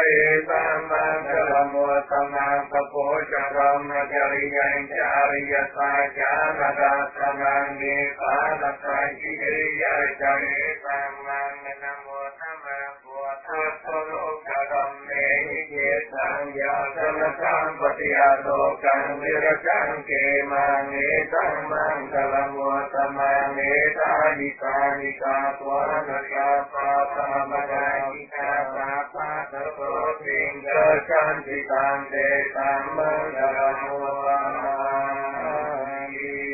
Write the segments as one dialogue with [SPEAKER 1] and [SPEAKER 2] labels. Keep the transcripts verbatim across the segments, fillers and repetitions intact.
[SPEAKER 1] Ê Tam Mang Cà Mô Tam Mang Cà Pô Chà Ram Na Chà Ri Yang Chà Ri Ya Sa Chà Na Đa Tam Mang Ni Phá Na Sa Chi Ri Ya Chà Ê Tam Mang Nam Mô Tham Ma Bồ Tát Phô Lô Cà Ram Nê Chế Sang Ya Sa Na Tham Phật Ya Đô Cang Ni Ra Cang Kê Mang Ê Tam Mang Cà Mô Tam Mang Ê Ta Di Ta Di Ta Toa Na Ca Pa Ta Ma Ca Di Ta Pa Pa Ta Phô Thiên Cơ Chan Di Tam Đề Tam Mang Cà Mô Tam Mang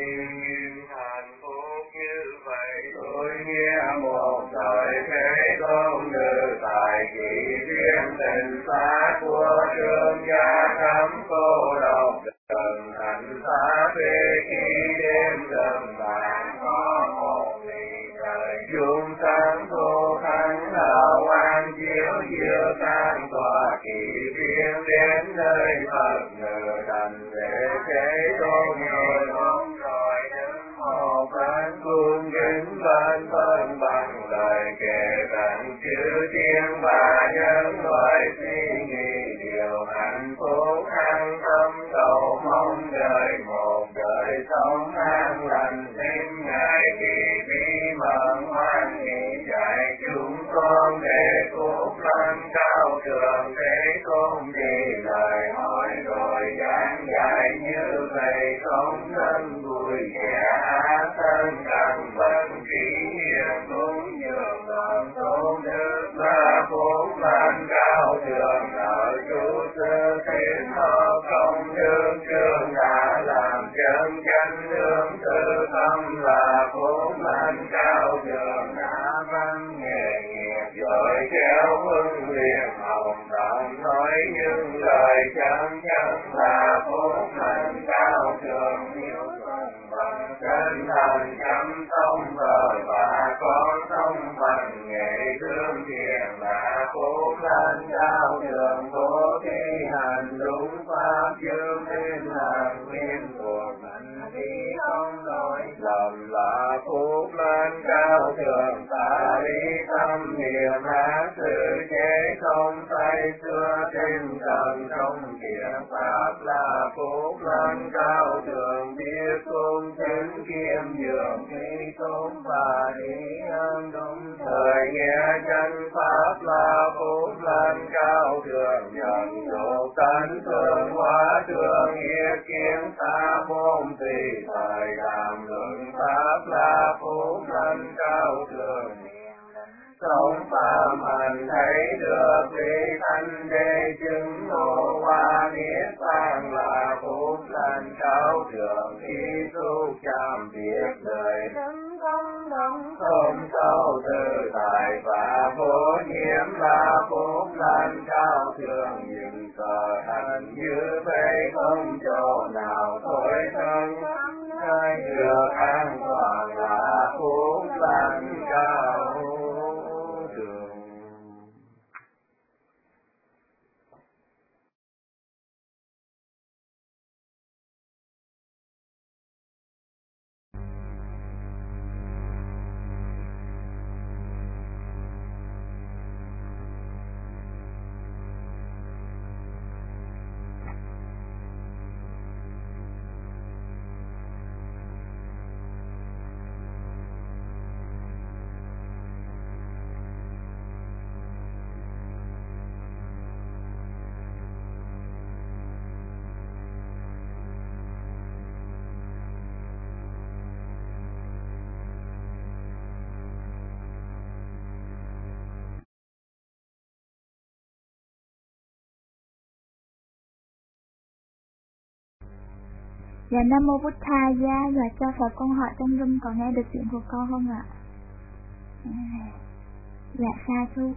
[SPEAKER 1] hạnh phúc như vậy tôi nghe một đời thế công nữ tại kỳ duyên tình xa của trường gia cấm cô độc cần thành xa về khi đêm gần bạn có một vị trời chung sáng thu thắng hào quang chiếu diệu tan tỏa kỳ duyên đến nơi Phật ngự thành để thế tôn ngồi bốn rồi đứng một bên cung kính bên bên bằng lời kể tặng chữ tiếng và nhân loại suy nghĩ điều hạnh phúc an tâm cầu mong đời một đời sống an lành thêm ngày kỳ bí mật hoan hỷ dạy chúng con để phúc lành cao thượng thế tôn vì lời hỏi rồi giảng dạy như vậy không thân vui vẻ thân cần bất kỷ niệm cũng nhường lòng tôn đức là phúc lành cao thượng ở chú sư thiên họ công đức trường đã làm chân chánh hướng tư tâm là phúc lành cao thượng đã văn nghề nghiệp rồi kéo hưng liền hồng tận nói những lời chân chân là phúc lành cao thượng hiếu thuận bằng chân thành chăm sóc vợ và con sống bằng nghệ thương thiện là phúc lành cao thượng bố thí hành đúng pháp chư thiên hàng nguyên cuộc mạnh thi không lỗi lầm là phúc lành cao thượng ta lý tâm niệm ác sự chế không tay xưa tinh thần không kiện pháp là phúc lành cao thượng biết cung chính kiêm dường khi tôn và đi ơn đúng thời nghe chân pháp là phúc lành cao thượng nhận độ tánh thường hóa thường nghĩa kiến ta môn tùy thời làm luận pháp là phúc lành cao thượng sống phạm hành thấy được vị thanh đế chứng ngộ hoa niết bàn là phúc lành cao thượng khi tu chạm việc đời thân không đóng không sâu tự tại và vô nhiễm là phúc lành cao thượng nhưng cờ thành như vậy không chỗ nào thối thân nơi được an toàn là phúc lành cao thượng.
[SPEAKER 2] Dạ Nam Mô Bụt Thầy. Dạ, dạ cho Phật con hỏi trong room có nghe được chuyện của con không ạ? Dạ sa thú.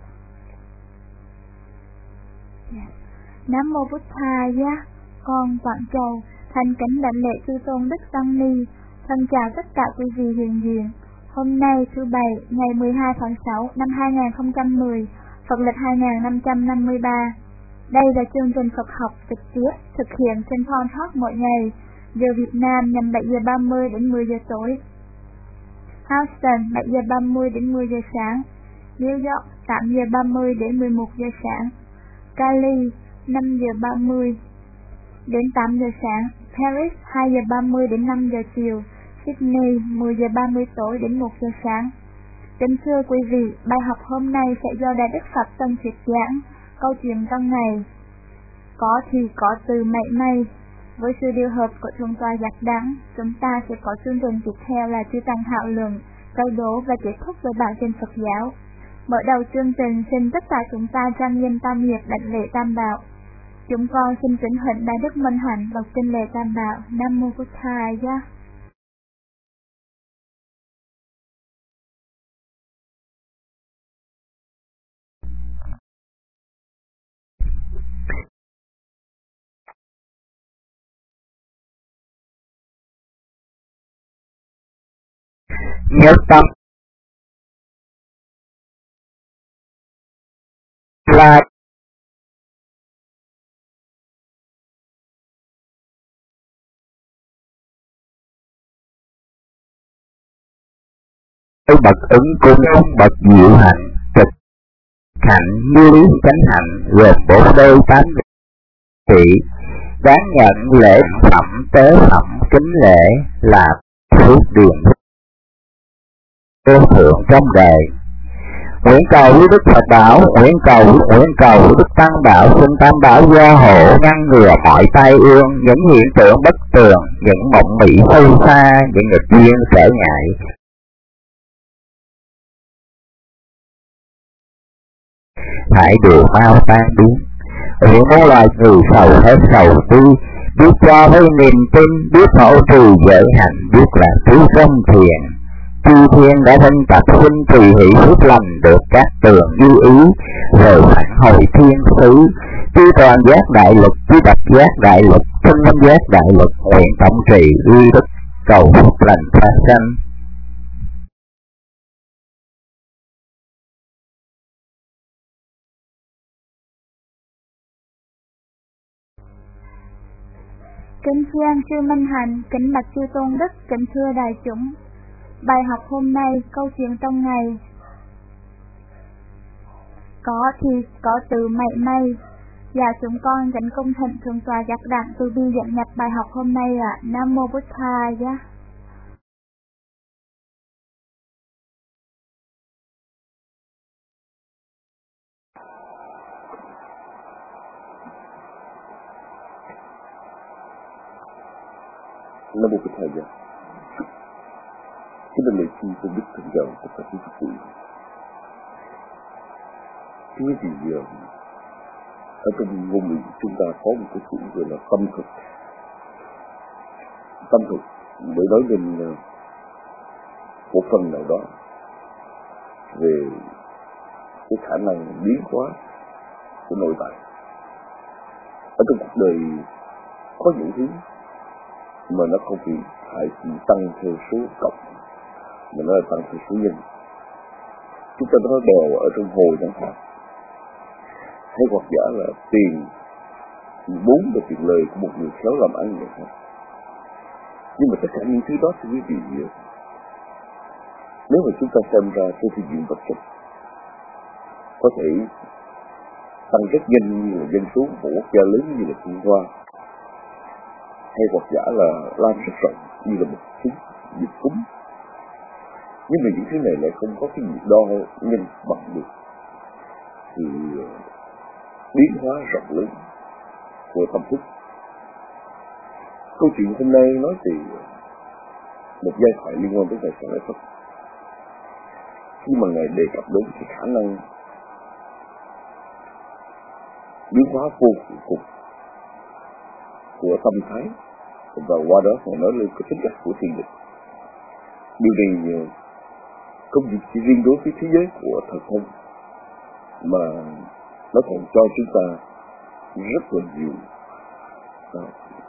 [SPEAKER 2] Dạ. Nam Mô Bụt Thầy. Dạ, con Quảng Châu thành kính đảnh lễ chư tôn đức tăng ni, thân chào tất cả quý vị hiền diện. Hôm nay thứ bảy ngày mười hai tháng sáu năm hai nghìn không trăm mười, Phật lịch hai nghìn năm trăm năm mươi ba. Đây là chương trình Phật học trực tiếp thực hiện trên Pornhub mỗi ngày. Giờ Việt Nam nhằm bảy giờ ba mươi đến mười giờ tối. Houston bảy giờ ba mươi đến mười giờ sáng. New York tám giờ ba mươi đến mười một giờ sáng. Cali năm giờ ba mươi đến tám giờ sáng, Paris hai giờ ba mươi đến năm giờ chiều, Sydney mười giờ ba mươi tối đến một giờ sáng. Kính thưa quý vị, bài học hôm nay sẽ do Đại Đức Pháp Tân thuyết giảng. Câu chuyện trong ngày có thì có từ mảy may. Với sự điều hợp của Thượng tọa Giác Đẳng, chúng ta sẽ có chương trình tiếp theo là chư tăng thảo luận, câu đố và kết thúc với bản tin Phật giáo. Mở đầu chương trình, xin tất cả chúng ta trang nghiêm tam nghiệp đảnh lễ Tam Bảo. Chúng con xin kính hạnh Đại Đức Minh Hạnh đọc kinh lễ Tam Bảo. Nam mô Bụt Thaya.
[SPEAKER 1] Nhất tâm là bậc ứng cung bậc diệu hạnh trực hạnh như lý chánh hạnh gồm bốn đôi tám vị, đáng nhận lễ phẩm tế phẩm kính lễ là phước điền vô thượng trong đời. Nguyện cầu với Đức Phật Bảo, nguyện cầu nguyện cầu với Đức Tăng Bảo, xin Tam Bảo gia hộ ngăn ngừa mọi tai ương, những hiện tượng bất tường, những mộng mị sâu xa, những nghịch duyên trở ngại. Hãy đều mau tan biến. Nguyện muôn loài người sầu hết sầu tư, biết cho với niềm tin, biết mẫu trừ giới hạnh, biết là thứ công thiền. Chư thiên đã thân tập sinh tùy hỷ phước lành được các tường như ý, rồi phản hồi thiên sứ. Chư toàn giác đại lực, chư tập giác đại lực, thân tâm giác đại lực, nguyện tổng trì uy đức, cầu phước lành phát sanh.
[SPEAKER 2] Kính thưa chư Minh Hạnh, kính bạch chư Tôn Đức, kính thưa đại chúng. Bài học hôm nay, câu chuyện trong ngày có thì có từ mảy may. Và chúng con kính cung thỉnh Thượng tọa Giác Đẳng từ bi dẫn nhập bài học hôm nay là Nam mô Bụt Thaya.
[SPEAKER 3] Nam mô Bụt Thaya. Kính thưa lễ chi tôn đức thượng giáo tất cả quý vị. Thưa quý vị, ở trong ngôn ngữ chúng ta có một cái sự gọi là tâm thực. Tâm thực để nói lên một phần nào đó về cái khả năng biến hóa của nội tại. Ở trong cuộc đời có những thứ mà nó không chỉ phải chỉ tăng theo số cộng, mà nó là tăng theo số nhân. Chúng ta nói bèo ở trong hồ chẳng hạn, hay hoặc giả là tiền bốn và tiền lời của một người khéo làm ăn vậy thôi. Nhưng mà tất cả những thứ đó thì quý vị, nếu mà chúng ta xem ra trên phương diện vật chất, có thể tăng rất nhanh như là dân số của quốc gia lớn như là Trung Hoa, hay hoặc giả là lan rất rộng như là một thứ dịch cúm. Nhưng mà những thứ này lại không có cái gì đo nhân bằng được thì biến hóa rộng lớn của tâm thức. Câu chuyện hôm nay nói về một giai thoại liên quan tới Ngài Sở Đại Phật. Khi mà Ngài đề cập đến cái khả năng biến hóa vô cùng của tâm thái, và qua đó Ngài nói lên cái tính chất của thiền định. Điều này không chỉ riêng đối với thế giới của thật không, mà nó còn cho chúng ta rất là nhiều à,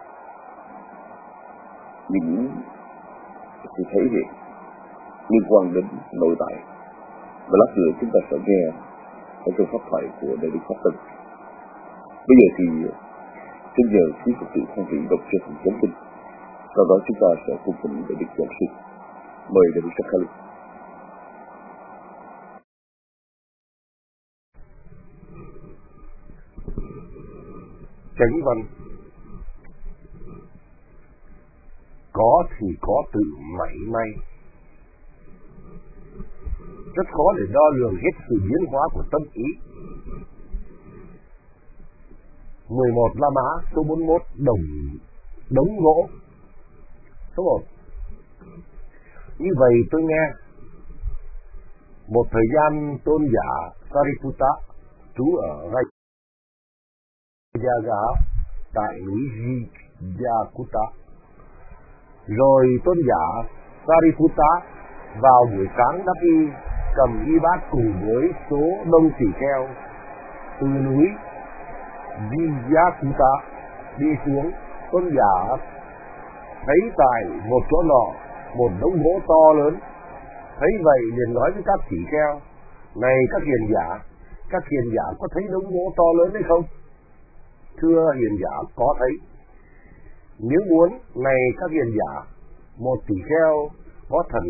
[SPEAKER 3] những sự thể hiện liên quan đến nội tại. Và lát nữa chúng ta sẽ nghe ở trong pháp thoại của Đại Đức Pháp Tân. Bây giờ thì xin nhờ quý Phật tử tham vị đọc cho phần chánh kinh, sau đó chúng ta sẽ cùng thỉnh Đại Đức giảng sư. Mời Đại Đức Sakali.
[SPEAKER 4] chánh văn. Có thì có tự mảy may, rất khó để đo lường hết sự biến hóa của tâm ý. mười một La Mã số bốn mươi mốt đồng đống gỗ. Số một. Như vậy tôi nghe một thời gian tôn giả Sariputta trú ở Rajaga tại núi Jayakutta. Rồi tôn giả Sariputta vào buổi sáng đắp y, cầm y bát cùng với số đông tỷ kheo từ núi Jayakutta đi xuống. Tôn giả thấy tại một chỗ nọ một đống gỗ to lớn, thấy vậy liền nói với các tỷ kheo: này các hiền giả, các hiền giả có thấy đống gỗ to lớn hay không? Thưa hiền giả, có thấy. Nếu muốn, này các hiền giả, một tỷ kheo có thần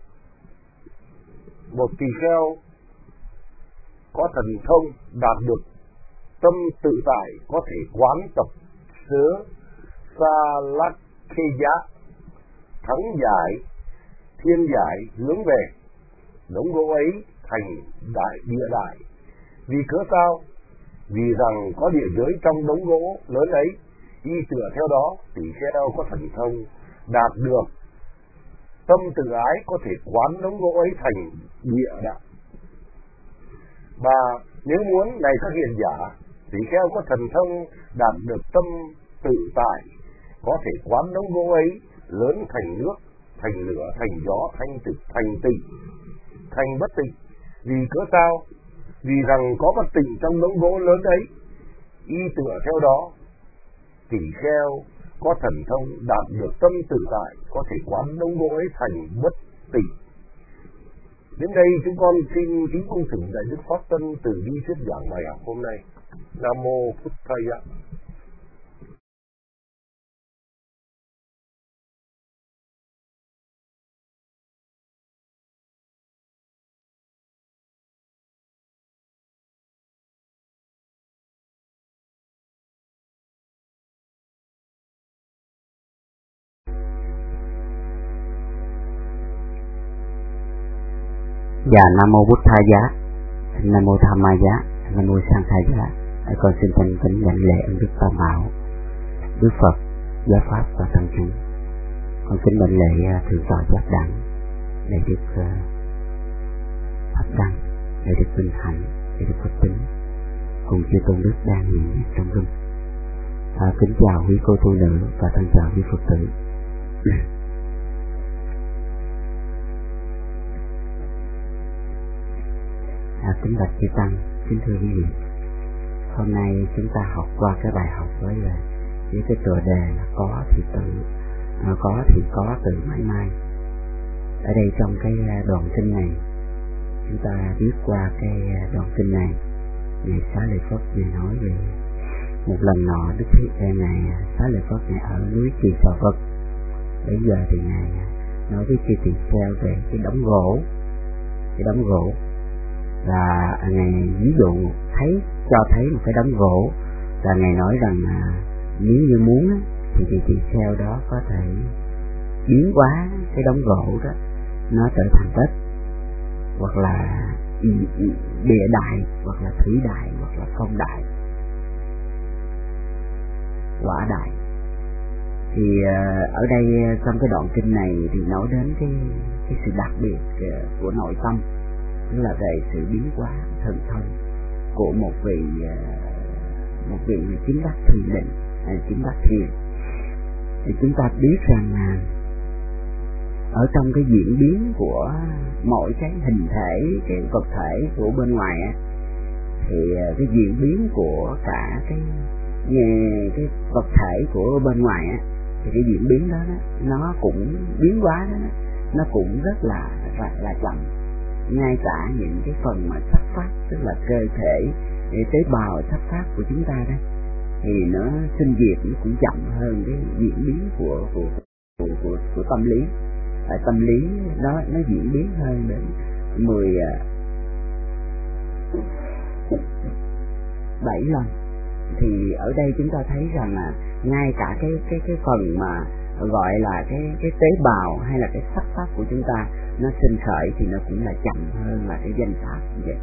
[SPEAKER 4] một tỷ kheo có thần thông đạt được tâm tự tại, có thể quán tập sớ Salakheya, thắng giải thiên giải hướng về đống gỗ ấy thành đại địa đại. Vì cớ sao? Vì rằng có địa giới trong đống gỗ lớn ấy. Y tựa theo đó, tỷ kheo có thần thông đạt được tâm tự ái, có thể quán đống gỗ ấy thành địa đại. Và nếu muốn, này các hiền giả, tỷ kheo có thần thông đạt được tâm tự tại, có thể quán đống gỗ ấy lớn thành nước, thành lửa, thành gió, thành tịch, thành tịnh, thành bất tịnh. Vì cớ sao? Vì rằng có bất tịnh trong đống gỗ lớn ấy. Y tựa theo đó, tỷ kheo có thần thông đạt được tâm tự tại, có thể quán đống gỗ ấy thành bất tịnh. Đến đây chúng con xin kính cung thỉnh Đại Đức Pháp Tân từ bi thuyết giảng bài học hôm nay. Nam mô Phật Thầy.
[SPEAKER 5] Dạ, Nam mô Bụt Tha Giá, Nam mô Tham Ma Giá, Nam mô Sang Tha Giá. Con xin thành kính đảnh lễ ơn Đức Tam Bảo, Đức Phật, Giáo Pháp và Tăng chúng. Con kính đảnh lễ Thượng tọa Giác Đẳng, Đại Đức Pháp Đăng, Đại Đức Vinh Hạnh, Đại Đức Phật Tính, cùng chư tôn đức đang hiện diện trong room. À, kính chào quý cô tu nữ và thân chào quý Phật tử. À, kính bạch chư tăng, kính thưa quý vị, hôm nay chúng ta học qua cái bài học với với cái tựa đề là có thì tự, à, có thì có tự mãi mãi. Ở đây trong cái đoạn kinh này, chúng ta biết qua cái đoạn kinh này, Ngài Xá Lợi Phất Ngài nói về một lần nọ Đức Thế Ngài Xá Lợi Phất Ngài ở núi Kỳ Xà Vật. Bây giờ thì Ngài nói với chư tỳ kheo về cái đống gỗ, cái đống gỗ là Ngài ví dụ thấy cho thấy một cái đống gỗ, và Ngài nói rằng à, nếu như muốn thì tỳ tỳ kheo đó có thể biến hóa cái đống gỗ đó nó trở thành đất, hoặc là địa đại, hoặc là thủy đại, hoặc là phong đại, quả đại. Thì uh, ở đây trong cái đoạn kinh này thì nói đến cái cái sự đặc biệt uh, của nội tâm, tức là về sự biến hóa thần thông của một vị uh, một vị chứng đắc thiền định, uh, chứng đắc thiền. Thì chúng ta biết rằng là uh, ở trong cái diễn biến của mỗi cái hình thể, cái vật thể của bên ngoài á, thì uh, cái diễn biến của cả cái cái vật thể của bên ngoài á, thì cái diễn biến đó, đó nó cũng biến hóa đó, nó cũng rất là là, là chậm. Ngay cả những cái phần mà xuất phát, tức là cơ thể, tế bào xuất phát của chúng ta đó, thì nó sinh diệt nó cũng chậm hơn cái diễn biến của của của, của, của tâm lý. Tại tâm lý nó nó diễn biến hơn đến mười bảy lần thì ở đây chúng ta thấy rằng là ngay cả cái cái cái phần mà gọi là cái cái tế bào hay là cái sắc pháp của chúng ta nó sinh khởi thì nó cũng là chậm hơn là cái danh pháp như vậy.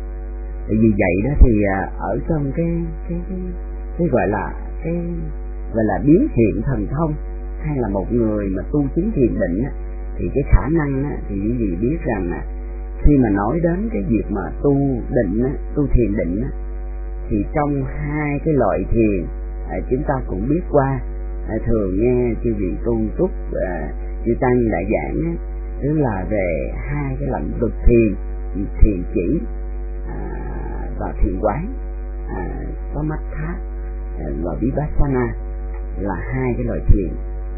[SPEAKER 5] Vì vậy đó thì ở trong cái cái cái, cái gọi là cái gọi là biến hiện thần thông hay là một người mà tu chứng thiền định á, thì cái khả năng á, thì quý vị biết rằng là khi mà nói đến cái việc mà tu định á, tu thiền định á, thì trong hai cái loại thiền à, chúng ta cũng biết qua à, thường nghe chư vị tu túc à, chư tăng đại giảng á, tức là về hai cái lĩnh vực thiền, thiền chỉ à, và thiền quán, à, samatha à, và vipassana là hai cái loại thiền.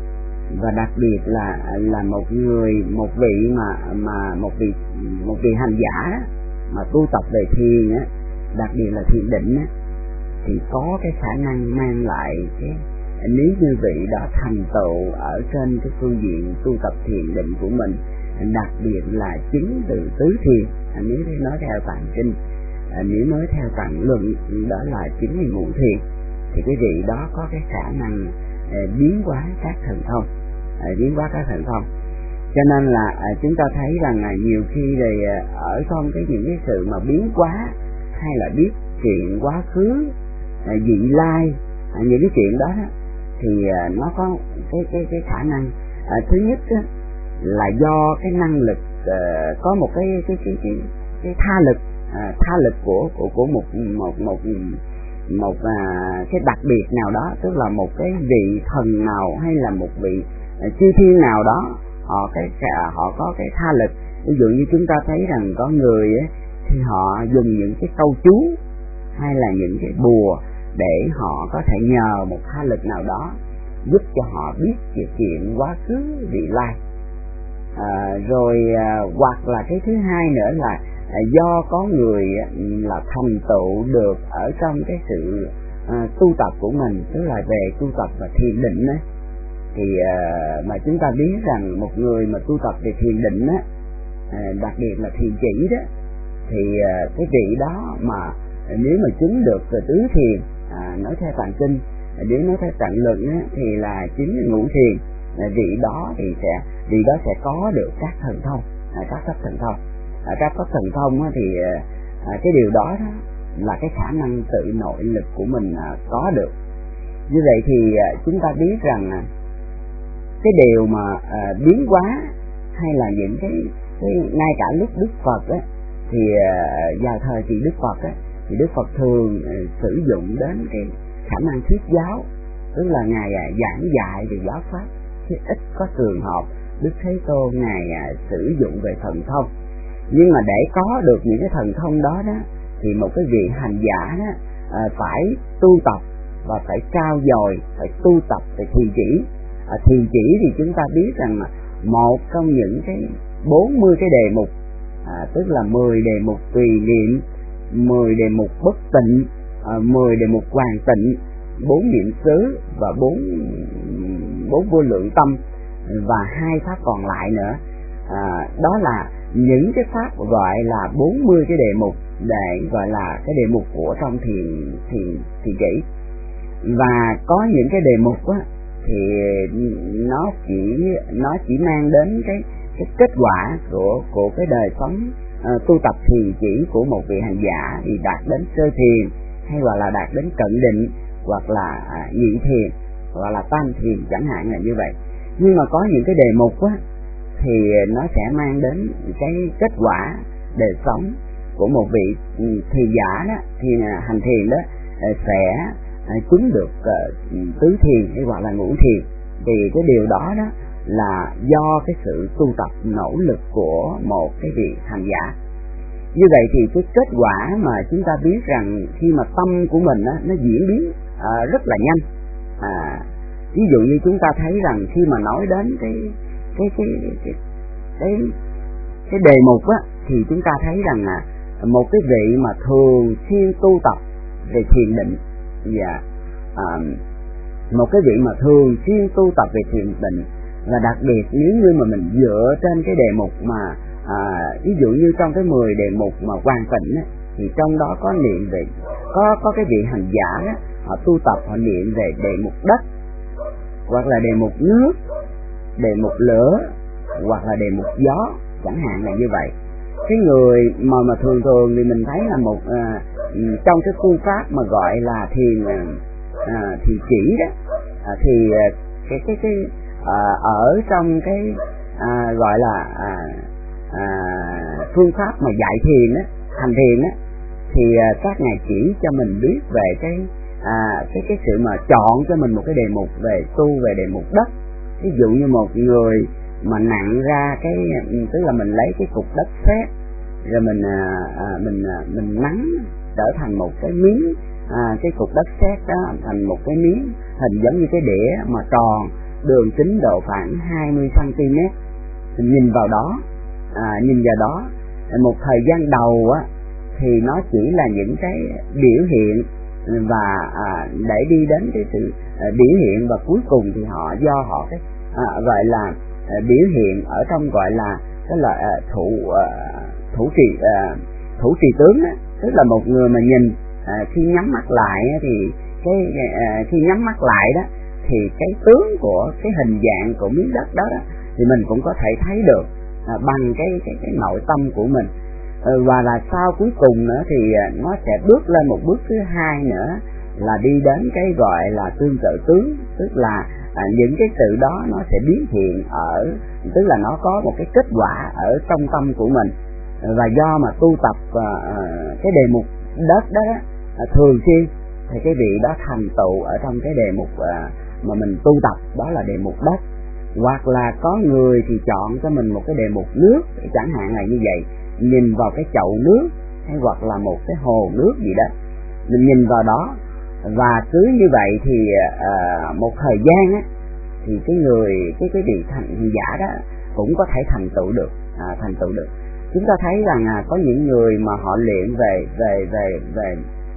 [SPEAKER 5] Và đặc biệt là là một người một vị mà mà một vị một vị hành giả đó, mà tu tập về thiền á, đặc biệt là thiền định á, thì có cái khả năng mang lại cái nếu như vị đã thành tựu ở trên cái phương diện tu tập thiền định của mình, đặc biệt là chứng từ tứ thiền, nếu nói theo tạng kinh, nếu nói theo tạng luận đó là chứng về ngũ thiền, thì cái vị đó có cái khả năng biến hóa các thần thông, biến hóa các thần thông. Cho nên là chúng ta thấy rằng là nhiều khi thì ở trong cái những cái sự mà biến hóa hay là biết chuyện quá khứ, vị lai, những cái chuyện đó, đó thì nó có cái cái cái khả năng à, thứ nhất á, là do cái năng lực uh, có một cái cái cái cái, cái tha lực uh, tha lực của của của một một một một uh, cái đặc biệt nào đó, tức là một cái vị thần nào hay là một vị uh, chư thiên nào đó, họ cái họ có cái tha lực. Ví dụ như chúng ta thấy rằng có người ấy, thì họ dùng những cái câu chú hay là những cái bùa để họ có thể nhờ một tha lực nào đó giúp cho họ biết cái chuyện quá khứ vị lai. À, rồi à, hoặc là cái thứ hai nữa là à, do có người là thành tựu được ở trong cái sự à, tu tập của mình, tức là về tu tập và thiền định ấy, thì à, mà chúng ta biết rằng một người mà tu tập về thiền định á, à, đặc biệt là thiền chỉ đó, thì à, cái vị đó mà nếu mà chứng được về tứ thiền, à, nói theo tạng kinh, nếu nói theo tạng luận á, thì là chứng ngũ thiền, à, vị đó thì sẽ vị đó sẽ có được các thần thông, à, các cấp thần thông, à, các cấp thần thông á, thì à, cái điều đó, đó là cái khả năng tự nội lực của mình à, có được. Như vậy thì à, chúng ta biết rằng à, cái điều mà à, biến hóa hay là những cái, cái ngay cả lúc Đức Phật á, thì à, vào thời kỳ Đức Phật á, thì Đức Phật thường à, sử dụng đến cái khả năng thuyết giáo, tức là ngài à, giảng dạy về giáo pháp, chứ ít có trường hợp Đức Thế Tôn ngài à, sử dụng về thần thông. Nhưng mà để có được những cái thần thông đó đó, thì một cái vị hành giả đó à, phải tu tập và phải trau dồi, phải tu tập về thiền chỉ. À, thiền chỉ thì chúng ta biết rằng là một trong những cái bốn mươi cái đề mục, à, tức là mười đề mục tùy niệm, mười đề mục bất tịnh, à, mười đề mục hoàn tịnh, bốn niệm xứ và bốn bốn vô lượng tâm và hai pháp còn lại nữa. À, đó là những cái pháp gọi là bốn mươi cái đề mục, để gọi là cái đề mục của trong thiền thiền thiền chỉ. Và có những cái đề mục á, thì nó chỉ nó chỉ mang đến cái cái kết quả của của cái đời sống uh, tu tập thiền chỉ của một vị hành giả, thì đạt đến sơ thiền hay gọi là đạt đến cận định, hoặc là uh, nhị thiền, hoặc là tam thiền chẳng hạn là như vậy. Nhưng mà có những cái đề mục á, thì nó sẽ mang đến cái kết quả đời sống của một vị thiền giả đó, thì hành thiền đó sẽ chứng được tứ thiền hay gọi là ngũ thiền. Thì cái điều đó đó là do cái sự tu tập nỗ lực của một cái vị hành giả. Như vậy thì cái kết quả mà chúng ta biết rằng khi mà tâm của mình á, nó diễn biến à, rất là nhanh. À, ví dụ như chúng ta thấy rằng khi mà nói đến cái cái cái cái cái, cái đề mục á, thì chúng ta thấy rằng là một cái vị mà thường xuyên tu tập về thiền định, và à, một cái vị mà thường xuyên tu tập về thiền định, và đặc biệt nếu như mà mình dựa trên cái đề mục mà à, ví dụ như trong cái mười đề mục mà hoàn tịnh á, thì trong đó có niệm về có có cái vị hành giả đó, họ tu tập, họ niệm về đề mục đất, hoặc là đề mục nước, đề mục lửa, hoặc là đề mục gió, chẳng hạn là như vậy. Cái người mà mà thường thường thì mình thấy là một à, trong cái phương pháp mà gọi là thiền à, thiền chỉ đó, à, thì cái cái cái à, ở trong cái à, gọi là à, à, phương pháp mà dạy thiền á, hành thiền á, thì à, các ngài chỉ cho mình biết về cái à, cái cái sự mà chọn cho mình một cái đề mục về tu về đề mục đất. Ví dụ như một người mà nặng ra cái, tức là mình lấy cái cục đất sét rồi mình à, à, mình à, mình nắn trở thành một cái miếng à, cái cục đất sét đó thành một cái miếng hình giống như cái đĩa mà tròn, đường kính độ khoảng hai mươi xăng ti mét. Mình nhìn vào đó, à, nhìn vào đó một thời gian đầu á thì nó chỉ là những cái biểu hiện và à, để đi đến cái sự à, biểu hiện, và cuối cùng thì họ do họ cái à, gọi là à, biểu hiện ở trong gọi là cái là à, thủ à, thủ trì à, thủ trì tướng á, tức là một người mà nhìn à, khi nhắm mắt lại á, thì cái à, khi nhắm mắt lại đó thì cái tướng của cái hình dạng của miếng đất đó, đó thì mình cũng có thể thấy được à, bằng cái cái cái nội tâm của mình. Và là sau cuối cùng nữa thì nó sẽ bước lên một bước thứ hai nữa là đi đến cái gọi là tương tự tướng, tức là à, những cái sự đó nó sẽ biến hiện ở, tức là nó có một cái kết quả ở trong tâm của mình. Và do mà tu tập à, cái đề mục đất đó, đó à, thường xuyên thì cái vị đó thành tựu ở trong cái đề mục à, mà mình tu tập, đó là đề mục đất. Hoặc là có người thì chọn cho mình một cái đề mục nước, chẳng hạn là như vậy, nhìn vào cái chậu nước hay hoặc là một cái hồ nước gì đó, mình nhìn vào đó, và cứ như vậy thì uh, một thời gian á, thì cái người cái cái vị thành giả đó cũng có thể thành tựu được, à, thành tựu được. Chúng ta thấy rằng à, có những người mà họ luyện về về về về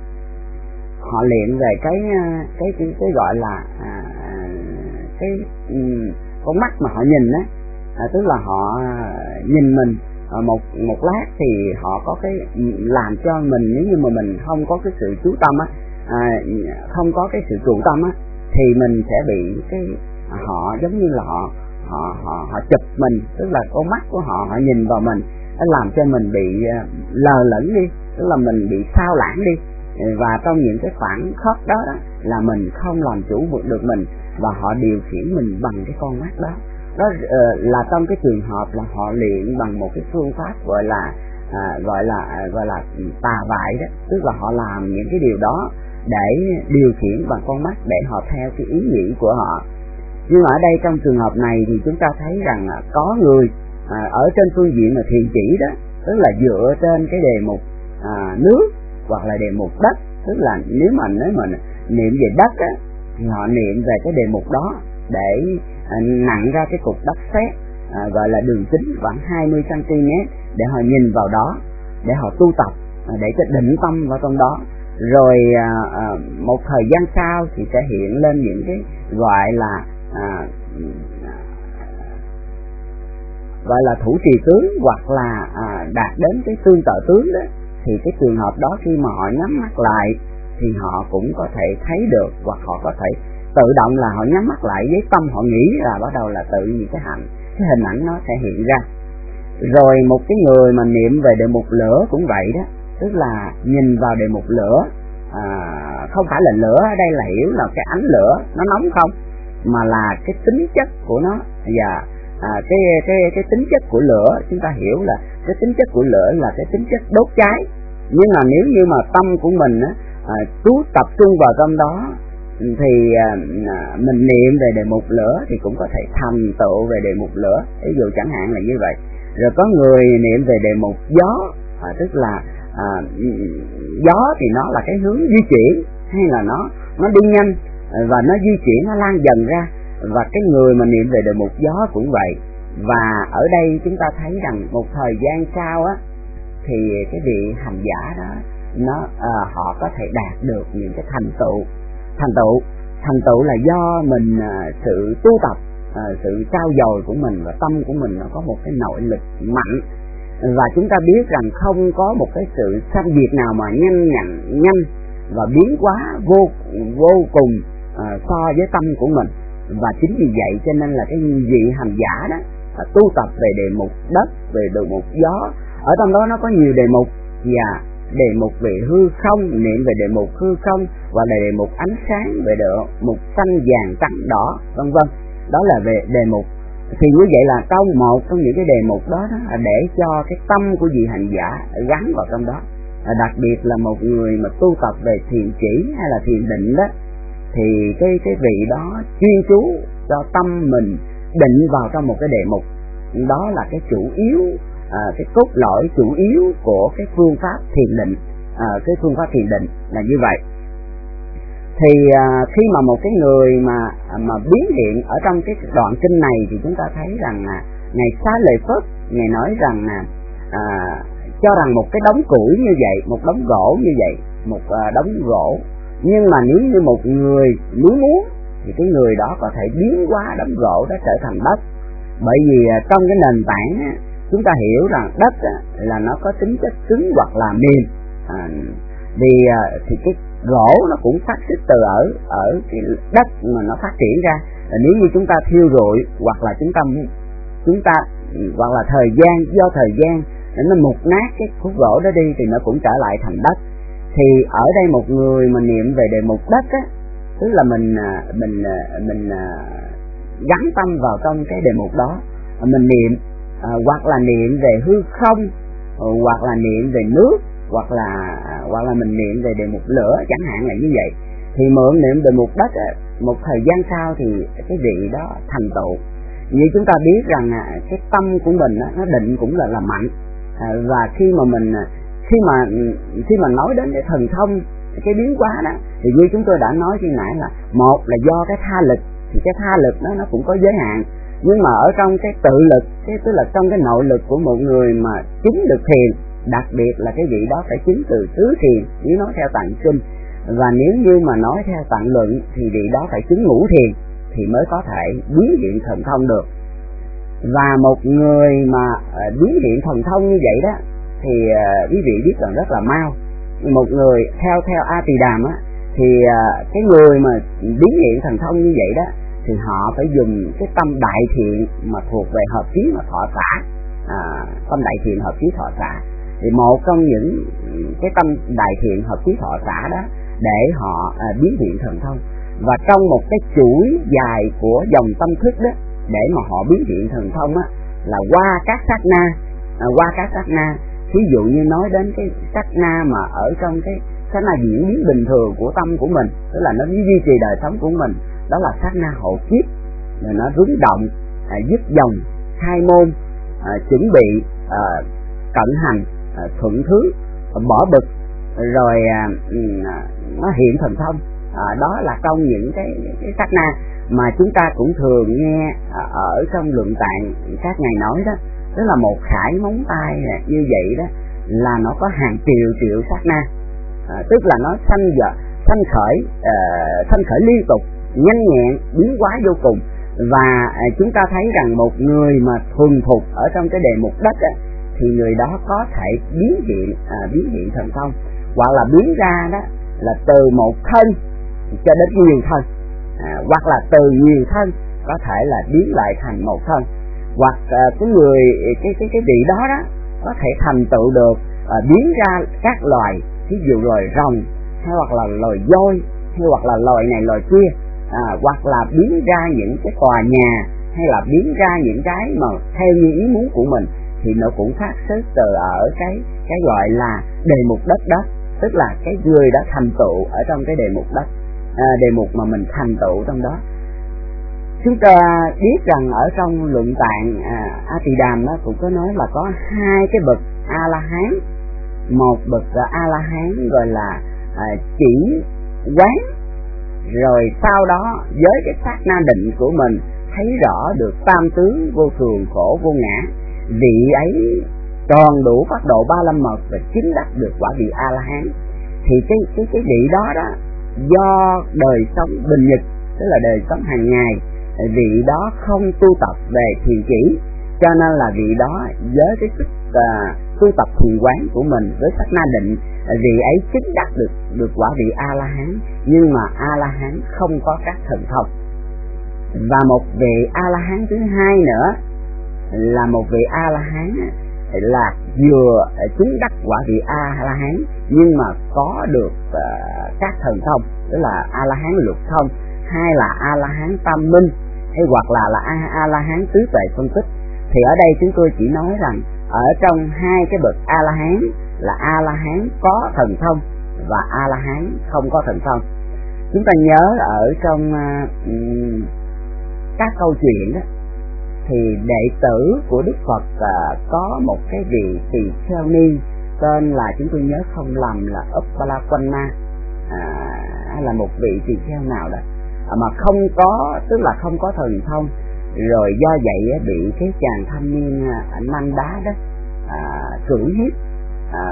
[SPEAKER 5] họ luyện về cái cái cái, cái gọi là à, cái um, con mắt mà họ nhìn á, à, tức là họ nhìn mình à, một một lát thì họ có cái làm cho mình, nếu như mà mình không có cái sự chú tâm á, à, không có cái sự trụ tâm á, thì mình sẽ bị cái họ giống như là họ họ họ họ chụp mình, tức là con mắt của họ họ nhìn vào mình, nó làm cho mình bị lờ lẫn đi, tức là mình bị sao lãng đi, và trong những cái khoảng khắc đó, đó là mình không làm chủ được mình, và họ điều khiển mình bằng cái con mắt đó. Đó uh, là trong cái trường hợp là họ luyện bằng một cái phương pháp gọi là à, gọi là à, gọi là tà vại đó, tức là họ làm những cái điều đó để điều khiển bằng con mắt để họ theo cái ý nghĩ của họ. Nhưng ở đây trong trường hợp này thì chúng ta thấy rằng à, có người à, ở trên phương diện là thiền chỉ đó, tức là dựa trên cái đề mục à, nước hoặc là đề mục đất, tức là nếu mà nếu mà niệm về đất á, thì họ niệm về cái đề mục đó để à, nặng ra cái cục đất sét à, gọi là đường kính khoảng hai mươi xăng ti mét, để họ nhìn vào đó để họ tu tập, à, để cho định tâm vào trong đó. Rồi à, à, một thời gian sau thì sẽ hiện lên những cái gọi là à, gọi là thủ trì tướng, hoặc là à, đạt đến cái tương tự tướng đó. Thì cái trường hợp đó khi mà họ nhắm mắt lại thì họ cũng có thể thấy được, hoặc họ có thể tự động là họ nhắm mắt lại với tâm họ nghĩ là bắt đầu là tự nhiên cái hành cái hình ảnh nó sẽ hiện ra. Rồi một cái người mà niệm về đề mục lửa cũng vậy đó, tức là nhìn vào đề mục lửa, à, không phải là lửa ở đây là hiểu là cái ánh lửa nó nóng không, mà là cái tính chất của nó, và à, cái cái cái tính chất của lửa chúng ta hiểu là cái tính chất của lửa là cái tính chất đốt cháy. Nhưng mà nếu như mà tâm của mình á, à, chú tập trung vào trong đó thì à, mình niệm về đề mục lửa thì cũng có thể thành tựu về đề mục lửa, ví dụ chẳng hạn là như vậy. Rồi có người niệm về đề mục gió, à, tức là à, gió thì nó là cái hướng di chuyển, hay là nó nó đi nhanh và nó di chuyển, nó lan dần ra. Và cái người mà niệm về đề mục gió cũng vậy. Và ở đây chúng ta thấy rằng một thời gian sau á, thì cái vị hành giả đó nó à, họ có thể đạt được những cái thành tựu thành tựu thành tựu là do mình à, sự tu tập, à, sự trau dồi của mình, và tâm của mình nó có một cái nội lực mạnh. Và chúng ta biết rằng không có một cái sự sanh diệt nào mà nhanh nhanh nhanh và biến hóa vô vô cùng à, so với tâm của mình. Và chính vì vậy cho nên là cái vị hành giả đó à, tu tập về đề mục đất, về đề mục gió, ở trong đó nó có nhiều đề mục, và đề mục về hư không, niệm về đề mục hư không, và đề mục ánh sáng, về đề mục xanh vàng trắng đỏ, vân vân. Đó là về đề mục. Thì như vậy là trong một trong những cái đề mục đó, đó là để cho cái tâm của vị hành giả gắn vào trong đó. À, đặc biệt là một người mà tu tập về thiền chỉ hay là thiền định đó, thì cái cái vị đó chuyên chú cho tâm mình định vào trong một cái đề mục. Đó là cái chủ yếu, à, cái cốt lõi chủ yếu của cái phương pháp thiền định. À, cái phương pháp thiền định là như vậy. Thì à, khi mà một cái người mà mà biến hiện ở trong cái đoạn kinh này, thì chúng ta thấy rằng à, ngài Xá Lợi Phất, ngài nói rằng à, à, cho rằng một cái đống củi như vậy, một đống gỗ như vậy, một à, đống gỗ, nhưng mà nếu như một người muốn muốn thì cái người đó có thể biến hóa đống gỗ đó trở thành đất. Bởi vì à, trong cái nền tảng á, chúng ta hiểu rằng đất á, là nó có tính chất cứng hoặc là mềm. À, vì à, thì cái gỗ nó cũng phát xuất từ ở ở cái đất mà nó phát triển ra. À, nếu như chúng ta thiêu rụi hoặc là chúng ta chúng ta hoặc là thời gian do thời gian nó mục nát cái khúc gỗ đó đi, thì nó cũng trở lại thành đất. Thì ở đây một người mà niệm về đề mục đất á, tức là mình mình mình gắn tâm vào trong cái đề mục đó, mình niệm à, hoặc là niệm về hư không, hoặc là niệm về nước, hoặc là hoặc là mình niệm về đề mục lửa chẳng hạn là như vậy. Thì mượn niệm đề mục đất á, một thời gian sau thì cái vị đó thành tựu. Như chúng ta biết rằng cái tâm của mình á, nó định cũng là là mạnh. À, và khi mà mình khi mà khi mà nói đến cái thần thông, cái biến hóa đó, thì như chúng tôi đã nói khi nãy là một là do cái tha lực, thì cái tha lực đó nó cũng có giới hạn. Nhưng mà ở trong cái tự lực, cái tức là trong cái nội lực của một người mà chứng được thiền, đặc biệt là cái vị đó phải chứng từ tứ thiền, nếu nói theo tạng kinh. Và nếu như mà nói theo tạng luận thì vị đó phải chứng ngũ thiền thì mới có thể biến hiện thần thông được. Và một người mà uh, biến hiện thần thông như vậy đó thì uh, quý vị biết rằng rất là mau. Một người theo theo A Tỳ Đàm á, thì uh, cái người mà biến hiện thần thông như vậy đó thì họ phải dùng cái tâm đại thiện mà thuộc về hợp chí mà thọ xả. À, tâm đại thiện hợp chí thọ xả thì một trong những cái tâm đại thiện hợp chí thọ xả đó để họ à, biến hiện thần thông. Và trong một cái chuỗi dài của dòng tâm thức đó, để mà họ biến hiện thần thông á, là qua các sát na, à, qua các sát na. Ví dụ như nói đến cái sát na mà ở trong cái sát na diễn biến bình thường của tâm của mình, tức là nó duy trì đời sống của mình, đó là sát na hộ kiếp, rồi nó rúng động, à, dứt dòng, khai môn, à, chuẩn bị, à, cận hành, à, thuận thứ, à, bỏ bực, rồi à, nó hiện thần thông. À, đó là trong những cái, cái sát na mà chúng ta cũng thường nghe ở trong luận tạng các ngài nói đó, tức là một khải móng tay như vậy đó là nó có hàng triệu triệu sát na, à, tức là nó sanh giờ sanh khởi uh, sanh khởi liên tục, nhanh nhẹn, biến hóa vô cùng. Và uh, chúng ta thấy rằng một người mà thuần thục ở trong cái đề mục đất á, thì người đó có thể biến hiện uh, biến hiện thần thông, hoặc là biến ra đó là từ một thân cho đến nhiều thân, à, hoặc là từ nhiều thân có thể là biến lại thành một thân, hoặc à, cái người cái cái cái vị đó đó có thể thành tựu được à, biến ra các loài, ví dụ loài rồng, hay hoặc là loài voi, hay hoặc là loài này loài kia, à, hoặc là biến ra những cái tòa nhà, hay là biến ra những cái mà theo như ý muốn của mình, thì nó cũng phát xuất từ ở cái cái gọi là đề mục đất đó, tức là cái người đã thành tựu ở trong cái đề mục đất, à, đề mục mà mình thành tựu trong đó. Chúng ta biết rằng ở trong luận tạng à, A Tỳ Đàm đó cũng có nói là có hai cái bậc A La Hán, một bậc A La Hán gọi là à, chỉ quán, rồi sau đó với cái sát na định của mình thấy rõ được tam tướng vô thường khổ vô ngã, vị ấy còn đủ phát độ ba lâm mật và chứng đắc được quả vị A La Hán. Thì cái cái cái vị đó đó do đời sống bình nhật, tức là đời sống hàng ngày, vị đó không tu tập về thiền chỉ, cho nên là vị đó với cái sức uh, tu tu tập thiền quán của mình với sát na định, vị ấy chứng đắc được được quả vị A La Hán, nhưng mà A La Hán không có các thần thông. Và một vị A La Hán thứ hai nữa là một vị A La Hán là vừa chứng đắc quả vị A La Hán nhưng mà có được uh, các thần thông, tức là A La Hán lục thông, hay là A La Hán tam minh, hay hoặc là là A La Hán tứ tuệ phân tích. Thì ở đây chúng tôi chỉ nói rằng ở trong hai cái bậc A La Hán là A La Hán có thần thông và A La Hán không có thần thông. Chúng ta nhớ ở trong uh, các câu chuyện đó, thì đệ tử của Đức Phật uh, có một cái vị tỳ kheo ni tên là, chúng tôi nhớ không lầm là Uppalakwana, à, hay là một vị tỳ kheo nào đó à, mà không có, tức là không có thần thông. Rồi do vậy bị cái chàng thanh niên anh Nan Đá đó à, cưỡng hiếp, à,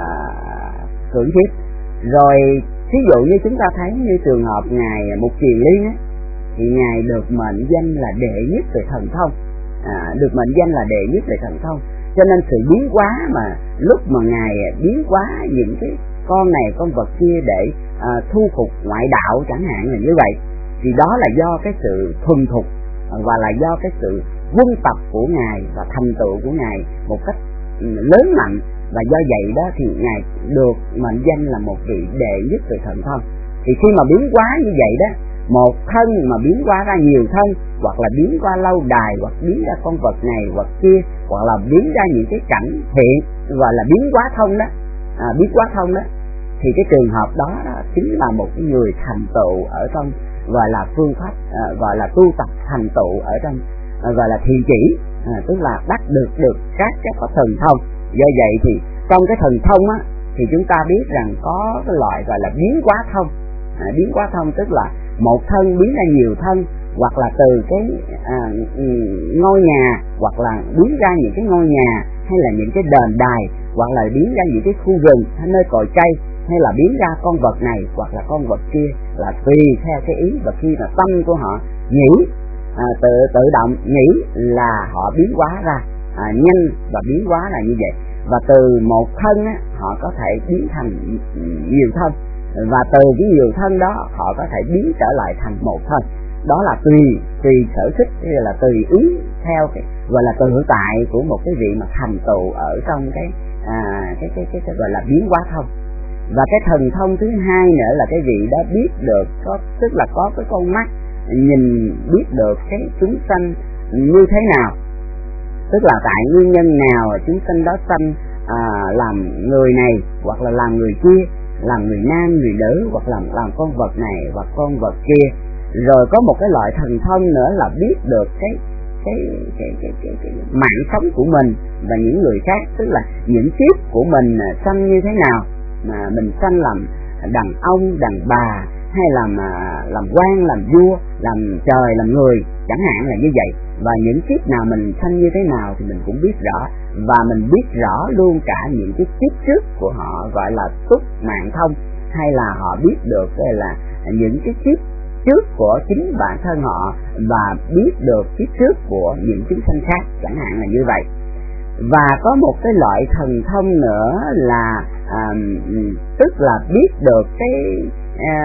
[SPEAKER 5] cưỡng hiếp. Rồi ví dụ như chúng ta thấy như trường hợp ngài Mục Kiền Liên á, thì ngài được mệnh danh là đệ nhất về thần thông, à, được mệnh danh là đệ nhất về thần thông. Cho nên sự biến hóa mà lúc mà ngài biến hóa những cái con này con vật kia để à, thu phục ngoại đạo chẳng hạn là như vậy, thì đó là do cái sự thuần thục và là do cái sự quân tập của ngài và thành tựu của ngài một cách lớn mạnh, và do vậy đó thì ngài được mệnh danh là một vị đệ nhất về thần thông. Thì khi mà biến hóa như vậy đó, một thân mà biến hóa ra nhiều thân, hoặc là biến qua lâu đài, hoặc biến ra con vật này hoặc kia, hoặc là biến ra những cái cảnh hiện, gọi là biến hóa thông đó, à, biến hóa thông đó, thì cái trường hợp đó, đó chính là một cái người thành tựu ở trong gọi là phương pháp, à, gọi là tu tập thành tựu ở trong à, gọi là thiền chỉ, à, tức là đắc được được các cái có thần thông. Do vậy thì trong cái thần thông á, thì chúng ta biết rằng có cái loại gọi là biến hóa thông, à, biến hóa thông tức là một thân biến ra nhiều thân, hoặc là từ cái à, ngôi nhà, hoặc là biến ra những cái ngôi nhà, hay là những cái đền đài, hoặc là biến ra những cái khu rừng hay nơi cội cây, hay là biến ra con vật này hoặc là con vật kia, là tùy theo cái ý. Và khi mà tâm của họ nghĩ, à, tự tự động nghĩ là họ biến hóa ra à, nhanh, và biến hóa là như vậy. Và từ một thân á, họ có thể biến thành nhiều thân, và từ cái nhiều thân đó họ có thể biến trở lại thành một thân. Đó là tùy tùy sở thích, hay là tùy ý theo cái gọi là tự tại của một cái vị mà thành tựu ở trong cái à, cái, cái, cái cái gọi là biến hóa thông. Và cái thần thông thứ hai nữa là cái vị đó biết được, có tức là có cái con mắt nhìn biết được cái chúng sanh như thế nào, tức là tại nguyên nhân nào chúng sanh đó sanh à, làm người này hoặc là làm người kia, làm người nam người nữ, hoặc làm làm con vật này hoặc con vật kia. Rồi có một cái loại thần thông nữa là biết được cái cái cái cái cái, cái mạng sống của mình và những người khác, tức là những kiếp của mình sanh như thế nào, mà mình sanh làm đàn ông đàn bà, hay làm làm quan làm vua, làm trời làm người chẳng hạn là như vậy. Và những kiếp nào mình sanh như thế nào thì mình cũng biết rõ, và mình biết rõ luôn cả những cái kiếp trước của họ, gọi là túc mạng thông, hay là họ biết được là những cái kiếp trước của chính bản thân họ, và biết được kiếp trước của những chúng sanh khác chẳng hạn là như vậy. Và có một cái loại thần thông nữa là à, tức là biết được cái à,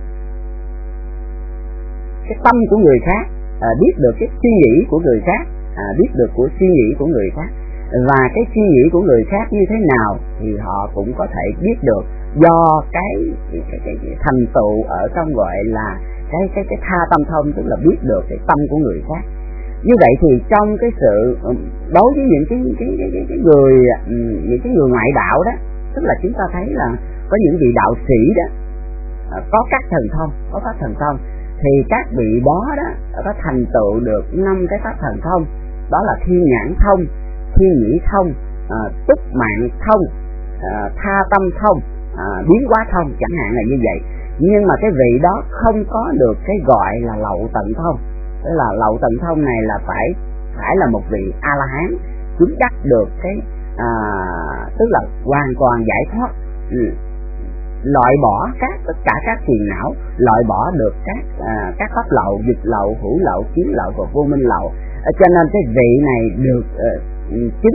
[SPEAKER 5] cái tâm của người khác, à, biết được cái suy nghĩ của người khác, à, biết được của suy nghĩ của người khác, và cái suy nghĩ của người khác như thế nào thì họ cũng có thể biết được, do cái cái, cái, cái, cái thành tựu ở trong gọi là cái cái cái tha tâm thông, tức là biết được cái tâm của người khác. Như vậy thì trong cái sự đối với những cái cái cái, cái, cái người những cái người ngoại đạo đó, tức là chúng ta thấy là có những vị đạo sĩ đó có các thần thông, có các thần thông, thì các vị đó đó có thành tựu được năm cái pháp thần thông, đó là thiên nhãn thông, thiên nhĩ thông, à, túc mạng thông, à, tha tâm thông, à, biến hóa thông chẳng hạn là như vậy. Nhưng mà cái vị đó không có được cái gọi là lậu tận thông, tức là lậu tận thông này là phải phải là một vị A La Hán chứng đắc được cái à, tức là hoàn toàn giải thoát, ừ, loại bỏ các tất cả các phiền não, loại bỏ được các à, các pháp lậu, dịch lậu, hữu lậu, kiến lậu và vô minh lậu. Cho nên cái vị này được uh, chứng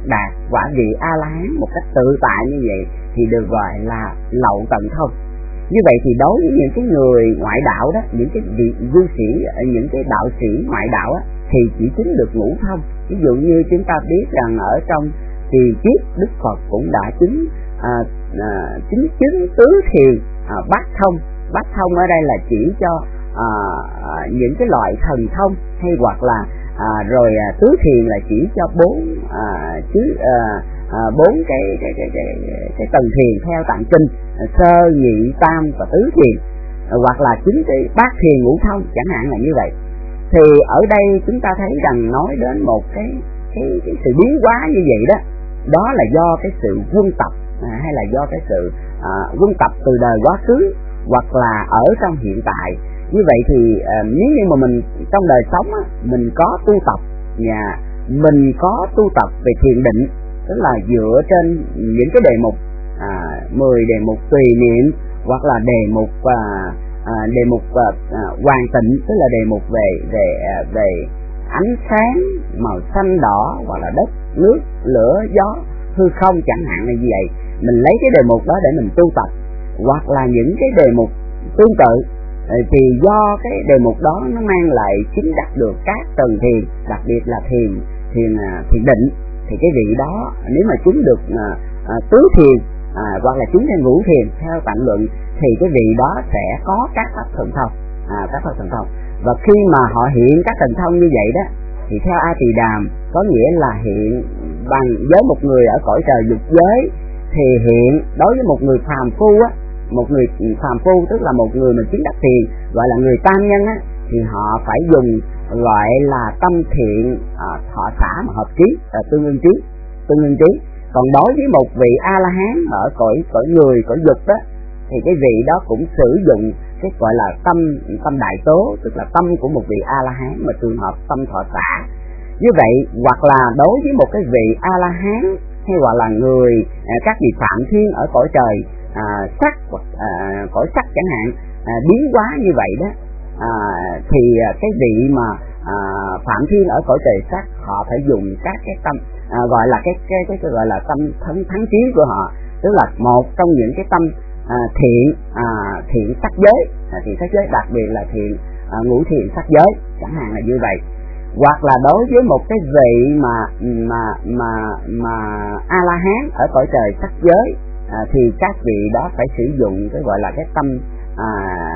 [SPEAKER 5] đạt quả vị A La Hán một cách tự tại như vậy thì được gọi là lậu tận thông. Như vậy thì đối với những cái người ngoại đạo đó, những cái vị du sĩ, những cái đạo sĩ ngoại đạo á, thì chỉ chứng được ngũ thông. Ví dụ như chúng ta biết rằng ở trong kỳ kiếp Đức Phật cũng đã chứng à, à, chứng chứng tứ thiền à, bát thông. Bát thông ở đây là chỉ cho à, à, những cái loại thần thông, hay hoặc là à, rồi à, tứ thiền là chỉ cho bốn à, chứ à, à, bốn cái cái cái cái cái tầng thiền theo tạng kinh, sơ nhị tam và tứ thiền, à, hoặc là chính cái bát thiền ngũ thông chẳng hạn là như vậy. Thì ở đây chúng ta thấy rằng nói đến một cái cái, cái sự biến hóa như vậy đó, đó là do cái sự quân tập à, hay là do cái sự à, quân tập từ đời quá khứ hoặc là ở trong hiện tại. Như vậy thì à, nếu như mà mình trong đời sống á, mình có tu tập và mình có tu tập về thiền định, tức là dựa trên những cái đề mục à, mười đề mục tùy niệm, hoặc là đề mục à, à, đề mục à, à, hoàn tịnh, tức là đề mục về về về ánh sáng màu xanh đỏ, hoặc là đất nước lửa gió hư không chẳng hạn là như vậy. Mình lấy cái đề mục đó để mình tu tập, hoặc là những cái đề mục tương tự, thì do cái đề mục đó nó mang lại chứng đắc được các tầng thiền, đặc biệt là thiền thiền thiền định, thì cái vị đó nếu mà chứng được à, à, tứ thiền à, hoặc là chứng thêm ngũ thiền theo tạng luận, thì cái vị đó sẽ có các pháp thần thông, à, các pháp thần thông. Và khi mà họ hiện các thần thông như vậy đó, thì theo A Tỳ Đàm có nghĩa là hiện bằng với một người ở cõi trời dục giới, thì hiện đối với một người phàm phu á, một người phàm phu tức là một người mà chứng đắc thiền, gọi là người tam nhân á, thì họ phải dùng gọi là tâm thiện à, thọ xả mà hợp trí, à, tương ưng trí, tương ưng trí. Còn đối với một vị A La Hán ở cõi cõi người, cõi dục đó, thì cái vị đó cũng sử dụng cái gọi là tâm tâm đại tố, tức là tâm của một vị A La Hán mà trường hợp tâm thọ xả. Như vậy, hoặc là đối với một cái vị A La Hán, hay hoặc là người à, các vị phạm thiên ở cõi trời à, sắc hoặc à, cõi sắc chẳng hạn, à, biến hóa như vậy đó, à, thì cái vị mà à, phạm thiên ở cõi trời sắc, họ phải dùng các cái tâm à, gọi là cái cái cái, cái gọi là tâm thắng thắng trí của họ, tức là một trong những cái tâm à, thiện à, thiện sắc giới, à, thiện sắc giới, đặc biệt là thiện à, ngũ thiện sắc giới chẳng hạn là như vậy. Hoặc là đối với một cái vị mà mà mà mà A La Hán ở cõi trời sắc giới, à, thì các vị đó phải sử dụng cái gọi là cái tâm à,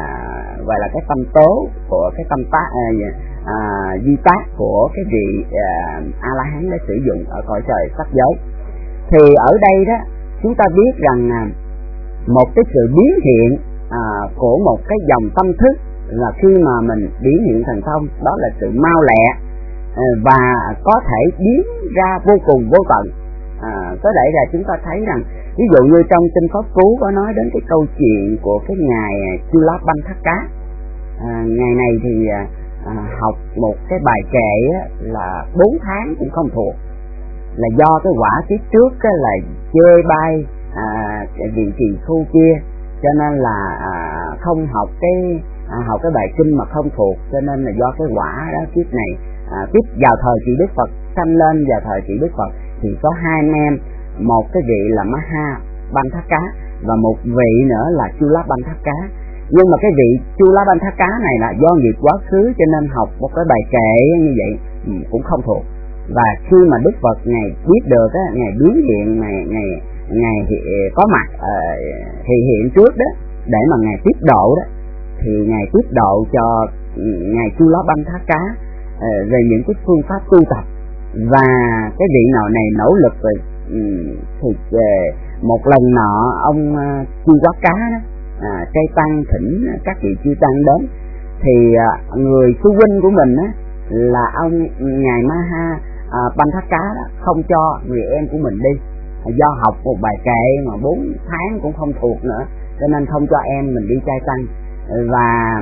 [SPEAKER 5] gọi là cái tâm tố của cái tâm tác à, à, di tác của cái vị à, A La Hán để sử dụng ở cõi trời sắc giới. Thì ở đây đó chúng ta biết rằng à, một cái sự biến hiện à, của một cái dòng tâm thức là khi mà mình biến hiện thần thông, đó là sự mau lẹ à, và có thể biến ra vô cùng vô tận. À, tới đây là chúng ta thấy rằng ví dụ như trong Kinh Pháp Cú có nói đến cái câu chuyện của cái ngài Chulabandhaka. à, ngày này thì à, học một cái bài kệ á, là bốn tháng cũng không thuộc, là do cái quả kiếp trước á, là chê bai à, vị trì khu kia, cho nên là à, không học cái à, học cái bài kinh mà không thuộc, cho nên là do cái quả đó kiếp này à, kiếp vào thời kỳ Đức Phật sanh lên vào thời kỳ Đức Phật thì có hai anh em, một cái vị là Mahabandhaka và một vị nữa là Chulabandhaka. Nhưng mà cái vị Chulabandhaka này là do nghiệp quá khứ, cho nên học một cái bài kệ như vậy cũng không thuộc. Và khi mà Đức Phật ngài biết được á, ngài biến hiện, ngài ngài ngài có mặt uh, thì hiện trước đó để mà ngài tiếp độ đó, thì ngài tiếp độ cho ngài Chulabandhaka uh, về những cái phương pháp tu tập. Và cái vị nào này nỗ lực rồi thì uh, một lần nọ ông uh, Chư Quá Cá đó à, trai tăng thỉnh các vị chư tăng đến, thì à, người sư huynh của mình á, là ông ngài Maha à, Bandhaka đó, không cho người em của mình đi, do học một bài kệ mà bốn tháng cũng không thuộc nữa, cho nên không cho em mình đi trai tăng. Và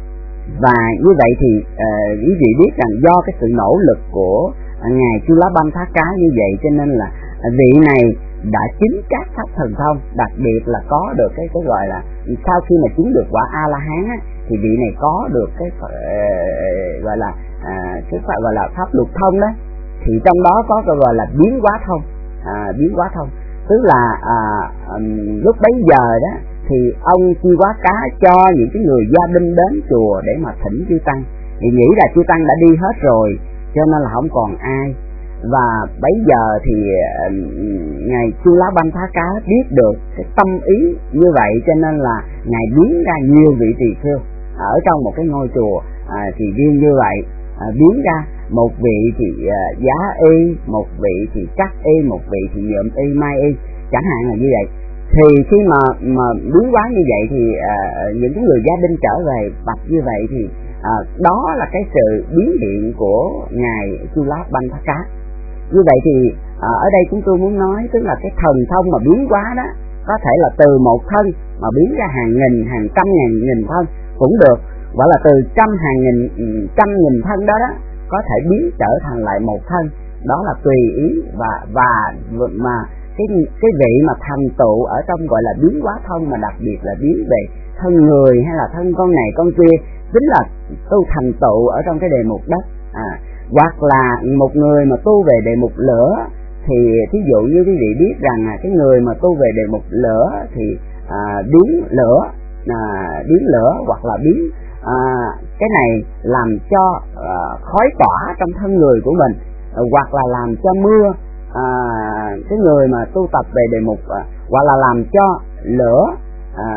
[SPEAKER 5] và như vậy thì uh, quý vị biết rằng do cái sự nỗ lực của uh, ngài Chulabandhaka như vậy, cho nên là uh, vị này đã chứng các pháp thần thông, đặc biệt là có được cái cái gọi là sau khi mà chứng được quả A La Hán á, thì vị này có được cái uh, gọi là uh, cái pháp gọi là pháp luật thông đó, thì trong đó có cái gọi là biến hóa thông. À, biến hóa thông tức là à, um, lúc bấy giờ đó thì ông Chi Quá Cá cho những cái người gia đình đến chùa để mà thỉnh chư tăng, thì nghĩ là chư tăng đã đi hết rồi cho nên là không còn ai. Và bấy giờ thì uh, ngài Chu Lá Banh Thá Cá biết được cái tâm ý như vậy, cho nên là ngài biến ra nhiều vị tỳ kheo ở trong một cái ngôi chùa à, thì riêng như vậy à, biến ra một vị thì uh, giá y, một vị thì cắt y, một vị thì nhuộm y, mai y, chẳng hạn là như vậy. Thì khi mà mà biến hóa như vậy thì uh, những cái người gia đình trở về bạch như vậy thì uh, đó là cái sự biến hiện của ngài Chu Lá Banh Thá Cá. Như vậy thì à, ở đây chúng tôi muốn nói tức là cái thần thông mà biến hóa đó có thể là từ một thân mà biến ra hàng nghìn, hàng trăm ngàn nghìn thân cũng được, hoặc là từ trăm hàng nghìn, trăm nghìn thân đó đó có thể biến trở thành lại một thân, đó là tùy ý. Và và mà cái cái vị mà thành tựu ở trong gọi là biến hóa thông mà đặc biệt là biến về thân người hay là thân con này con kia, chính là tu thành tựu ở trong cái đề mục đất. À, hoặc là một người mà tu về đề mục lửa thì thí dụ như quý vị biết rằng là cái người mà tu về đề mục lửa thì à, biến lửa à, biến lửa hoặc là biến à, cái này làm cho à, khói tỏa trong thân người của mình, à, hoặc là làm cho mưa à, cái người mà tu tập về đề mục à, hoặc là làm cho lửa à,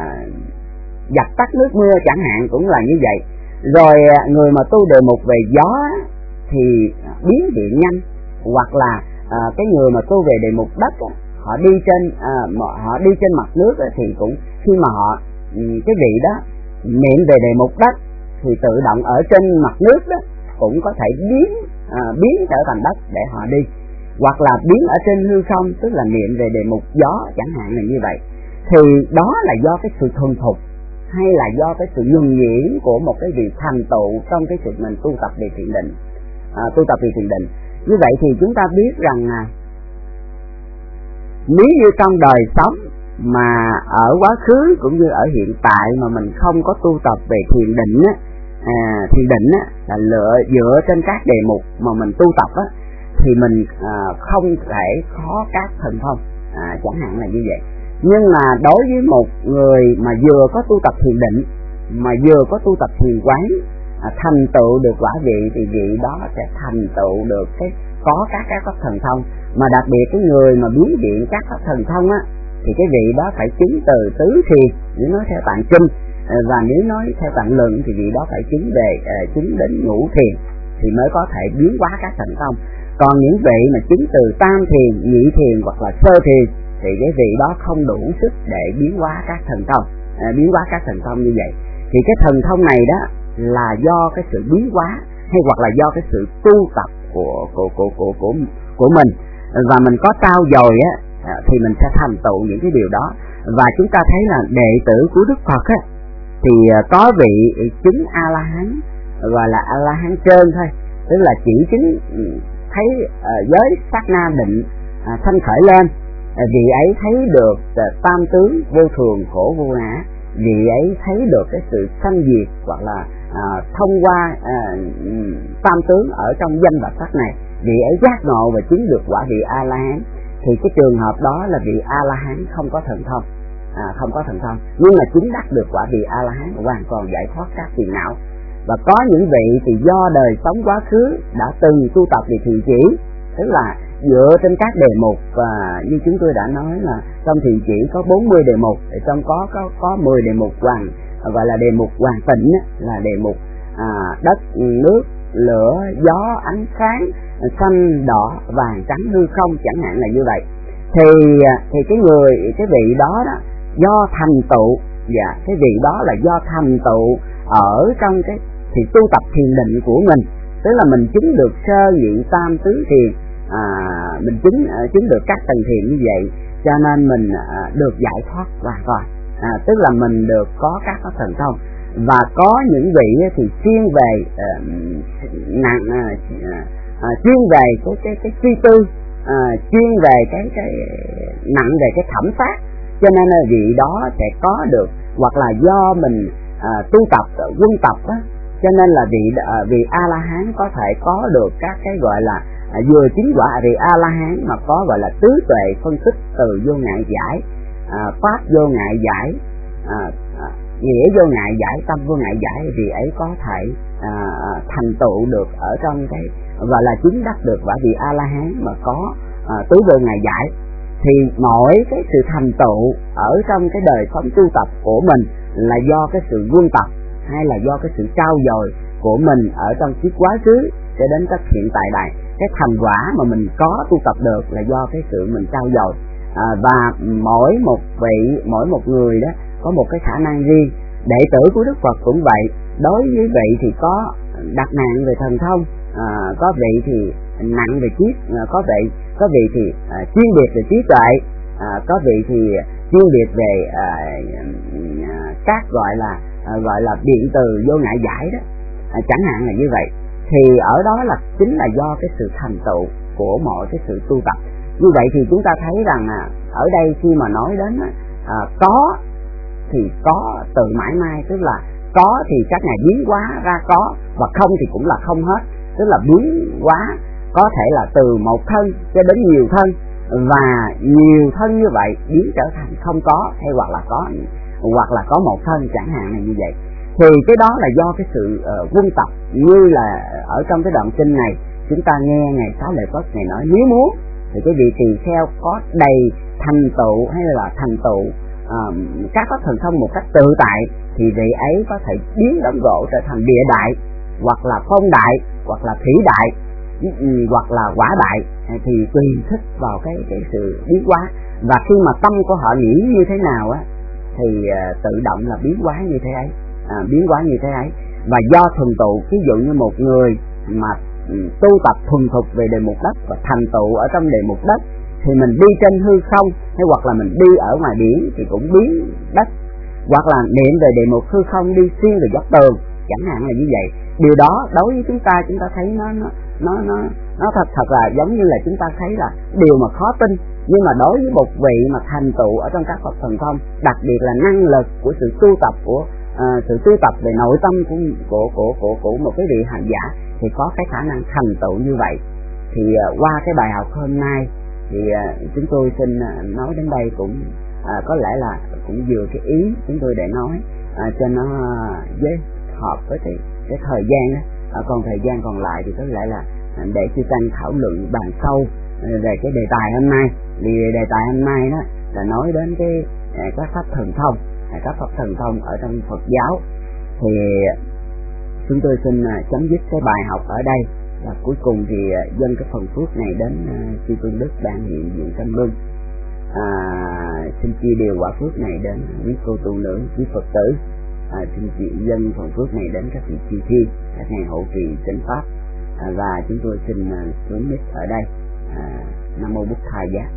[SPEAKER 5] dập tắt nước mưa chẳng hạn, cũng là như vậy. Rồi người mà tu đề mục về gió thì biến hiện nhanh, hoặc là à, cái người mà tu về đề mục đất á, họ đi trên à, họ đi trên mặt nước á, thì cũng khi mà họ cái vị đó niệm về đề mục đất thì tự động ở trên mặt nước đó cũng có thể biến à, biến trở thành đất để họ đi, hoặc là biến ở trên hư không tức là niệm về đề mục gió chẳng hạn là như vậy. Thì đó là do cái sự thuần thục hay là do cái sự nhuần nhuyễn của một cái vị thành tựu trong cái sự mình tu tập về thiền định. À, tu tập về thiền định như vậy thì chúng ta biết rằng à, nếu như trong đời sống mà ở quá khứ cũng như ở hiện tại mà mình không có tu tập về thiền định á, à, thiền định á là lựa dựa trên các đề mục mà mình tu tập á, thì mình à, không thể có các thần thông, à, chẳng hạn là như vậy. Nhưng mà đối với một người mà vừa có tu tập thiền định mà vừa có tu tập thiền quán, à, thành tựu được quả vị thì vị đó sẽ thành tựu được cái có các các các thần thông. Mà đặc biệt cái người mà biến hiện các các thần thông á thì cái vị đó phải chứng từ tứ thiền, nếu nói theo tạng kinh, và nếu nói theo tạng luận thì vị đó phải chứng về uh, chứng đến ngũ thiền thì mới có thể biến hóa các thần thông. Còn những vị mà chứng từ tam thiền, nhị thiền hoặc là sơ thiền thì cái vị đó không đủ sức để biến hóa các thần thông, à, biến hóa các thần thông như vậy. Thì cái thần thông này đó là do cái sự biến hóa hay hoặc là do cái sự tu tập của của của của của của mình, và mình có trau dồi á thì mình sẽ thành tựu những cái điều đó. Và chúng ta thấy là đệ tử của Đức Phật á thì có vị chứng A La Hán gọi là A La Hán trơn thôi, tức là chỉ chứng thấy uh, giới sát na định uh, sanh khởi lên, uh, vị ấy thấy được uh, tam tướng vô thường khổ vô ngã, vị ấy thấy được cái sự sanh diệt hoặc là uh, thông qua uh, tam tướng ở trong danh và sắc này, vị ấy giác ngộ và chứng được quả vị A La Hán. Thì cái trường hợp đó là vị A La Hán không có thần thông, à, không có thần thông nhưng mà chứng đắc được quả vị A La Hán hoàn toàn giải thoát các phiền não. Và có những vị thì do đời sống quá khứ đã từng tu tập về thiền chỉ, tức là dựa trên các đề mục, và như chúng tôi đã nói là trong thiền chỉ có bốn mươi đề mục, thì trong có có có mười đề mục hoàn, gọi là đề mục hoàn tịnh, là đề mục à, đất, nước, lửa, gió, ánh sáng, xanh, đỏ, vàng, trắng, hư không chẳng hạn là như vậy. Thì thì cái người cái vị đó đó do thành tựu, dạ cái vị đó là do thành tựu ở trong cái thì tu tập thiền định của mình, tức là mình chứng được sơ nhị tam tứ thiền, à, mình chứng chứng được các tầng thiền như vậy, cho nên mình à, được giải thoát hoàn toàn, à, tức là mình được có các cái thần thông. Và có những vị thì chuyên về uh, nặng uh, uh, chuyên về cái cái cái suy tư, uh, chuyên về cái cái nặng về cái thẩm sát, cho nên là vị đó sẽ có được, hoặc là do mình uh, tu tập uh, quân tập á, cho nên là vị uh, vị A La Hán có thể có được các cái gọi là à, vừa chứng quả A Rì A La Hán mà có gọi là tứ tuệ phân tích từ vô ngại giải, à, pháp vô ngại giải, à, à, nghĩa vô ngại giải, tâm vô ngại giải, thì ấy có thể à, thành tựu được ở trong cái gọi là chứng đắc được quả vị A La Hán mà có à, tứ vô ngại giải. Thì mỗi cái sự thành tựu ở trong cái đời sống tu tập của mình là do cái sự quân tập hay là do cái sự trau dồi của mình ở trong kiếp quá khứ cho đến các hiện tại đại. Cái thành quả mà mình có tu tập được là do cái sự mình trau dồi, à, và mỗi một vị, mỗi một người đó có một cái khả năng riêng. Đệ tử của Đức Phật cũng vậy, đối với vị thì có đặc nặng về thần thông, à, có vị thì nặng về trí, à, có vị có vị thì à, chuyên biệt về trí tuệ, à, có vị thì chuyên biệt về à, à, các gọi là à, gọi là biện từ vô ngại giải đó, à, chẳng hạn là như vậy. Thì ở đó là chính là do cái sự thành tựu của mọi cái sự tu tập. Như vậy thì chúng ta thấy rằng à, ở đây khi mà nói đến à, có thì có từ mãi mai, tức là có thì các ngài biến hóa ra có, và không thì cũng là không hết, tức là biến hóa có thể là từ một thân cho đến nhiều thân, và nhiều thân như vậy biến trở thành không có, hay hoặc là có hoặc là có một thân, chẳng hạn là như vậy. Thì cái đó là do cái sự uh, quân tập, như là ở trong cái đoạn kinh này chúng ta nghe ngài Xá Lợi Phất ngài nói, nếu muốn thì cái vị tỳ kheo có đầy thành tựu hay là thành tựu uh, các pháp thần thông một cách tự tại, thì vị ấy có thể biến đống gỗ trở thành địa đại, hoặc là phong đại, hoặc là thủy đại, hoặc là quả đại, thì tùy thích vào cái cái sự biến hóa. Và khi mà tâm của họ nghĩ như thế nào á thì uh, tự động là biến hóa như thế ấy, à, biến hóa như thế ấy. Và do thuần tụ, ví dụ như một người mà um, tu tập thuần thục về đề mục đất và thành tựu ở trong đề mục đất, thì mình đi trên hư không hay hoặc là mình đi ở ngoài biển thì cũng biến đất, hoặc là niệm về đề mục hư không đi xuyên về góc tường, chẳng hạn là như vậy. Điều đó đối với chúng ta chúng ta thấy nó nó nó nó nó thật thật là giống như là chúng ta thấy là điều mà khó tin, nhưng mà đối với một vị mà thành tựu ở trong các Phật thần thông, đặc biệt là năng lực của sự tu tập của uh, sự tu tập về nội tâm của của của của, của một cái vị hành giả thì có cái khả năng thành tựu như vậy. Thì uh, qua cái bài học hôm nay thì uh, chúng tôi xin uh, nói đến đây cũng uh, có lẽ là cũng vừa cái ý chúng tôi để nói uh, cho nó uh, với hợp với cái cái thời gian đó. À, còn thời gian còn lại thì có lẽ là để chư tăng thảo luận bàn sâu về cái đề tài hôm nay. Vì đề tài hôm nay đó là nói đến cái các pháp thần thông, các pháp thần thông ở trong Phật giáo. Thì chúng tôi xin chấm dứt cái bài học ở đây, và cuối cùng thì dâng cái phần phước này đến chư tôn đức đang hiện diện trong luân. À, xin chia đều quả phước này đến quý cô tu nữ, quý Phật tử. À, xin chị dân phần phước này đến các vị chư thiên, các ngài hộ trì chánh pháp, à, và chúng tôi xin uh, xuống mic ở đây. à, Nam mô Bụt Thầy Giá.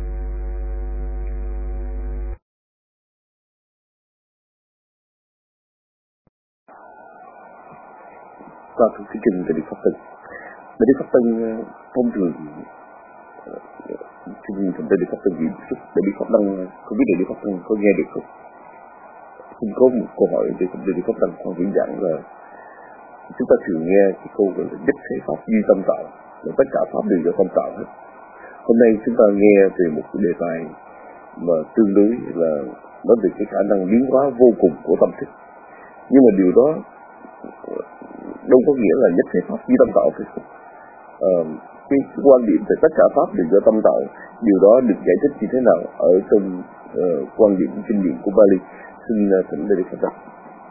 [SPEAKER 3] Con thưa kính trình Đại Đức Pháp Tân. Đại Đức Pháp Tân thông thường chương trình Đại Đức Pháp Tân diễn xuất Đại Đức Pháp Tân, không biết Đại Đức Pháp Tân có nghe được không? Xin có một câu hỏi để Đại Đức Pháp Tân con diễn giảng là chúng ta thường nghe cái câu gọi là nhất thế pháp duy tâm tạo, là tất cả pháp đều do tâm tạo hết. Hôm nay chúng ta nghe về một cái đề tài mà tương đối là nói về cái khả năng biến hóa vô cùng của tâm thức, nhưng mà điều đó đâu có nghĩa là nhất thế pháp duy tâm tạo phải không? À, cái, cái quan điểm về tất cả pháp đều do tâm tạo, điều đó được giải thích như thế nào ở trong uh, quan điểm kinh điển của Bali? Xin uh, thỉnh Đại Đức Pháp Tân.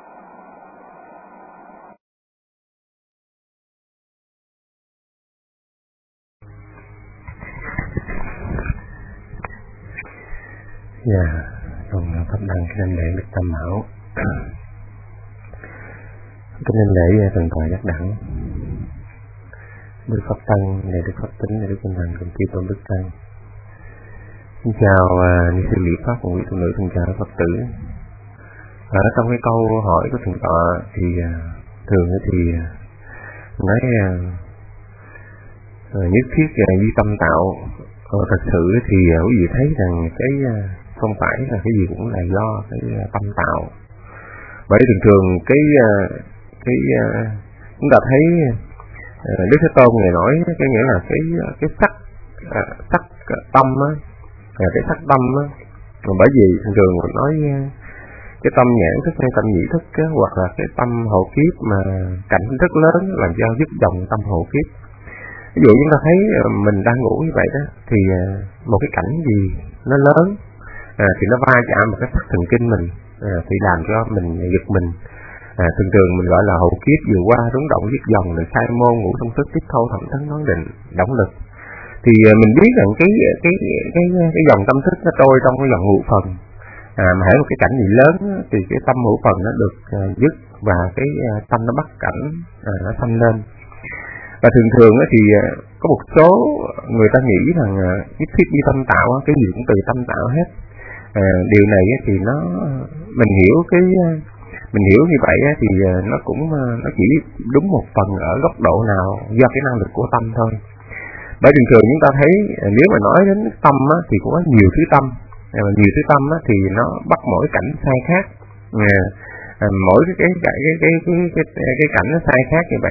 [SPEAKER 4] Dạ, còn Pháp Đăng kính lễ Đức Tam Bảo, kính lễ thần thoại giác đẳng, Đức Pháp Tăng, Đại Đức Pháp Tính, Đại Đức Tinh Thành, cùng chư tôn đức tăng. Xin chào ni sư Lý Pháp cùng quý tu nữ, thân chào Phật tử. Ở trong cái câu hỏi của thượng tọa thì thường thì nói nhất thiết là duy tâm tạo. Còn thật sự thì quý vị thấy rằng cái không phải là cái gì cũng là do cái tâm tạo. Bởi thường thường cái cái chúng ta thấy
[SPEAKER 6] Đức Thế Tôn này nói cái nghĩa là cái cái sắc à, sắc tâm á, à, cái sắc tâm á, bởi vì thường thường mình nói cái tâm nhãn thức hay tâm nhĩ thức á, hoặc là cái tâm hộ kiếp mà cảnh rất lớn là do dứt dòng tâm hộ kiếp. Ví dụ chúng ta thấy mình đang ngủ như vậy đó, thì một cái cảnh gì nó lớn à, thì nó va chạm một cái sắc thần kinh mình à, thì làm cho mình giật mình. À, thường thường mình gọi là hộ kiếp vừa qua, rúng động dứt dòng, rồi khai môn, ngũ thông thức, tiếp thâu, thẩm thắng, đoán định, động lực. Thì mình biết rằng cái cái cái cái dòng tâm thức nó trôi trong cái dòng ngũ phần. À, mà hễ một cái cảnh gì lớn thì cái tâm ngũ phần nó được uh, dứt và cái uh, tâm nó bắt cảnh uh, nó thanh lên. Và thường thường thì uh, có một số người ta nghĩ rằng uh, nhất thiết như tâm tạo, cái gì cũng từ tâm tạo hết. Uh, điều này thì nó mình hiểu cái uh, mình hiểu như vậy thì uh, nó cũng uh, nó chỉ đúng một phần ở góc độ nào do cái năng lực của tâm thôi. Bởi thường thường chúng ta thấy uh, nếu mà nói đến tâm á, thì cũng có nhiều thứ tâm. À, nhiều thứ tâm á, thì nó bắt mỗi cảnh sai khác, à, à, mỗi cái cái cái cái cái cái, cái, cái cảnh nó sai khác như vậy.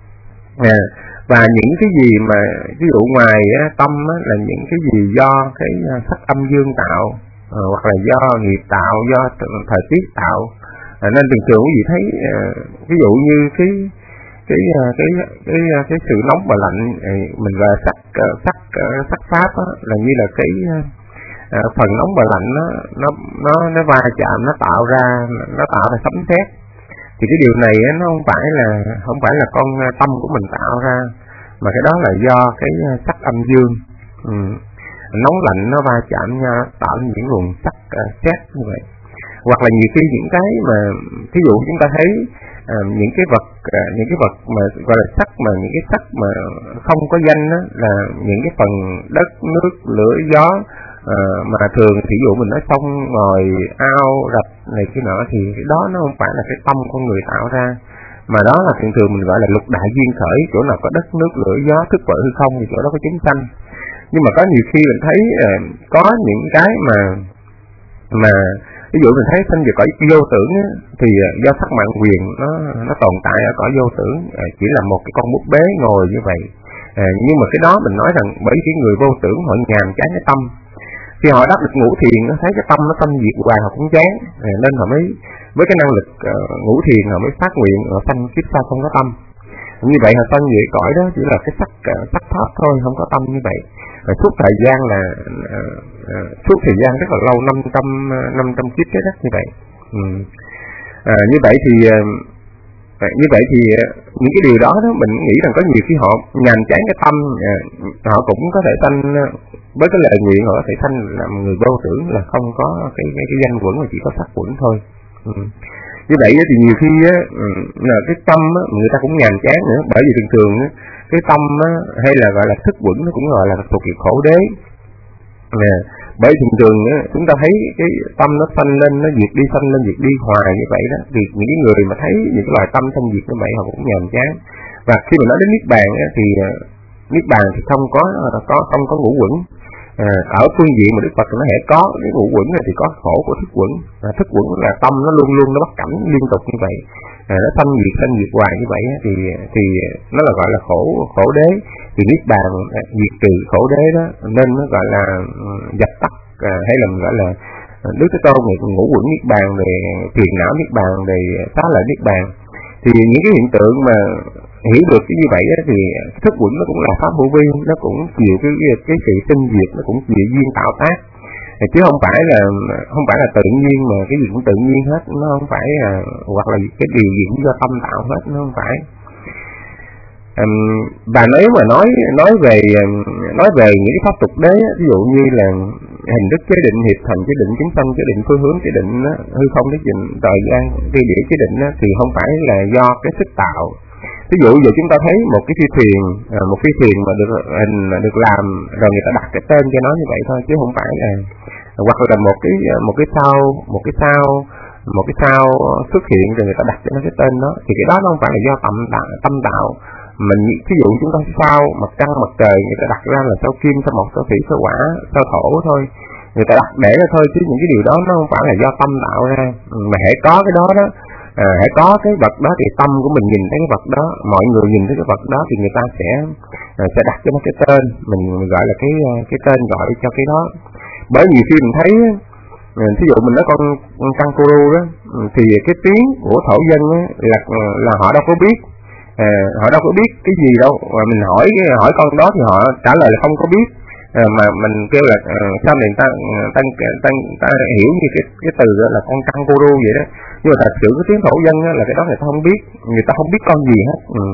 [SPEAKER 6] À, và những cái gì mà ví dụ ngoài á, tâm á, là những cái gì do cái sắc âm dương tạo, à, hoặc là do nghiệp tạo, do thời tiết tạo. À, nên thường thường quý vị thấy à, ví dụ như cái cái cái cái cái, cái sự nóng và lạnh, à, mình gọi sắc sắc sắc pháp á, là như là cái À, phần nóng và lạnh nó nó nó nó va chạm, nó tạo ra nó tạo ra sấm sét. Thì cái điều này nó không phải là không phải là con tâm của mình tạo ra, mà cái đó là do cái sắc âm dương. Ừ. Nóng lạnh nó va chạm nhau tạo ra những luồng sắc uh, sét như vậy. Hoặc là nhiều khi những cái mà ví dụ chúng ta thấy uh, những cái vật uh, những cái vật mà gọi là sắc, mà những cái sắc mà không có danh đó, là những cái phần đất, nước, lửa, gió. À, mà thường ví dụ mình nói sông, ngòi, ao, rạch này kia nọ, thì cái đó nó không phải là cái tâm con người tạo ra, mà đó là thường thường mình gọi là lục đại duyên khởi. Chỗ nào có đất, nước, lửa, gió, thức vợ hư không thì chỗ đó có chúng sanh. Nhưng mà có nhiều khi mình thấy uh, có những cái mà mà ví dụ mình thấy sanh về cõi vô tưởng á, thì uh, do sắc mạng quyền nó nó tồn tại ở cõi vô tưởng, uh, chỉ là một cái con búp bê ngồi như vậy. Uh, nhưng mà cái đó mình nói rằng bởi cái người vô tưởng họ nhàm chán cái tâm. Khi họ đắc được ngũ thiền, nó thấy cái tâm nó tâm diệt hoài, họ cũng chán, nên họ mới với cái năng lực uh, ngũ thiền họ mới phát nguyện họ sanh kiếp sau không có tâm. Như vậy họ sanh về cõi đó chỉ là cái sắc uh, sắc pháp thôi, không có tâm như vậy. Rồi suốt thời gian là uh, uh, suốt thời gian rất là lâu, năm trăm năm trăm kiếp thế đất như vậy. Ừ. À, như vậy thì uh, À, như vậy thì những cái điều đó đó mình nghĩ rằng có nhiều khi họ nhàm chán cái tâm, à, họ cũng có thể sanh với cái lời nguyện, họ có thể sanh làm người vô tưởng là không có cái cái, cái danh quẩn, mà chỉ có sắc quẩn thôi. Ừ. Như vậy thì nhiều khi á, là cái tâm á, người ta cũng nhàm chán nữa, bởi vì thường thường á, cái tâm á, hay là gọi là thức quẩn nó cũng gọi là thuộc nghiệp khổ đế. À, bởi thường thường á, chúng ta thấy cái tâm nó sanh lên, nó diệt đi, sanh lên diệt đi hoài như vậy đó, thì những cái người mà thấy những cái loài tâm sanh diệt như vậy họ cũng nhàm chán. Và khi mà nói đến niết bàn á, thì uh, niết bàn thì không có có không có ngũ quẩn. À, ở phương diện mà Đức Phật nó hễ có cái ngũ quẩn này thì có khổ của thức quẩn. À, thức quẩn là tâm nó luôn luôn nó bắt cảnh liên tục như vậy, à, nó sanh diệt sanh diệt hoài như vậy á, thì thì nó là gọi là khổ khổ đế. Thì niết bàn à, diệt trừ khổ đế đó, nên nó gọi là uh, dập tắt, à, hay là gọi là Đức Thế Tôn này ngũ quẩn niết bàn, về phiền não niết bàn, về xá lợi niết bàn. Thì những cái hiện tượng mà hiểu được cái như vậy á, thì thức quẩn nó cũng là pháp hữu vi, nó cũng chịu cái cái sự sinh diệt, nó cũng chịu duyên tạo tác, chứ không phải là không phải là tự nhiên, mà cái gì cũng tự nhiên hết, nó không phải là, hoặc là cái điều gì cũng do tâm tạo hết, nó không phải. Um, và nếu mà nói nói về nói về những cái pháp tục đế, ví dụ như là hình thức chế định, hiệp thành chế định, chứng sanh chế định, phương hướng chế định, hư không chế định, thời gian tri địa chế định, thì không phải là do cái sức tạo. Ví dụ giờ chúng ta thấy một cái phi thuyền, một phi thuyền mà được hình được làm rồi người ta đặt cái tên cho nó như vậy thôi, chứ không phải là, hoặc là một cái một cái sao một cái sao một cái sao xuất hiện rồi người ta đặt cho nó cái tên đó, thì cái đó nó không phải là do tâm tạo, tâm tạo. Mình ví dụ chúng ta sao mặt trăng, mặt trời người ta đặt ra là sao kim, sao mộc, sao thủy, sao hỏa, sao thổ thôi, người ta đặt để ra thôi, chứ những cái điều đó nó không phải là do tâm tạo ra. Mà hễ có cái đó đó à, hãy có cái vật đó thì tâm của mình nhìn thấy cái vật đó, mọi người nhìn thấy cái vật đó thì người ta sẽ à, sẽ đặt cho nó cái tên, mình gọi là cái cái tên gọi cho cái đó. Bởi vì khi mình thấy, thí dụ mình nói con, con kangaroo đó, thì cái tiếng của thổ dân á, là là họ đâu có biết, à, họ đâu có biết cái gì đâu, mà mình hỏi hỏi con đó thì họ trả lời là không có biết, à, mà mình kêu là à, sao mình ta ta, ta ta hiểu như cái cái từ đó là con kangaroo vậy đó, nhưng mà thật sự cái tiếng thổ dân á, là cái đó người ta không biết, người ta không biết con gì hết. Ừ.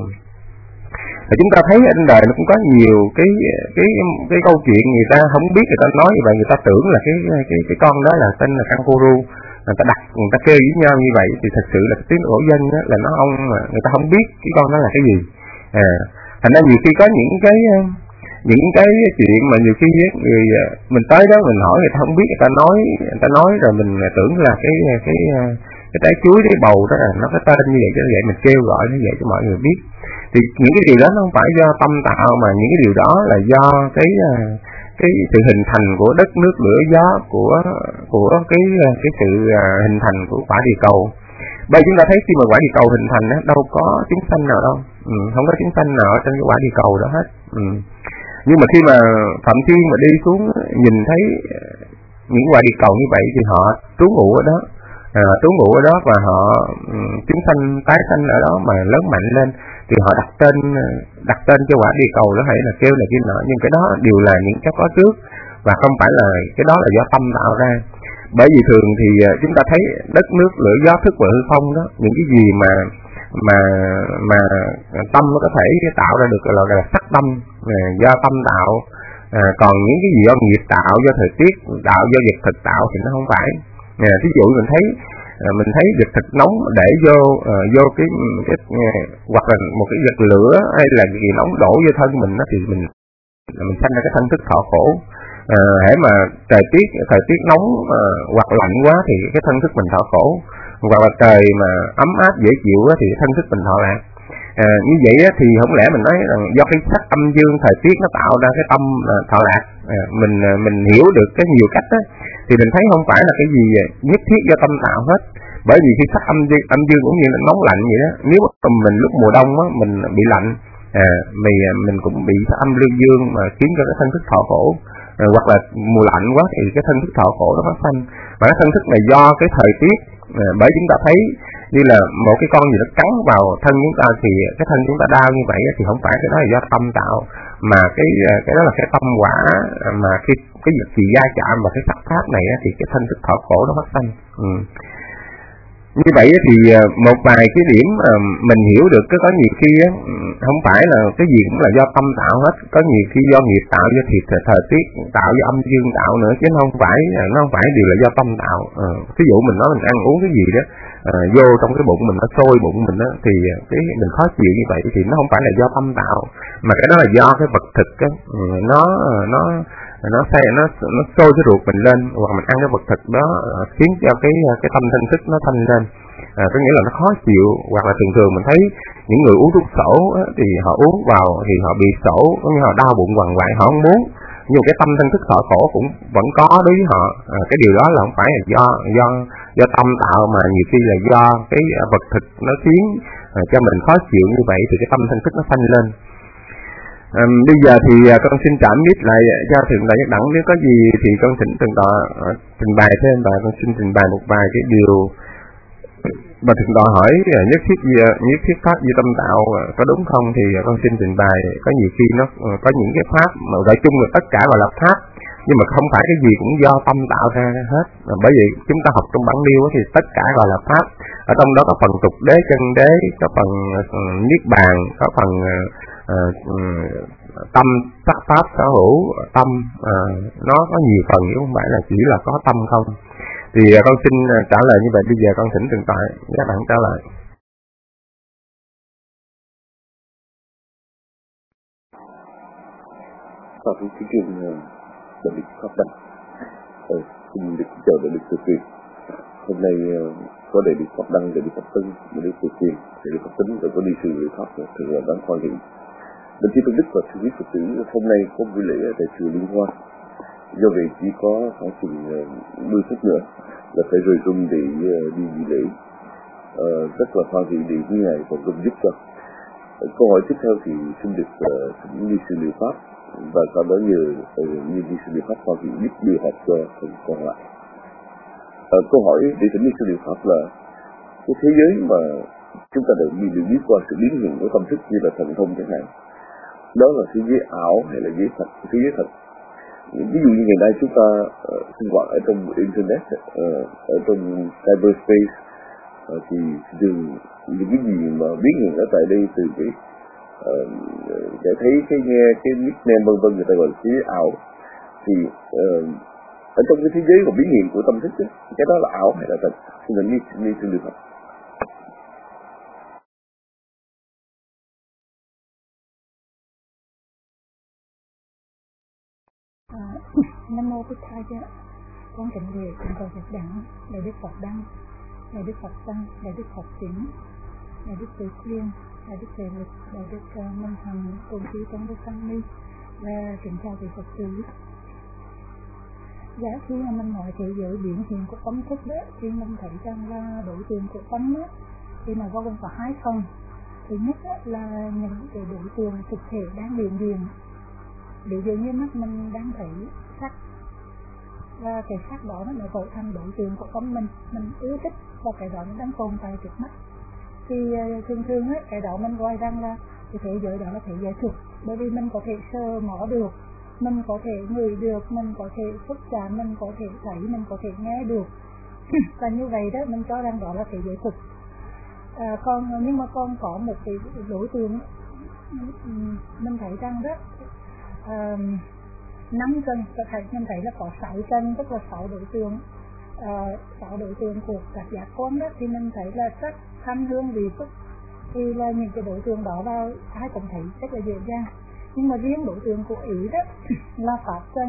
[SPEAKER 6] Thì chúng ta thấy ở trên đời nó cũng có nhiều cái cái cái câu chuyện người ta không biết, người ta nói như vậy, người ta tưởng là cái cái cái con đó là tên là kangaroo, người ta đặt, người ta kêu với nhau như vậy, thì thật sự là cái tiếng thổ dân đó là nó không, người ta không biết cái con đó là cái gì. À, thành ra nhiều khi có những cái những cái chuyện mà nhiều khi người mình tới đó mình hỏi người ta không biết, người ta nói người ta nói rồi mình tưởng là cái cái cái trái chuối cái bầu đó là nó có tên như vậy, cho vậy mình kêu gọi như vậy cho mọi người biết. Thì những cái điều đó nó không phải do tâm tạo, mà những cái điều đó là do cái cái sự hình thành của đất nước lửa gió, của của cái cái sự hình thành của quả địa cầu. Bây giờ chúng ta thấy khi mà quả địa cầu hình thành á, đâu có chúng sanh nào đâu, ừ, không có chúng sanh nào ở trên cái quả địa cầu đó hết. Ừ. Nhưng mà khi mà Phạm Thiên mà đi xuống nhìn thấy những quả địa cầu như vậy thì họ trú ngụ ở đó, à, trú ngụ ở đó và họ um, chúng sanh tái sanh ở đó mà lớn mạnh lên, thì họ đặt tên đặt tên cho quả địa cầu đó, hay là kêu là cái nọ, nhưng cái đó đều là những cái có trước và không phải là cái đó là do tâm tạo ra. Bởi vì thường thì chúng ta thấy đất nước lửa gió thức và hư không đó, những cái gì mà mà mà tâm nó có thể tạo ra được là, là sắc tâm, do tâm tạo. À, còn những cái gì do nghiệp tạo, do thời tiết tạo, do vật thực tạo thì nó không phải. À, ví dụ mình thấy à, mình thấy vật thực nóng để vô à, vô cái, cái hoặc là một cái vật lửa hay là gì nóng đổ vô thân mình đó, thì mình mình sanh ra cái thân thức thọ khổ. À, hễ mà thời tiết thời tiết nóng à, hoặc lạnh quá thì cái thân thức mình thọ khổ, hoặc là trời mà ấm áp dễ chịu quá thì thân thức mình thọ lạc. À, như vậy á, thì không lẽ mình nói rằng do cái sắc âm dương thời tiết nó tạo ra cái tâm à, thọ lạc. À, mình à, mình hiểu được cái nhiều cách á, thì mình thấy không phải là cái gì nhất thiết do tâm tạo hết. Bởi vì khi sắc âm dương, âm dương cũng như là nóng lạnh vậy đó. Nếu mình lúc mùa đông á, mình bị lạnh, à, mình mình cũng bị sắc âm lương dương mà khiến cho cái thân thức thọ khổ. À, hoặc là mùa lạnh quá thì cái thân thức thọ khổ nó phát sinh. Và cái thân thức này do cái thời tiết. À, bởi chúng ta thấy như là một cái con gì nó cắn vào thân chúng ta thì cái thân chúng ta đau như vậy thì không phải cái đó là do tâm tạo, mà cái cái đó là cái tâm quả, mà khi cái việc gì va chạm vào cái sắc pháp này thì cái thân thức thọ khổ nó phát sinh. Ừ. Như vậy thì một vài cái điểm mình hiểu được cái có nhiều khi á, không phải là cái gì cũng là do tâm tạo hết, có nhiều khi do nghiệp tạo, do thiệt thời tiết tạo, do âm dương tạo nữa, chứ nó không phải nó không phải đều là do tâm tạo. À, ví dụ mình nói mình ăn uống cái gì đó à, vô trong cái bụng mình nó sôi bụng mình đó, thì cái mình khó chịu như vậy thì nó không phải là do tâm tạo, mà cái đó là do cái vật thực á, nó nó nó say nó nó sôi cái ruột mình lên, hoặc mình ăn cái vật thực đó khiến cho cái cái tâm thân thức nó thanh lên. À, có nghĩa là nó khó chịu, hoặc là thường thường mình thấy những người uống thuốc sổ á, thì họ uống vào thì họ bị sổ, có nghĩa họ đau bụng quằn quại, họ không muốn, nhưng cái tâm thân thức thọ khổ cũng vẫn có đối với họ. À, cái điều đó là không phải là do do do tâm tạo, mà nhiều khi là do cái vật thực nó khiến à, cho mình khó chịu như vậy, thì cái tâm thân thức nó thanh lên. À, bây giờ thì à, con xin trạm mic lại cho thượng tọa Nhất Đẳng, nếu có gì thì con thỉnh thượng tọa à, trình bày thêm, và con xin trình bày một vài cái điều mà thượng tọa hỏi à, nhất thiết nhất thiết pháp như tâm tạo à, có đúng không, thì à, con xin trình bày. Có nhiều khi nó à, có những cái pháp mà gọi chung là tất cả gọi là pháp, nhưng mà không phải cái gì cũng do tâm tạo ra hết. À, bởi vì chúng ta học trong bản điêu thì tất cả gọi là pháp, ở trong đó có phần tục đế, chân đế, có phần uh, niết bàn, có phần uh, uh, tâm sắc pháp sở hữu tâm, uh, nó có nhiều phần, chứ không phải là chỉ là có tâm không. Thì uh, con xin uh, trả lời như vậy. Bây giờ con thỉnh thượng tọa Nhất Đẳng trả lời.
[SPEAKER 3] Và cái chương trình đại lịch pháp đăng, ờ, xin được chào đại lịch Từ Quyền. Hôm nay có đại lịch pháp đăng, đại lịch pháp tấn, đại lịch Từ Quyền, đại lịch pháp tấn, và có đi sư người pháp thường là đáng khoan hỷ. Đồng chí Tôn Đức và sư quý Phật tử hôm nay có buổi lễ tại chùa Liên Hoa. Do vậy chỉ có khoảng chừng mười phút nữa là phải rời rung để đi dự lễ. uh, rất là hoa vị điện như này còn cũng giúp cho. Uh, câu hỏi tiếp theo thì xin được uh, thỉnh ni sư Liệu Pháp và sau đó nhờ uh, như ni sư Liệu Pháp hoa vị giúp điều học cho phần còn lại. Uh, câu hỏi để thỉnh ni sư Liệu Pháp là cái thế giới mà chúng ta được được biết qua sự biến hiện của tâm thức như là thần thông chẳng hạn, đó là thế giới ảo hay là giới thật, thế giới thật. Ví dụ như ngày nay chúng ta uh, sinh hoạt ở trong internet, uh, ở trong cyberspace, uh, thì dường những cái gì mà biến hiện ở tại đây từ cái uh, để thấy cái nghe cái nickname vân vân người ta gọi là thế giới ảo, thì uh, ở trong cái thế giới mà biến hiện của tâm thức ấy, cái đó là ảo hay là thật? Xin là ni sư Liệu Pháp.
[SPEAKER 7] Nam mô Bụt Thầy, con kính lễ cùng cầu Phật đẳng, đại đức Phật đăng, đại đức Phật tăng, đại đức Phật tín, đại đức Tự Khuyên, đại đức Tuệ Lực, đại đức uh, Minh Hằng, cùng chư tôn đức tăng ni và kính chào quý Phật tử. Giá khi mà mình nói thế giới biến hiện của tâm thức đó, thì mình thấy rằng là đối tượng của tâm đó, thì nó bao gồm có hai phần. Thứ nhất đó, là những cái đối tượng thực thể đang hiện diện. Ví dụ như mắt mình đang thấy sắc, và cái sắc đó nó gọi thành đối tượng của tâm mình, mình ưa thích và cái đó nó đang tồn tại trước mắt. Thì uh, thường thường ấy, cái đó mình gọi rằng là cái thế giới đó là thế giới thực, bởi vì mình có thể sờ mó được, mình có thể ngửi được, mình có thể xúc chạm, mình có thể thấy, mình có thể nghe được. Và như vậy đó, mình cho rằng đó là thế giới thực. À, còn nhưng mà còn có một cái đối tượng mình thấy rằng đó, uh, năm chân, có thể mình thấy là có sáu chân, tức là sáu đối tượng, uh, sáu đối tượng của các giác quan đó, thì mình thấy là sắc, thanh, hương, vị, xúc, thì là những cái đối tượng đó vào ai cũng thấy rất là dễ dàng. Nhưng mà riêng đối tượng của ý đó là pháp chân,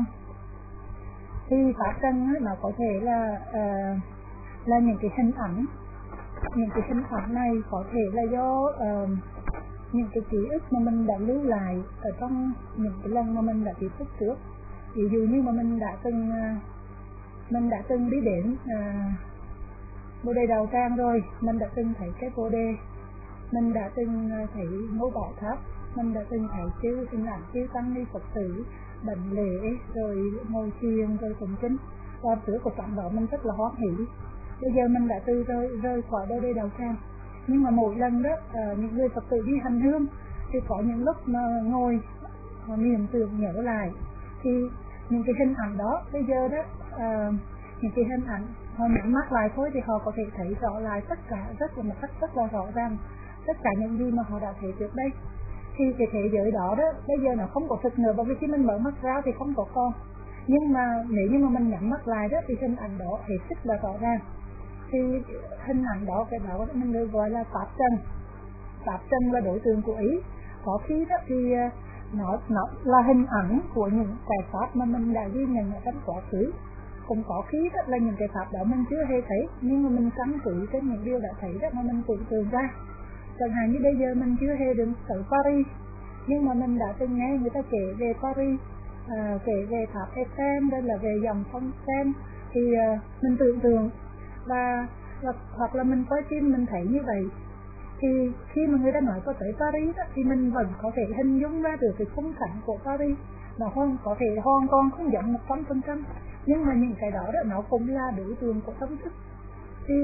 [SPEAKER 7] thì pháp chân đó, nó có thể là uh, là những cái hình ảnh, những cái hình ảnh này có thể là do uh, những cái ký ức mà mình đã lưu lại ở trong những cái lần mà mình đã tiếp xúc trước. Ví dụ như mà mình đã từng mình đã từng đi đến uh, Bồ Đề Đào Tràng rồi, mình đã từng thấy cái Bồ Đề, mình đã từng thấy Ngũ Bảo Tháp, mình đã từng thấy chư hình ảnh chư tăng ni Phật tử đảnh lễ rồi ngồi thiền rồi tụng kinh, và giữa cuộc cảnh đó mình rất là hoan hỷ. Bây giờ mình đã từ rơi rơi khỏi Bồ Đề Đào Tràng, nhưng mà mỗi lần đó uh, những người Phật tử đi hành hương thì có những lúc mà ngồi họ niệm tưởng nhớ lại, thì những cái hình ảnh đó bây giờ đó uh, những cái hình ảnh họ nhắm mắt lại thôi thì họ có thể thấy rõ lại tất cả, rất là một cách rất là rõ ràng tất cả những gì mà họ đã thấy trước đây. Thì cái thế giới đó đó bây giờ nó không có thực nữa, bởi vì khi mình mở mắt ra thì không có con, nhưng mà nếu như mà mình nhắm mắt lại đó thì hình ảnh đó hết sức là rõ ràng. Thì hình ảnh đó, cái đó mình được gọi là pháp chân. Pháp chân là đối tượng của ý. Có khi đó thì nó, nó là hình ảnh của những cái pháp mà mình đã ghi nhận ở trong quá khứ. Cũng có khi đó là những cái pháp đó mình chưa hề thấy, nhưng mà mình căn cứ trên những điều đã thấy đó mà mình tưởng tượng ra. Chẳng hạn như bây giờ mình chưa hề đến tới Paris, nhưng mà mình đã từng nghe người ta kể về Paris, à, kể về tháp Eiffel, đây là về dòng sông Seine, thì à, mình tưởng tượng và, và hoặc là mình coi phim mình thấy như vậy, thì khi mà người ta nói có tới Paris đó, thì mình vẫn có thể hình dung ra được cái khung cảnh của Paris. Nó không có thể hoàn toàn không giống một trăm phần trăm, nhưng mà những cái đó đó nó cũng là đối tượng của tâm thức. Thì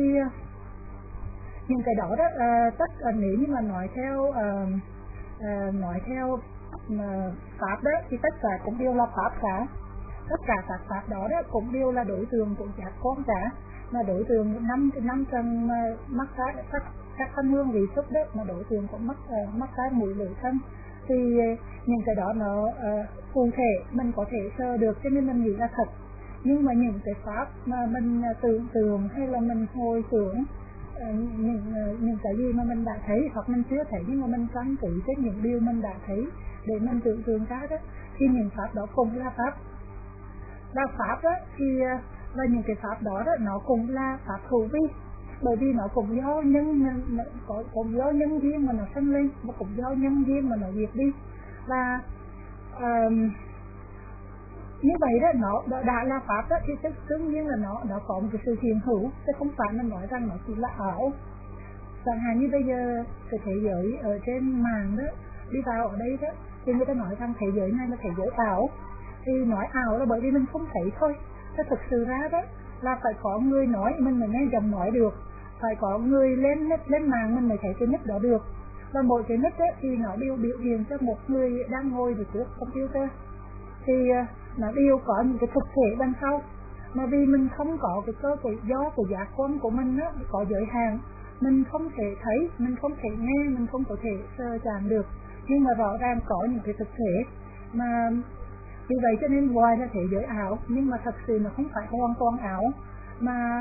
[SPEAKER 7] những cái đó đó uh, tất uh, nếu như mà nói theo uh, uh, nói theo uh, pháp đó thì tất cả cũng đều là pháp cả, tất cả các pháp đó đó cũng đều là đối tượng của giác quan cả, mà đối tượng năm năm chân mắt cái các các thanh hương vị xúc đó mà đối tượng của mắt uh, mắt cái mũi lưỡi thân. Thì uh, những cái đó nó uh, cụ thể mình có thể sơ được, cho nên mình nghĩ là thật. Nhưng mà những cái pháp mà mình uh, tưởng tượng hay là mình hồi tưởng uh, những uh, những cái gì mà mình đã thấy hoặc mình chưa thấy, nhưng mà mình căn cứ trên những điều mình đã thấy để mình tưởng tượng ra đó, thì những pháp đó cũng là pháp. Và pháp đó thì uh, và những cái pháp đó đó nó cũng là pháp hữu vi, bởi vì nó cũng do nhân nó, có cũng do nhân duyên mà nó sinh lên, nó cũng do nhân duyên mà nó diệt đi. Và uh, như vậy đó nó đã, đã là pháp đó thì tất nhiên là nó nó có một cái sự hiện hữu, chứ không phải mình nói rằng nó chỉ là ảo. Chẳng hạn như bây giờ cái thế giới ở trên mạng đó, đi vào ở đây đó, thì người ta nói rằng thế giới này là thế giới ảo. Thì nói ảo là bởi vì mình không thấy thôi. Thế thực sự ra đó là phải có người nói mình mới nghe giọng nói được, phải có người lên nick lên mạng mình mới thấy cái nick đó được. Và mỗi cái nick ấy, thì nó đều biểu hiện cho một người đang ngồi ở trước computer, thì nó đều có những cái thực thể đằng sau. Mà vì mình không có cái cơ cái do của giác quan của mình á, có giới hạn, mình không thể thấy, mình không thể nghe, mình không có thể sờ chạm được. Nhưng mà rõ ràng có những cái thực thể mà vì vậy cho nên ngoài là thế giới ảo, nhưng mà thật sự nó không phải hoàn toàn ảo, mà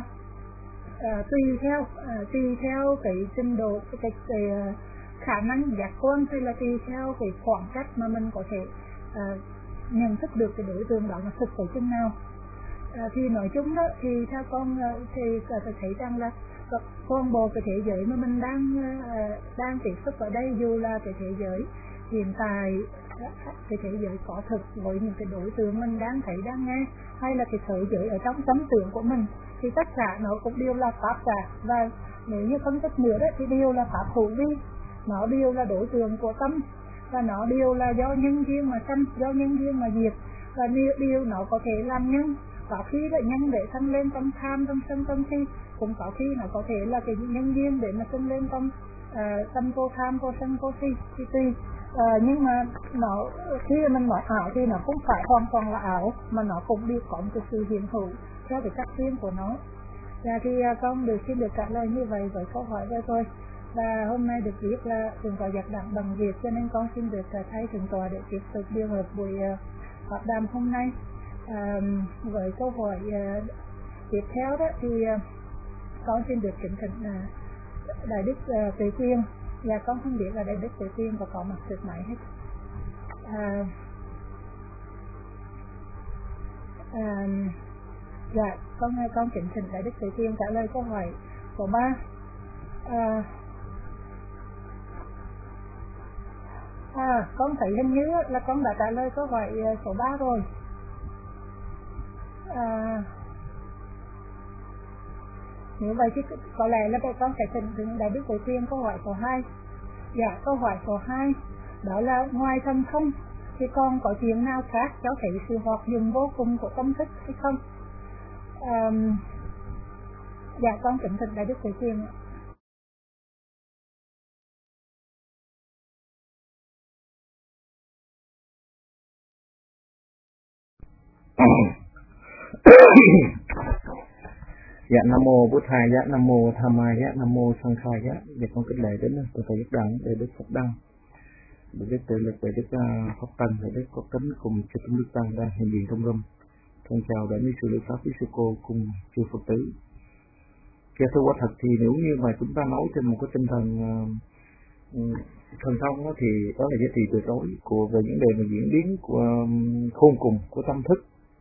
[SPEAKER 7] à, tùy theo à, tùy theo cái trình độ cái, cái, cái, cái khả năng giác quan, hay là tùy theo cái khoảng cách mà mình có thể à, nhận thức được cái đối tượng đó là thực thể chừng nào. À, thì nói chung đó thì theo con thì tôi thấy rằng là toàn bộ cái thế giới mà mình đang uh, đang tiếp xúc ở đây, dù là cái thế giới hiện tại, cái thế giới có thực với những cái đối tượng mình đang thấy đang nghe, hay là cái thế giới ở trong tâm tưởng của mình, thì tất cả nó cũng đều là pháp cả. Và nếu như phân tích nữa đó thì đều là pháp hữu vi, nó đều là đối tượng của tâm, và nó đều là do nhân duyên mà sanh, do nhân duyên mà diệt, và điều nó có thể làm nhân. Có khi là nhân để sanh lên tâm tham, tâm sân, tâm si, cũng có khi nó có thể là cái nhân duyên để mà sanh lên tâm uh, tâm vô tham, vô sân, vô si, si tùy. Uh, nhưng mà nó khi mình nói ảo thì nó cũng phải hoàn toàn là ảo, mà nó cũng đều có một cái sự hiện hữu theo cái cách riêng của nó. Và thì uh, con được xin được trả lời như vậy với câu hỏi đó thôi. Và hôm nay được biết là Thượng tọa Giác Đẳng bằng việc, cho nên con xin được uh, thay Thượng tọa để tiếp tục điều hợp buổi uh, pháp đàm hôm nay. À, với câu hỏi uh, tiếp theo đó thì uh, con xin được kính thỉnh uh, Đại Đức uh, Tuệ Quyên, và con không biết là Đại Đức Tuệ Quyên có có mặt được máy hết. À, à, dạ con con kính thỉnh Đại Đức Tuệ Quyên trả lời câu hỏi số ba. À, à con thấy hình như là con đã trả lời câu hỏi uh, số ba rồi. À, nếu vậy thì có lẽ là con sẽ thỉnh thỉnh Đại Đức Tuệ Quyên câu hỏi số hai. Dạ, câu hỏi số hai đó là ngoài thần thông thì còn có chuyện nào khác cho thấy sự hoạt dụng vô cùng của tâm thức hay không? À, dạ con thỉnh thỉnh Đại Đức Tuệ Quyên.
[SPEAKER 8] Dạ nam mô Bụt Thầy, dạ nam mô Tham Mai, dạ nam mô Sang Khai, dạ dạ con kính lễ đến Thượng tọa Giác Đẳng, Đại Đức Pháp Đăng, Đại Đức Tự Lực, Đại Đức Pháp Tăng, Đại Đức Có Kính cùng chư tôn đức tăng đang hiện diện trong râm. Con chào đại ni sư Lý Pháp quý sư cô cùng chư Phật tử. Kể thưa quả thật thì nếu như mà chúng ta nói trên một cái tinh thần uh, thần thông đó, thì đó là giá trị tuyệt đối của về những đề mà diễn biến của um, khôn cùng của tâm thức.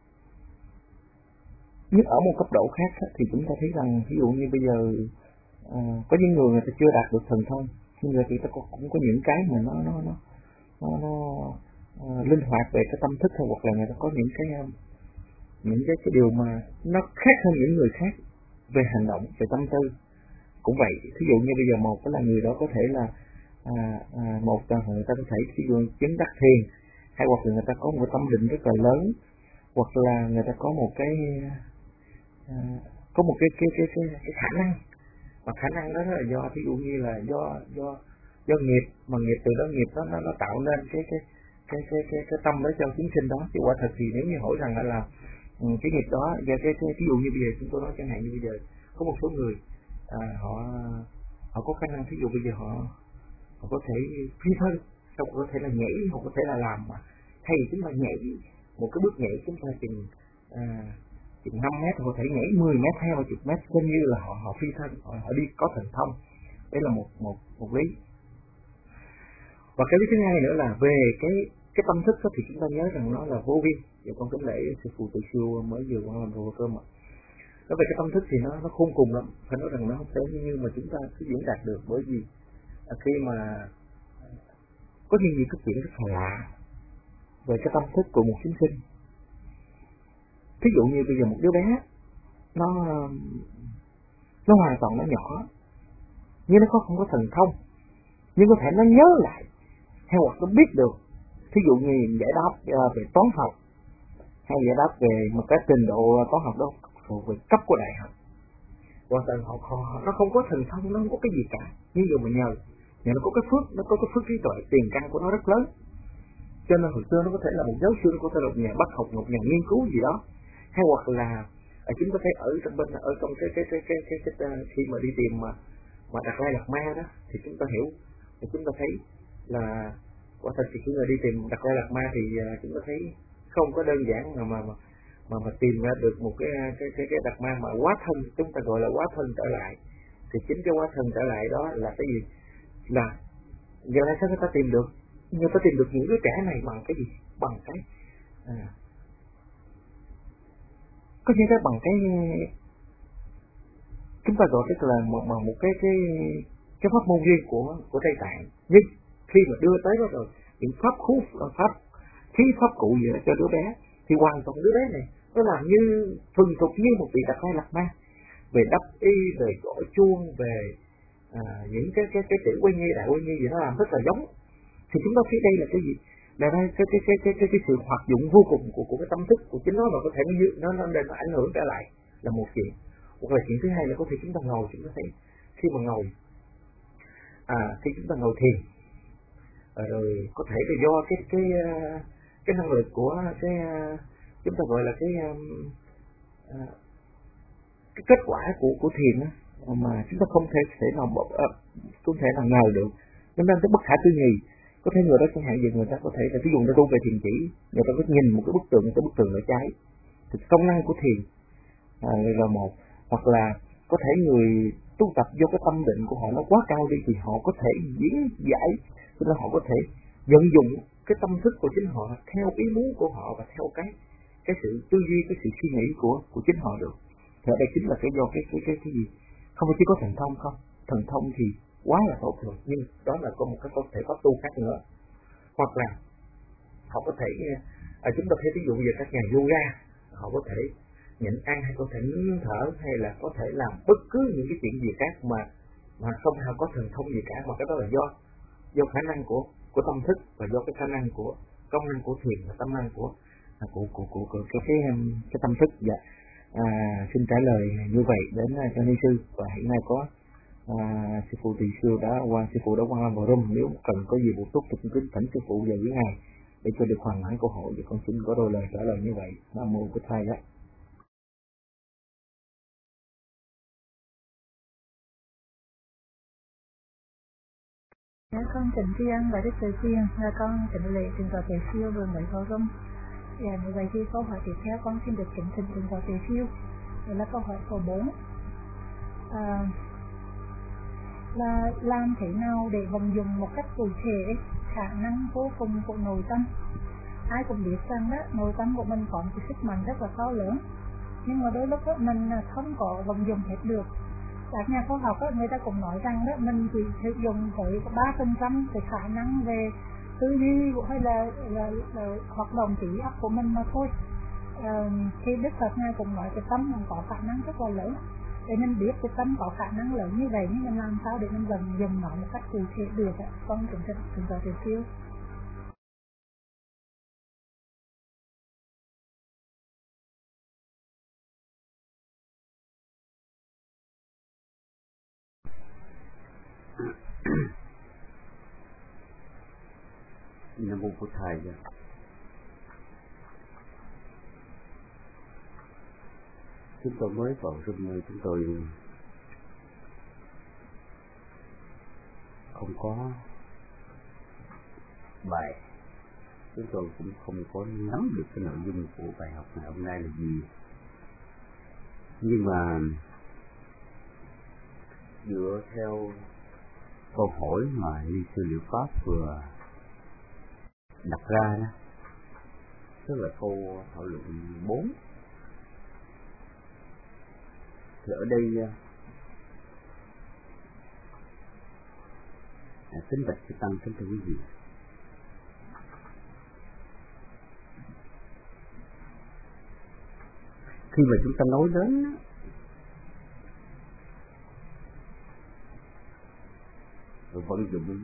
[SPEAKER 8] Nhất ở một cấp độ khác thì chúng ta thấy rằng ví dụ như bây giờ à, có những người người ta chưa đạt được thần thông, nhưng người ta cũng có những cái mà nó nó nó nó, nó à, linh hoạt về cái tâm thức, hay hoặc là người ta có những cái những cái, cái điều mà nó khác hơn những người khác về hành động, về tâm tư. Cũng vậy, ví dụ như bây giờ một cái là người đó có thể là à, à, một là người ta có thể ví dụ chứng đắc thiền, hay hoặc là người ta có một tâm định rất là lớn, hoặc là người ta có một cái À, có một cái cái cái cái, cái khả năng, và khả năng đó là do ví dụ như là do do do nghiệp, mà nghiệp từ đó nghiệp đó nó, nó tạo nên cái cái cái cái cái cái tâm đó cho chúng sinh đó. Thì quả thật thì nếu như hỏi rằng là, là cái nghiệp đó do cái, cái ví dụ như bây giờ chúng tôi nói chẳng hạn như bây giờ có một số người à, họ họ có khả năng, ví dụ bây giờ họ họ có thể phi thân, xong có thể là nhảy, họ có thể là làm mà thay chúng ta nhảy một cái bước nhảy chúng ta chừng à, năm mét, họ thể nhảy mười mét, hai mươi mét, coi như là họ họ phi thân, họ, họ đi có thần thông. Đấy là một một một lý. Và cái lý thứ hai nữa là về cái cái tâm thức đó, thì chúng ta nhớ rằng nó là vô vi. Giờ con kính lễ sư phụ Tự Siêu mới vừa qua làm đồ cơm ạ. Đó, về cái tâm thức thì nó nó khôn cùng lắm, phải nói rằng nó không thể như mà chúng ta cứ diễn đạt được, bởi vì khi mà có những gì cái chuyện rất là lạ về cái tâm thức của một chúng sinh. Ví dụ như bây giờ một đứa bé nó nó hoàn toàn nó nhỏ, nhưng nó không có thần thông, nhưng có thể nó nhớ lại hay hoặc nó biết được. Thí dụ như giải đáp về toán học hay giải đáp về một cái trình độ toán học đó thuộc về cấp của đại học, hoàn toàn họ, họ nó không có thần thông, nó không có cái gì cả, nhưng dù mà nhờ nhờ nó có cái phước, nó có cái phước trí tuệ, tiền căn của nó rất lớn, cho nên hồi xưa nó có thể là một giáo sư, nó có thể là một nhà bác học, một nhà nghiên cứu gì đó, hay hoặc là ở chúng ta thấy ở trong bên ở trong cái cái cái cái cái, cái, cái khi mà đi tìm mà mà Đạt Lai Lạt Ma đó thì chúng ta hiểu, thì chúng ta thấy là quả thật thì khi người đi tìm Đạt Lai Lạt Ma thì uh, chúng ta thấy không có đơn giản mà mà mà mà tìm ra được một cái cái cái cái Đạt Ma mà quá thân, chúng ta gọi là quá thân trở lại. Thì chính cái quá thân trở lại đó là cái gì? Là giờ này sao người ta tìm được? Người ta tìm được những đứa trẻ này bằng cái gì? Bằng cái à, có như cái bằng cái chúng ta gọi cái là một một, một cái cái cái pháp môn riêng của của Tây Tạng. Nhưng khi mà đưa tới đó rồi, những pháp khu pháp khí pháp cụ gì đó cho đứa bé thì hoàn toàn đứa bé này nó làm như thuần thục như một vị Đạt Lai Lạt Ma, về đắp y, về gõ chuông, về à, những cái cái cái tiểu quay nhi, đại quay nhi gì nó làm rất là giống. Thì chúng ta thấy đây là cái gì? Là đây cái cái cái cái cái, cái sự hoạt dụng vô cùng của của cái tâm thức của chính nó, mà có thể nó nó nó ảnh hưởng trở lại là một chuyện. Hoặc là chuyện thứ hai là có thể chúng ta ngồi, chúng ta thấy khi mà ngồi à khi chúng ta ngồi thiền à, rồi có thể là do cái cái cái năng lực của cái chúng ta gọi là cái à, cái kết quả của của thiền đó, mà chúng ta không thể thể nào à, không thể nào ngờ được, nó đang tới bất khả tư nghị. Có thể người đó chẳng hạn gì người ta có thể là ví dụ người ta tu về thiền chỉ, người ta có nhìn một cái bức tường, cái bức tường nó cháy, thì công năng của thiền à, là một. Hoặc là có thể người tu tập do cái tâm định của họ nó quá cao đi thì họ có thể diễn giải, cho nên họ có thể vận dụng cái tâm thức của chính họ theo ý muốn của họ và theo cái cái sự tư duy, cái sự suy nghĩ của của chính họ được. Thì ở đây chính là cái do cái cái cái cái gì? Không phải chỉ có thần thông không, thần thông thì quá là tốt rồi, nhưng đó là có một cái có thể pháp tu khác nữa. Hoặc là họ có thể à, chúng ta thấy ví dụ như các nhà yoga, họ có thể nhịn ăn hay có thể nín thở hay là có thể làm bất cứ những cái chuyện gì khác mà mà không hề có thần thông gì cả, mà cái đó là do do khả năng của của tâm thức và do cái khả năng của công năng của thiền và tâm năng của của của của, của, của cái, cái cái tâm thức. Dạ. À, xin trả lời như vậy đến cho ni sư, và hiện nay có à, sư phụ Tỳ Xưa đã qua sư phụ đã qua vào room, nếu cần có gì bổ túc thì cũng kính thỉnh sư phụ về với ngài để cho được hoàn mãn câu hỏi, thì con xin có đôi lời trả lời như vậy. Nam mô Bụt Thầy.
[SPEAKER 7] Dạ, con trình tri ân và đức thầy tiên là con trình lệ trình tòa thầy siêu vừa mới vào room. Dạ, như vậy thì câu hỏi tiếp theo con xin được kính trình trình tòa thầy siêu. Đây là câu hỏi số bốn. À, là làm thế nào để vận dụng một cách cụ thể khả năng vô cùng của nội tâm? Ai cũng biết rằng đó, nội tâm của mình có một cái sức mạnh rất là to lớn, nhưng mà đôi lúc đó, mình không có vận dụng hết được. Các nhà khoa học đó, người ta cũng nói rằng đó, mình chỉ sử dụng tới ba phần trăm cái khả năng về tư duy hay là, là, là hoạt động trí óc của mình mà thôi. À, khi Đức Phật ngài cũng nói cái tâm mình có khả năng rất là lớn, để mình biết cái tâm có khả năng lớn như vậy, nhưng mình làm sao để mình vận dụng nó một cách cụ thể được ạ? Con chúng ta chúng ta sẽ siêu.
[SPEAKER 5] Nam mô Bụt Thầy. Chúng tôi mới vào room, chúng tôi không có bài, chúng tôi cũng không có nắm được cái nội dung của bài học ngày hôm nay là gì, nhưng mà dựa theo câu hỏi mà Ni Sư Liệu Pháp vừa đặt ra đó, tức là câu thảo luận bốn, thì ở đây à, tính bạch sẽ tăng kính thưa quý vị. Khi mà chúng ta nói đến vận dụng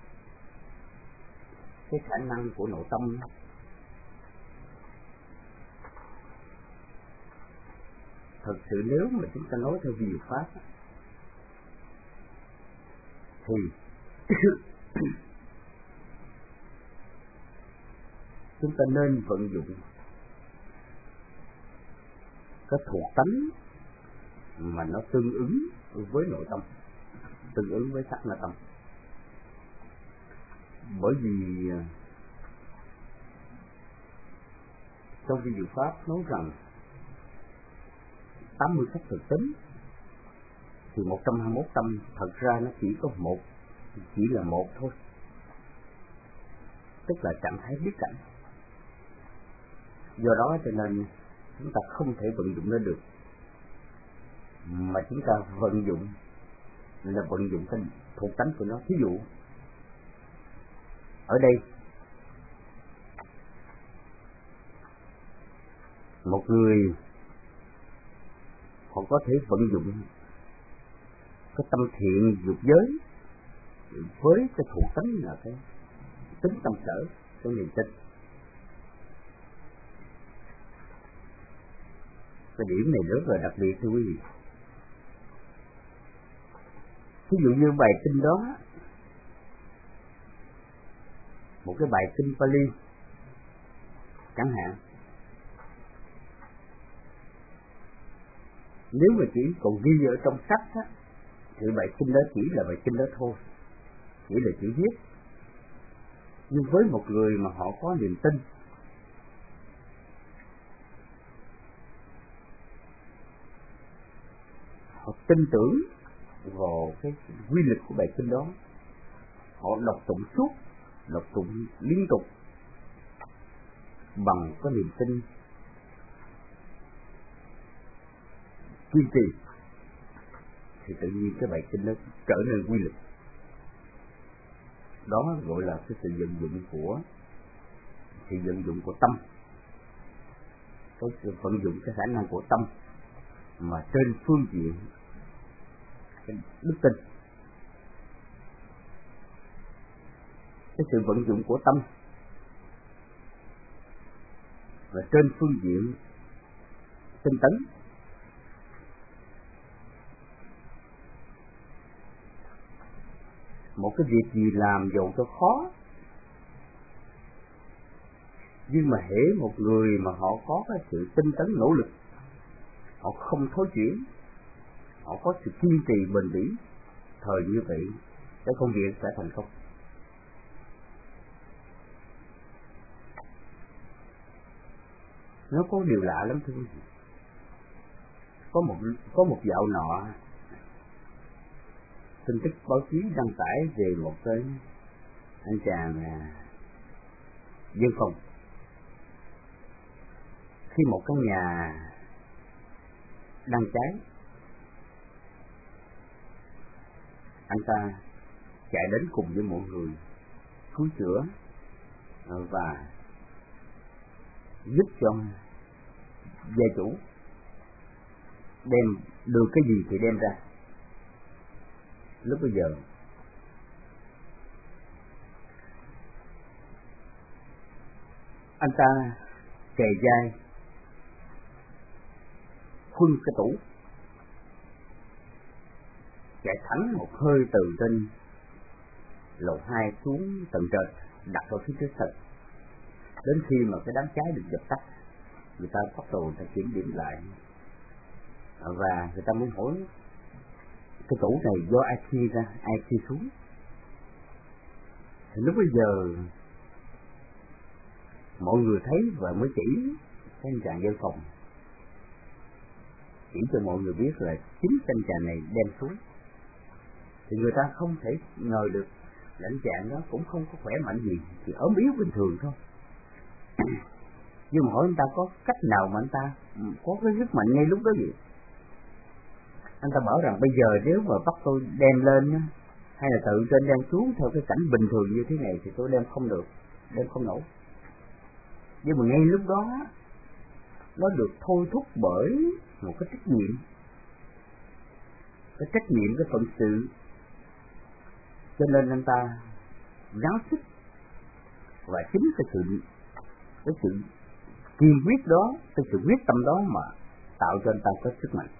[SPEAKER 5] cái khả năng của nội tâm. Thật sự nếu mà chúng ta nói theo vi diệu pháp thì chúng ta nên vận dụng cái thuộc tánh mà nó tương ứng với nội tâm, tương ứng với sắc na tâm. Bởi vì trong vi diệu pháp nói rằng tám mươi sắc thực tính thì một trăm hai mươi mốt tâm thật ra nó chỉ có một, chỉ là một thôi, tức là trạng thái biết cảnh. Do đó cho nên chúng ta không thể vận dụng nó được, mà chúng ta vận dụng là vận dụng cái thuộc tánh của nó. Ví dụ ở đây một người họ có thể vận dụng cái tâm thiện dục giới với cái thuộc tánh là cái tính tâm sở, cái niềm tin. Cái điểm này rất là đặc biệt thưa quý vị. Ví dụ như bài kinh đó, một cái bài kinh Pali chẳng hạn, nếu mà chỉ còn ghi ở trong sách á, thì bài kinh đó chỉ là bài kinh đó thôi, chỉ là chữ viết. Nhưng với một người mà họ có niềm tin, họ tin tưởng vào cái quy lực của bài kinh đó, họ đọc tụng suốt, đọc tụng liên tục bằng có niềm tin kiên trì, thì tự nhiên cái bài kinh nó trở nên quy lực. Đó gọi là cái sự vận dụng của sự vận dụng của tâm, cái sự vận dụng cái khả năng của tâm mà trên phương diện cái đức tin. Cái sự vận dụng của tâm và trên phương diện tinh tấn. Một cái việc gì làm dầu cho khó, nhưng mà hễ một người mà họ có cái sự tinh tấn nỗ lực, họ không thối chuyển, họ có sự kiên trì bền bỉ, thời như vậy cái công việc sẽ thành công. Nó có điều lạ lắm thưa quý vị. Có một có một dạo nọ, tin tức báo chí đăng tải về một cái anh chàng dân phòng. Khi một căn nhà đang cháy, anh ta chạy đến cùng với mọi người cứu chữa và giúp cho gia chủ đem được cái gì thì đem ra. Lúc bây giờ anh ta kề vai khuân cái tủ, chạy thẳng một hơi từ trên lầu hai xuống tầng trời, đặt vào phía trước sân. Đến khi mà cái đám cháy được dập tắt, người ta bắt đầu người ta kiểm điểm lại, và người ta muốn hỏi cái tủ này do ai chia ra, ai chia xuống. Thì lúc bây giờ mọi người thấy và mới chỉ cái anh chàng dân phòng, chỉ cho mọi người biết là chính cái anh chàng này đem xuống. Thì người ta không thể ngờ được là anh chàng đó cũng không có khỏe mạnh gì, chỉ ốm yếu bình thường thôi. Nhưng mà hỏi anh ta có cách nào mà anh ta có cái sức mạnh ngay lúc đó gì? Anh ta bảo rằng bây giờ nếu mà bắt tôi đem lên hay là tự trên đem xuống theo cái cảnh bình thường như thế này thì tôi đem không được, đem không nổi. Nhưng mà ngay lúc đó nó được thôi thúc bởi một cái trách nhiệm, cái trách nhiệm, cái phận sự Cho nên anh ta gắng sức, và chính cái sự cái sự kiên quyết đó, cái sự quyết tâm đó mà tạo cho anh ta có sức mạnh,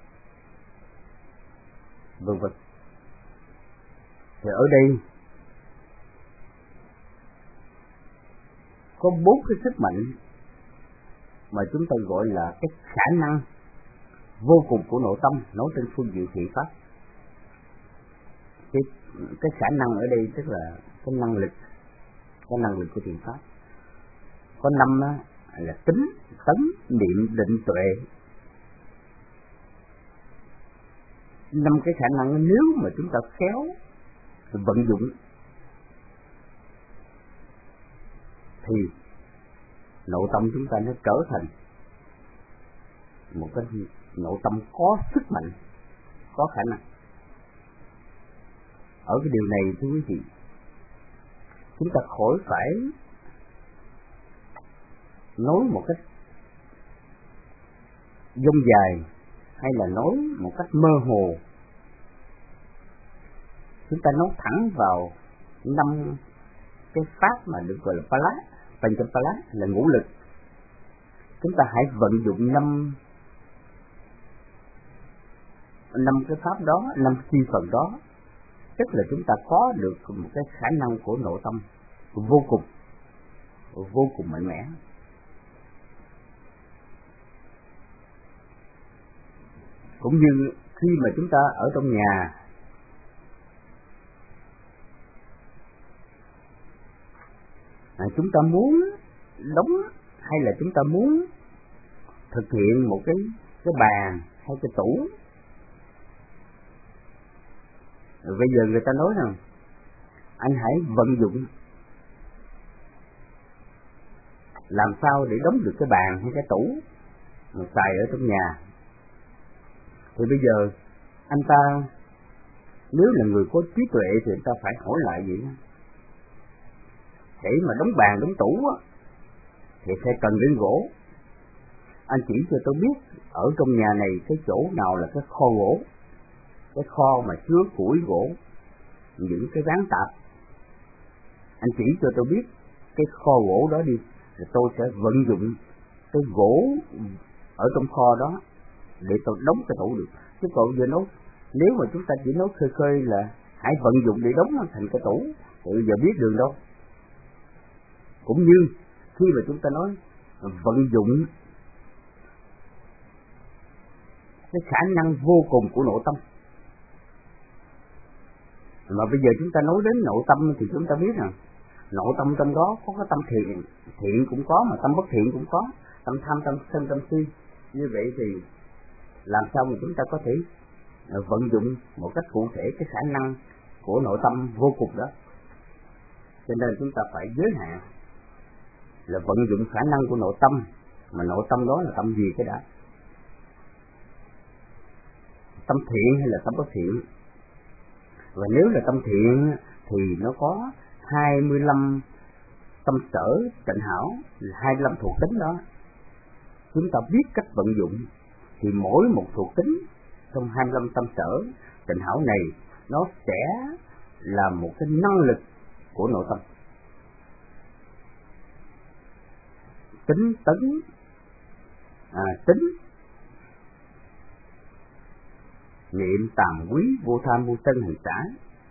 [SPEAKER 5] vân vân. Thì ở đây có bốn cái sức mạnh mà chúng ta gọi là cái khả năng vô cùng của nội tâm, nói trên phương diện thiện pháp. Cái, cái khả năng ở đây tức là cái năng lực, cái năng lực của thiện pháp. Có năm đó là tính, tấn, niệm, định, tuệ. Năm cái khả năng nếu mà chúng ta khéo vận dụng thì nội tâm chúng ta nó trở thành một cái nội tâm có sức mạnh, có khả năng. Ở cái điều này thưa quý vị, chúng ta khỏi phải nói một cách dông dài hay là nói một cách mơ hồ. Chúng ta nói thẳng vào năm cái pháp mà được gọi là Pala, Panchapala là ngũ lực. Chúng ta hãy vận dụng năm năm cái pháp đó, năm chi phần đó, tức là chúng ta có được một cái khả năng của nội tâm vô cùng, vô cùng mạnh mẽ. Cũng như khi mà chúng ta ở trong nhà, à, chúng ta muốn đóng hay là chúng ta muốn thực hiện một cái cái bàn hay cái tủ, rồi bây giờ người ta nói rằng anh hãy vận dụng làm sao để đóng được cái bàn hay cái tủ mà xài ở trong nhà. Thì bây giờ anh ta nếu là người có trí tuệ thì anh ta phải hỏi lại vậy đó. Để mà đóng bàn đóng tủ á, thì sẽ cần đến gỗ. Anh chỉ cho tôi biết ở trong nhà này cái chỗ nào là cái kho gỗ, cái kho mà chứa củi gỗ, những cái ván tạp. Anh chỉ cho tôi biết cái kho gỗ đó đi, rồi tôi sẽ vận dụng cái gỗ ở trong kho đó để tôi đóng cái tủ được. Chứ còn giờ nói, nếu mà chúng ta chỉ nói khơi khơi là hãy vận dụng để đóng nó thành cái tủ, thì giờ biết đường đâu. Cũng như khi mà chúng ta nói vận dụng cái khả năng vô cùng của nội tâm, mà bây giờ chúng ta nói đến nội tâm thì chúng ta biết rằng nội tâm trong đó có cái tâm thiện, thiện cũng có mà tâm bất thiện cũng có, tâm tham, tâm sân, tâm si. Như vậy thì làm sao mà chúng ta có thể vận dụng một cách cụ thể cái khả năng của nội tâm vô cùng đó. Cho nên chúng ta phải giới hạn là vận dụng khả năng của nội tâm, mà nội tâm đó là tâm gì cái đã, tâm thiện hay là tâm bất thiện. Và nếu là tâm thiện thì nó có hai mươi lăm tâm sở tịnh hảo, hai mươi lăm thuộc tính đó. Chúng ta biết cách vận dụng thì mỗi một thuộc tính trong hai mươi lăm tâm sở tịnh hảo này nó sẽ là một cái năng lực của nội tâm. Tính, tấn, à, tính, niệm, tàm, quý, vô tham, vô sân, hành xả.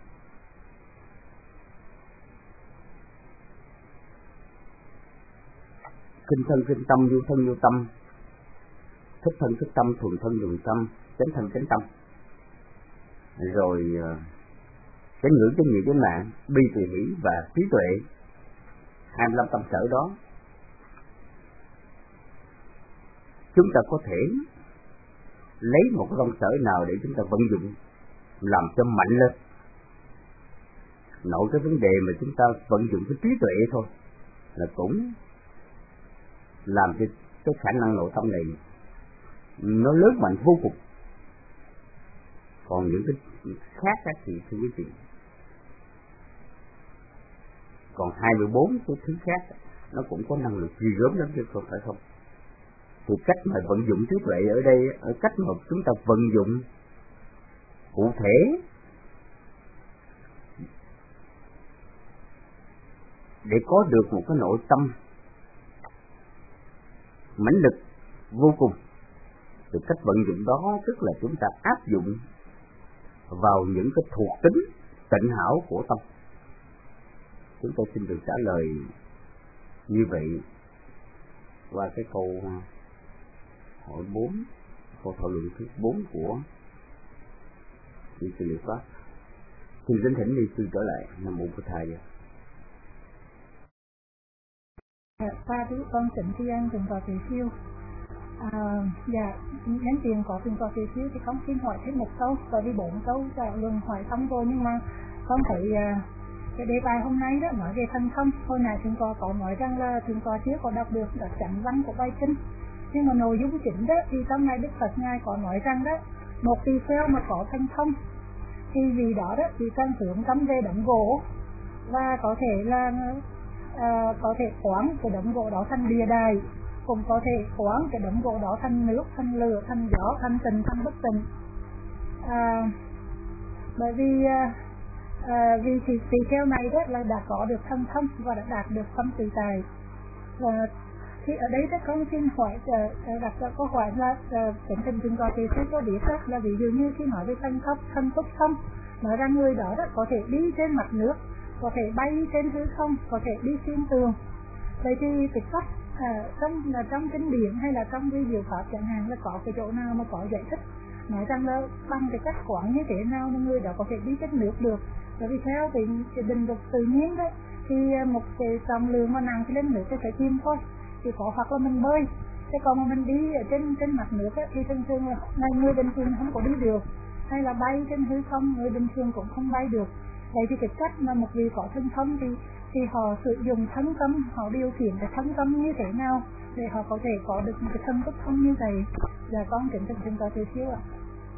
[SPEAKER 5] Kinh thân, kinh tâm, vô thân, vô tâm. Thích thân, thích tâm, thuần thân, thuần tâm. Chánh thân, chánh tâm. Rồi chánh ngữ, chánh nghiệp, chánh mạng, bi, tùy hỷ và trí tuệ. hai mươi lăm tâm sở đó chúng ta có thể lấy một cái tâm sở nào để chúng ta vận dụng làm cho mạnh lên. Nội cái vấn đề mà chúng ta vận dụng cái trí tuệ thôi là cũng làm cho cái khả năng nội tâm này nó lớn mạnh vô cùng. Còn những cái khác á thì thưa quý vị, còn hai mươi bốn cái thứ khác nó cũng có năng lực ghi gớm lắm chứ không phải không. Thì cách mà vận dụng trí tuệ ở đây, ở cách mà chúng ta vận dụng cụ thể để có được một cái nội tâm mãnh lực vô cùng. Từ cách vận dụng đó tức là chúng ta áp dụng vào những cái thuộc tính tịnh hảo của tâm. Chúng tôi xin được trả lời như vậy qua cái câu hỏi bốn, câu thảo luận thứ bốn của Sư Sư Liệu Pháp. Xin kính thỉnh ni sư trở lại. Nam mô Bổn Thầy.
[SPEAKER 7] Qua thứ con Trịnh Tri Ân Thượng tọa Tỳ Siêu. À, dạ, nhân tiền có Thượng tọa Tỳ Siêu thì con xin hỏi thêm một câu, bởi vì bốn câu trả luận hỏi xong rồi, nhưng mà con thấy uh, cái đề bài hôm nay đó nói về thân thông. Hồi nãy Thượng tọa có nói rằng là Thượng tọa chưa có đọc được các chánh văn của bài kinh, nhưng mà nội dung chính đó thì trong này Đức Phật ngài có nói rằng đó, một tỳ kheo mà có thân thông thì vì đó đó chỉ cần hướng tâm về đống gỗ và có thể là uh, có thể quán cái đống gỗ đó thành địa đài, cũng có thể quán cái đống gỗ đó thành nước, thành lửa, thành gió, thành tình, thành bất tình. Uh, bởi vì uh, uh, vì thì tỳ kheo này đó là đã có được thân thông và đã đạt được tâm tự tại. Và thì ở đây các con xin hỏi uh, đặt ra câu hỏi là kính thỉnh Thượng tọa Tỳ Siêu có biết là ví dụ như khi nói về thân thông, thân túc thông, nói rằng người đó đó có thể đi trên mặt nước, có thể bay trên hư không, có thể đi xuyên tường. Vậy thì thực chất à, trong là trong kinh điển hay là trong cái diệu pháp chẳng hạn là có cái chỗ nào mà có giải thích nói rằng là bằng cái cách quán như thế nào mà người đó có thể đi trên nước được. Bởi vì theo cái, cái định luật tự nhiên đấy thì một cái dòng lượng mà nặng thì lên nước thì phải chìm thôi, thì có hoặc là mình bơi. Thế còn mà mình đi ở trên trên mặt nước ấy, thì thường thường là người bình thường không có đi được, hay là bay trên hư không người bình thường cũng không bay được. Vậy thì cái cách mà một vị có thân thông thì thì họ sử dụng thân tâm, họ điều khiển cái thân tâm như thế nào để họ có thể có được một cái thân túc thông như vậy. Là con kính thỉnh Thượng tọa Tỳ Siêu ạ.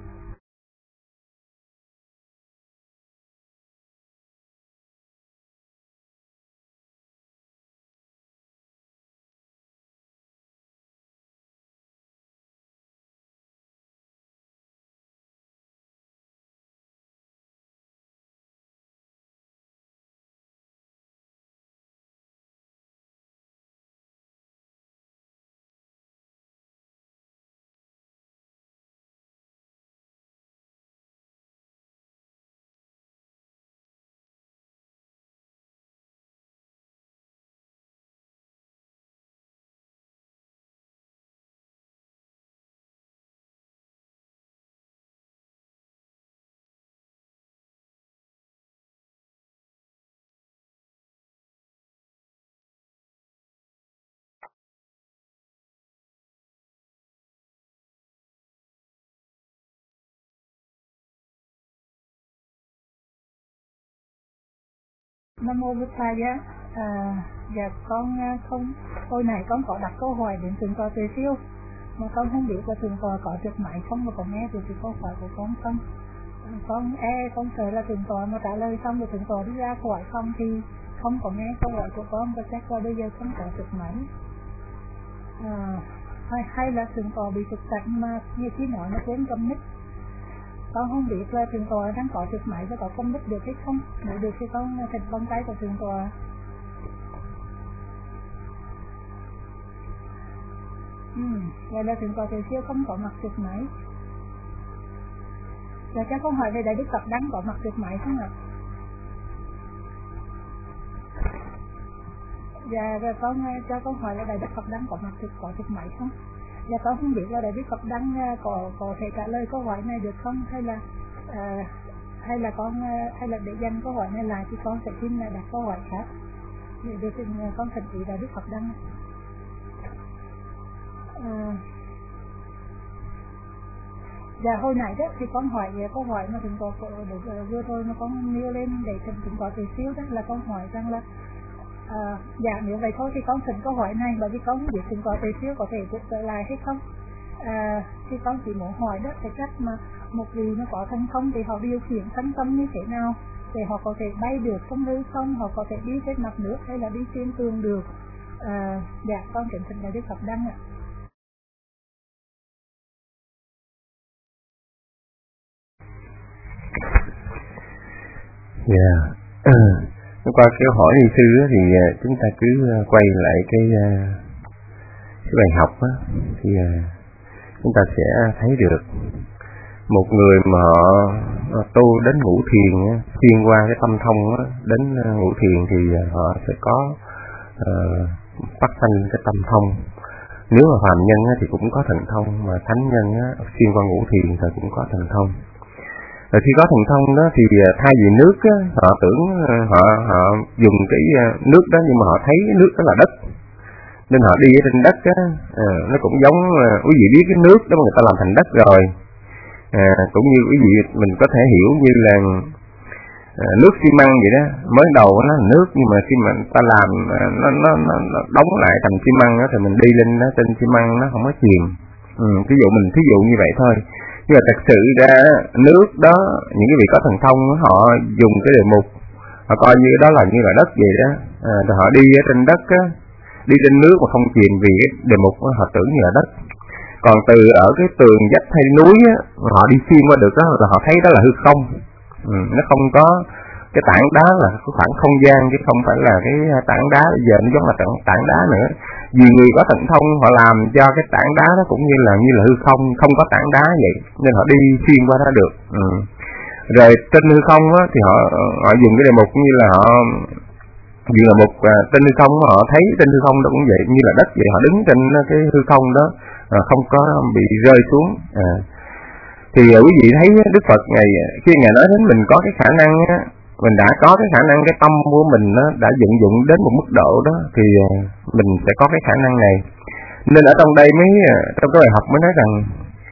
[SPEAKER 7] Nam mô Bổn Thầy. À, dạ con không, hồi nãy con có đặt câu hỏi đến Thượng tọa Tỳ Siêu mà con không biết là Thượng tọa có trực máy không mà còn nghe được cái câu hỏi của con không. Con e con sợ là Thượng tọa mà trả lời xong rồi Thượng tọa đi ra khỏi không thì không có nghe câu hỏi của con, và chắc là bây giờ không có trực máy. À, hay, hay là Thượng tọa bị trực cảnh mà như khi nói nó quên cầm mic. Con không biết là Thượng tọa đang có trực máy và có công đức được hay không. Nếu được thì con thịt bông tay của Thượng tọa. Ừ, vậy là Thượng tọa Tỳ Siêu không có mặt trực máy. Và cho con hỏi về Đại Đức Phật Đăng có mặt trực máy không ạ? Dạ, rồi con cho con hỏi là Đại Đức Phật Đăng có mặt trực có trực máy không? Dạ con không biết là Đại Đức Phật Đăng có có thể trả lời câu hỏi này được không, hay là à, hay là con hay là để dành câu hỏi này lại thì con sẽ xin đặt câu hỏi khác để được con thỉnh ý Đại Đức Phật Đăng. À, dạ hồi nãy đó thì con hỏi câu hỏi mà Thượng tọa được vừa rồi mà con nêu lên để thỉnh Thượng tọa Tỳ Siêu, đó là con hỏi rằng là à, dạ nếu vậy thôi thì con thỉnh câu hỏi này, bởi vì con không biết Thượng tọa Tỳ Siêu có thể giúp trở lại hay không. À, thì con chỉ muốn hỏi đó cái cách mà một vị nó có thân thông thì họ điều khiển thân tâm như thế nào để họ có thể bay được trong hư không, họ có thể đi trên mặt nước hay là đi xuyên tường được. À, dạ con kính thỉnh Đại Đức Phật Đăng ạ.
[SPEAKER 6] Dạ, Qua cái câu hỏi ni sư thì chúng ta cứ quay lại cái cái bài học á, thì chúng ta sẽ thấy được một người mà họ tu đến ngũ thiền, xuyên qua cái tâm thông á, đến ngũ thiền thì họ sẽ có uh, phát sanh cái tâm thông. Nếu mà phàm nhân á, thì cũng có thần thông, mà thánh nhân á, xuyên qua ngũ thiền thì cũng có thần thông. Rồi khi có thần thông đó thì thay vì nước á, họ tưởng họ họ dùng cái nước đó, nhưng mà họ thấy nước đó là đất, nên họ đi ở trên đất á, à, nó cũng giống quý vị biết cái nước đó mà người ta làm thành đất rồi. À, cũng như quý vị mình có thể hiểu như là à, nước xi măng vậy đó, mới đầu nó là nước, nhưng mà khi mà ta làm nó nó nó, nó đóng lại thành xi măng đó, thì mình đi lên đó, trên xi măng nó không có chìm. Ừ, ví dụ mình thí dụ như vậy thôi. Nhưng mà thật sự ra nước đó, những cái vị có thần thông họ dùng cái đề mục, họ coi như đó là như là đất vậy đó, à, rồi họ đi ở trên đất á, đi trên nước mà không chìm, vì cái đề mục đó, họ tưởng như là đất. Còn từ ở cái tường vách hay núi á, họ đi xuyên qua được đó, là họ thấy đó là hư không. Ừ, nó không có cái tảng đá là cái khoảng không gian, chứ không phải là cái tảng đá bây giờ nó giống là tảng, tảng đá nữa. Vì người có thần thông họ làm cho cái tảng đá đó cũng như là như là hư không, không có tảng đá vậy, nên họ đi xuyên qua đó được. Ừ. Rồi trên hư không á, thì họ họ dùng cái đề mục như là họ vì là một à, trên hư không, họ thấy trên hư không đó cũng vậy, như là đất vậy, họ đứng trên cái hư không đó, à, không có bị rơi xuống. À. Thì à, quý vị thấy Đức Phật ngày khi ngài nói đến mình có cái khả năng á, mình đã có cái khả năng, cái tâm của mình nó đã vận dụng đến một mức độ đó, thì à, mình sẽ có cái khả năng này. Nên ở trong đây mới trong cái bài học mới nói rằng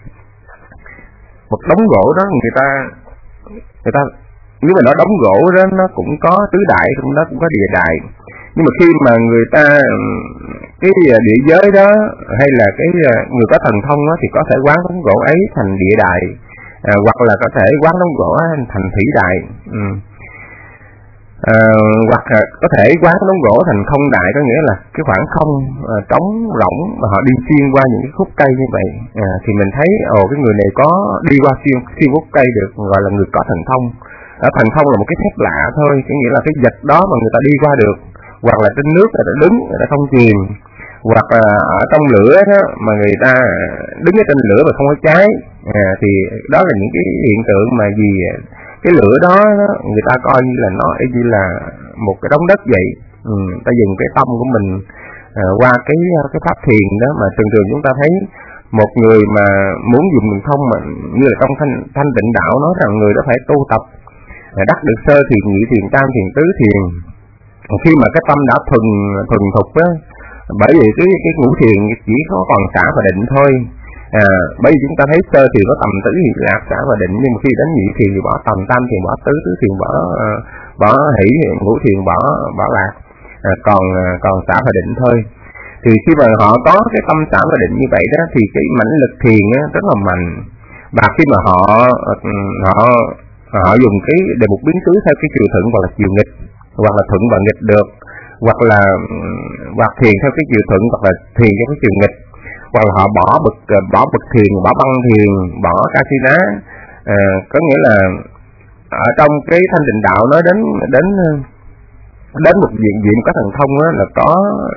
[SPEAKER 6] một đống gỗ đó người ta người ta nếu mà nó đóng gỗ đó nó cũng có tứ đại, cũng nó cũng có địa đại. Nhưng mà khi mà người ta cái địa giới đó hay là cái người có thần thông đó, thì có thể quán đóng gỗ ấy thành địa đại, à, hoặc là có thể quán đóng gỗ thành thủy đại. Ừ. À, hoặc là có thể quán đóng gỗ thành không đại, có nghĩa là cái khoảng không à, trống rỗng mà họ đi xuyên qua những cái khúc cây như vậy. À, thì mình thấy ồ cái người này có đi qua xuyên xuyên khúc cây được, gọi là người có thần thông. Ở thần thông là một cái phép lạ thôi, có nghĩa là cái vật đó mà người ta đi qua được, hoặc là trên nước người ta đứng, người ta không chìm, hoặc là ở trong lửa đó mà người ta đứng ở trên lửa mà không có cháy. À, thì đó là những cái hiện tượng mà vì cái lửa đó, đó người ta coi như là nó như là một cái đống đất vậy. Ừ, ta dùng cái tâm của mình à, qua cái cái pháp thiền đó, mà thường thường chúng ta thấy một người mà muốn dùng thần thông mà như là trong thanh thanh tịnh đạo nói rằng người đó phải tu tập đắc được sơ thiền, nhị thiền, tam thiền, tứ thiền. Khi mà cái tâm đã thuần thuần thục á, bởi vì cái cái ngũ thiền chỉ có còn xả và định thôi. À, bởi vì chúng ta thấy sơ thiền có tầm tứ thiền, lạc, xả và định, nhưng mà khi đến nhị thiền thì bỏ tầm, tam thiền bỏ tứ, tứ thiền bỏ uh, bỏ hỷ, ngũ thiền bỏ bỏ lạc, à, còn uh, còn xả và định thôi. Thì khi mà họ có cái tâm xả và định như vậy đó, thì cái mãnh lực thiền á, rất là mạnh. Và khi mà họ uh, họ họ dùng cái đề mục biến xứ theo cái chiều thuận hoặc là chiều nghịch, hoặc là thuận và nghịch được, hoặc là hoặc thiền theo cái chiều thuận hoặc là thiền theo cái chiều nghịch, hoặc là họ bỏ bậc bỏ bậc thiền, bỏ băng thiền, bỏ Kasina. À, có nghĩa là ở trong cái thanh tịnh đạo nói đến đến đến một diện diện có thần thông đó, là có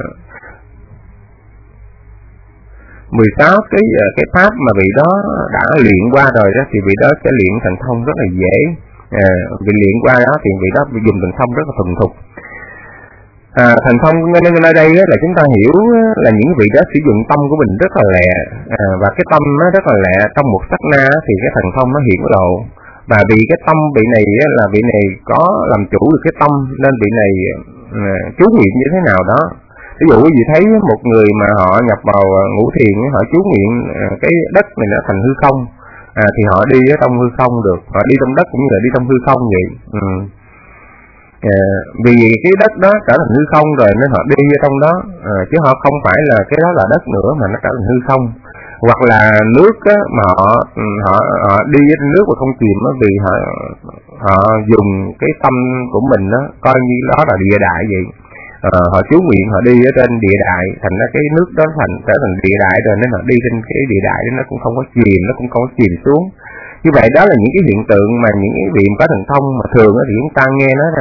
[SPEAKER 6] mười sáu cái cái pháp mà vị đó đã luyện qua rồi đó, thì vị đó sẽ luyện thần thông rất là dễ. À, vị luyện qua đó thì vị đó dùng thần thông rất là thuần thục. À, thần thông nên ở đây là chúng ta hiểu là những vị đó sử dụng tâm của mình rất là lẹ, à, và cái tâm nó rất là lẹ, trong một sát na thì cái thần thông nó hiện lộ. Và vì cái tâm vị này là vị này có làm chủ được cái tâm, nên vị này à, chú niệm như thế nào đó. Ví dụ quý vị thấy một người mà họ nhập vào ngũ thiền, họ chú niệm cái đất này nó thành hư không, à, thì họ đi ở trong hư không được, họ đi trong đất cũng như là đi trong hư không vậy. Ừ. À, vì cái đất đó trở thành hư không rồi nên họ đi ở trong đó, à, chứ họ không phải là cái đó là đất nữa mà nó trở thành hư không. Hoặc là nước á, mà họ, họ họ đi ở trên nước mà không chìm á, vì họ họ dùng cái tâm của mình đó coi như đó là địa đại vậy. À, họ chú nguyện họ đi ở trên địa đại, thành ra cái nước đó thành trở thành địa đại rồi, nên họ đi trên cái địa đại đó nó cũng không có chìm, nó cũng không có chìm xuống. Như vậy đó là những cái hiện tượng mà những cái vị có thần thông mà thường thì chúng ta nghe nói rằng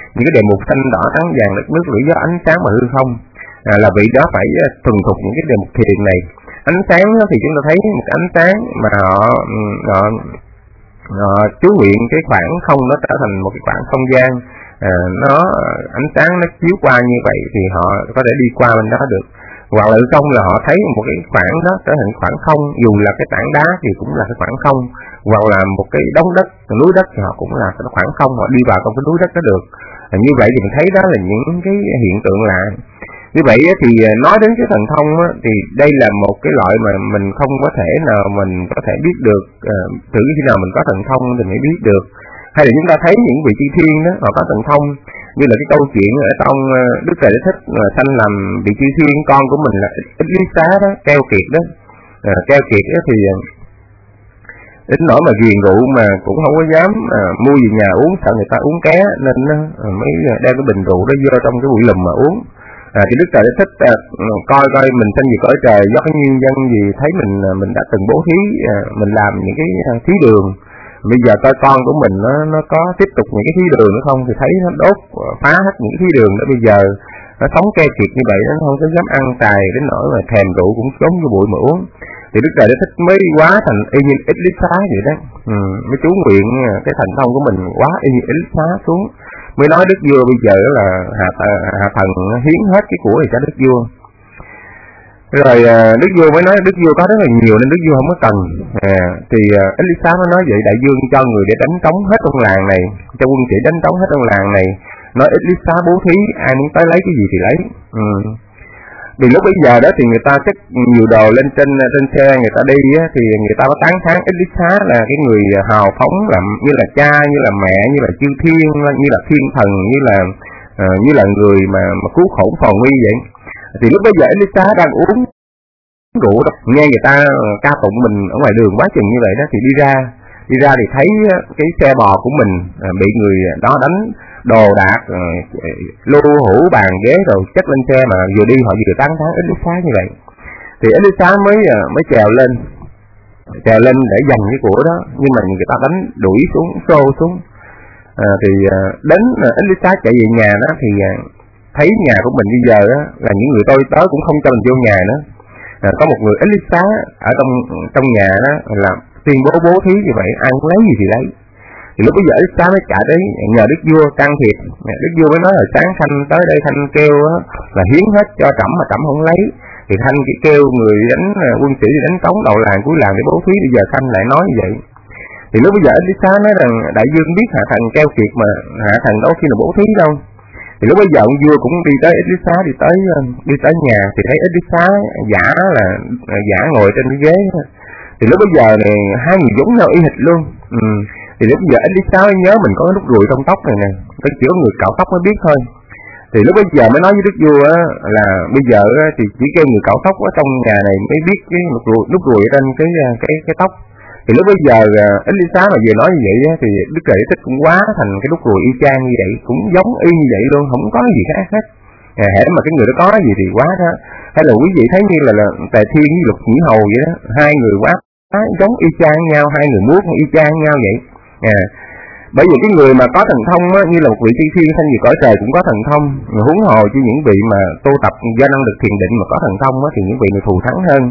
[SPEAKER 6] những cái đề mục xanh đỏ trắng vàng đất nước lửa gió ánh sáng và hư không, à, là vị đó phải thuần thục những cái đề mục thiền này. Ánh sáng thì chúng ta thấy một ánh sáng mà họ, họ, họ chú nguyện cái khoảng không nó trở thành một cái khoảng không gian, à, nó ánh sáng nó chiếu qua như vậy thì họ có thể đi qua bên đó được. Hoặc là không là họ thấy một cái khoảng đó trở thành khoảng không, dù là cái tảng đá thì cũng là cái khoảng không, hoặc là một cái đống đất, núi đất thì họ cũng là cái khoảng không, họ đi vào trong cái núi đất đó được. À, như vậy thì mình thấy đó là những cái hiện tượng lạ. Như vậy thì nói đến cái thần thông á, thì đây là một cái loại mà mình không có thể nào mình có thể biết được, à, thử khi nào mình có thần thông thì mới biết được. Hay là chúng ta thấy những vị chư thiên đó họ có thần thông, như là cái câu chuyện ở trong Đức Trời Đế Thích mà sanh làm vị chư thiên, con của mình là Ít Lý Xá đó, Keo Kiệt đó, à, Keo Kiệt đó thì đến nỗi mà ghiền rượu mà cũng không có dám à, mua về nhà uống, sợ người ta uống ké nên à, mới đem cái bình rượu đó vô trong cái bụi lùm mà uống. À, thì Đức Trời Đế Thích à, coi coi mình sanh về cõi trời do cái nguyên nhân gì, thấy mình mình đã từng bố thí, à, mình làm những cái thí đường, bây giờ coi con của mình nó nó có tiếp tục những cái thí đường nữa không, thì thấy nó đốt phá hết những thí đường đó, bây giờ nó sống keo kiệt như vậy, nó không có dám ăn tài đến nỗi mà thèm rượu cũng trốn vô bụi mà uống. Thì Đức Trời Đế Thích mới quá thành y như Ít Lý Xá vậy đó, ừ, mới chú nguyện cái thành thông của mình quá y như Ít Lý Xá xuống, mới nói Đức Vua bây giờ là hạ, hạ thần hiến hết cái của cho Đức Vua. Rồi Đức Vua mới nói Đức Vua có rất là nhiều nên Đức Vua không có cần. À, thì Ít Lý Xá nó nói vậy, đại dương cho người để đánh trống hết trong làng này, cho quân sĩ đánh trống hết trong làng này, nói Ít Lý Xá bố thí, ai muốn tới lấy cái gì thì lấy. Ừ. Vì lúc bây giờ đó thì người ta chất nhiều đồ lên trên trên xe người ta đi á, thì người ta có tán thán Ít Lý Xá là cái người hào phóng, làm như là cha, như là mẹ, như là chư thiên, như là thiên thần, như là uh, như là người mà mà cứu khổ phò nguy vậy. Thì lúc bây giờ Ít Lý Xá đang uống rượu đó, nghe người ta ca tụng mình ở ngoài đường quá chừng như vậy đó, thì đi ra đi ra thì thấy cái xe bò của mình bị người đó đánh đồ đạc, lưu hũ bàn ghế rồi chất lên xe, mà vừa đi họ vừa tán thán Ít Lý Xá như vậy. Thì Ít Lý Xá mới mới trèo lên trèo lên để giành cái của đó, nhưng mà người ta đánh đuổi xuống, xô xuống. À, thì đến Ít Lý Xá chạy về nhà đó thì thấy nhà của mình bây giờ đó, là những người tôi tớ cũng không cho mình vô nhà nữa. À, có một người Ít Lý Xá ở trong trong nhà đó là tuyên bố bố thí như vậy, ai muốn lấy gì thì lấy. Thì lúc bây giờ Ít Lý Xá mới chạy đến nhờ Đức Vua can thiệp. Đức Vua mới nói là sáng Thanh tới đây Thanh kêu đó, là hiến hết cho Trẫm mà Trẫm không lấy. Thì Thanh kêu người đánh quân sĩ đi đánh trống đầu làng cuối làng để bố thí, bây giờ Thanh lại nói như vậy. Thì lúc bây giờ Ít Lý Xá nói rằng đại dương biết hạ thần keo kiệt mà hạ thần đâu khi nào bố thí đâu. Thì lúc bây giờ ông vua cũng đi tới Ít Lý Xá, đi tới đi tới nhà thì thấy Ít Lý Xá giả là giả ngồi trên cái ghế. Thì lúc bây giờ này hai người giống nhau y hệt luôn. Ừ. Thì lúc bây giờ Ít Lý Xá nhớ mình có cái nút ruồi trong tóc này nè, cái kiểu người cạo tóc mới biết thôi. Thì lúc bây giờ mới nói với Đức Vua á, là bây giờ á, thì chỉ kêu người cạo tóc ở trong nhà này mới biết cái nút ruồi, nút ruồi trên cái cái cái tóc. Thì lúc bây giờ Ít Lý Xá mà vừa nói như vậy á, thì Đức Trời Đế Thích cũng quá thành cái nút ruồi y chang như vậy, cũng giống y như vậy luôn, không có gì khác hết. À, hễ mà cái người đó có gì thì quá đó. Hay là quý vị thấy như là, là Tề Thiên với Lục Nhĩ Hầu vậy đó, hai người quá giống y chang nhau, hai người múa y chang nhau vậy. À, bởi vì cái người mà có thần thông á, như là một vị chư thiên sanh về cõi trời cũng có thần thông, huống hồ chứ những vị mà tu tập do năng lực thiền định mà có thần thông á, thì những vị này thù thắng hơn.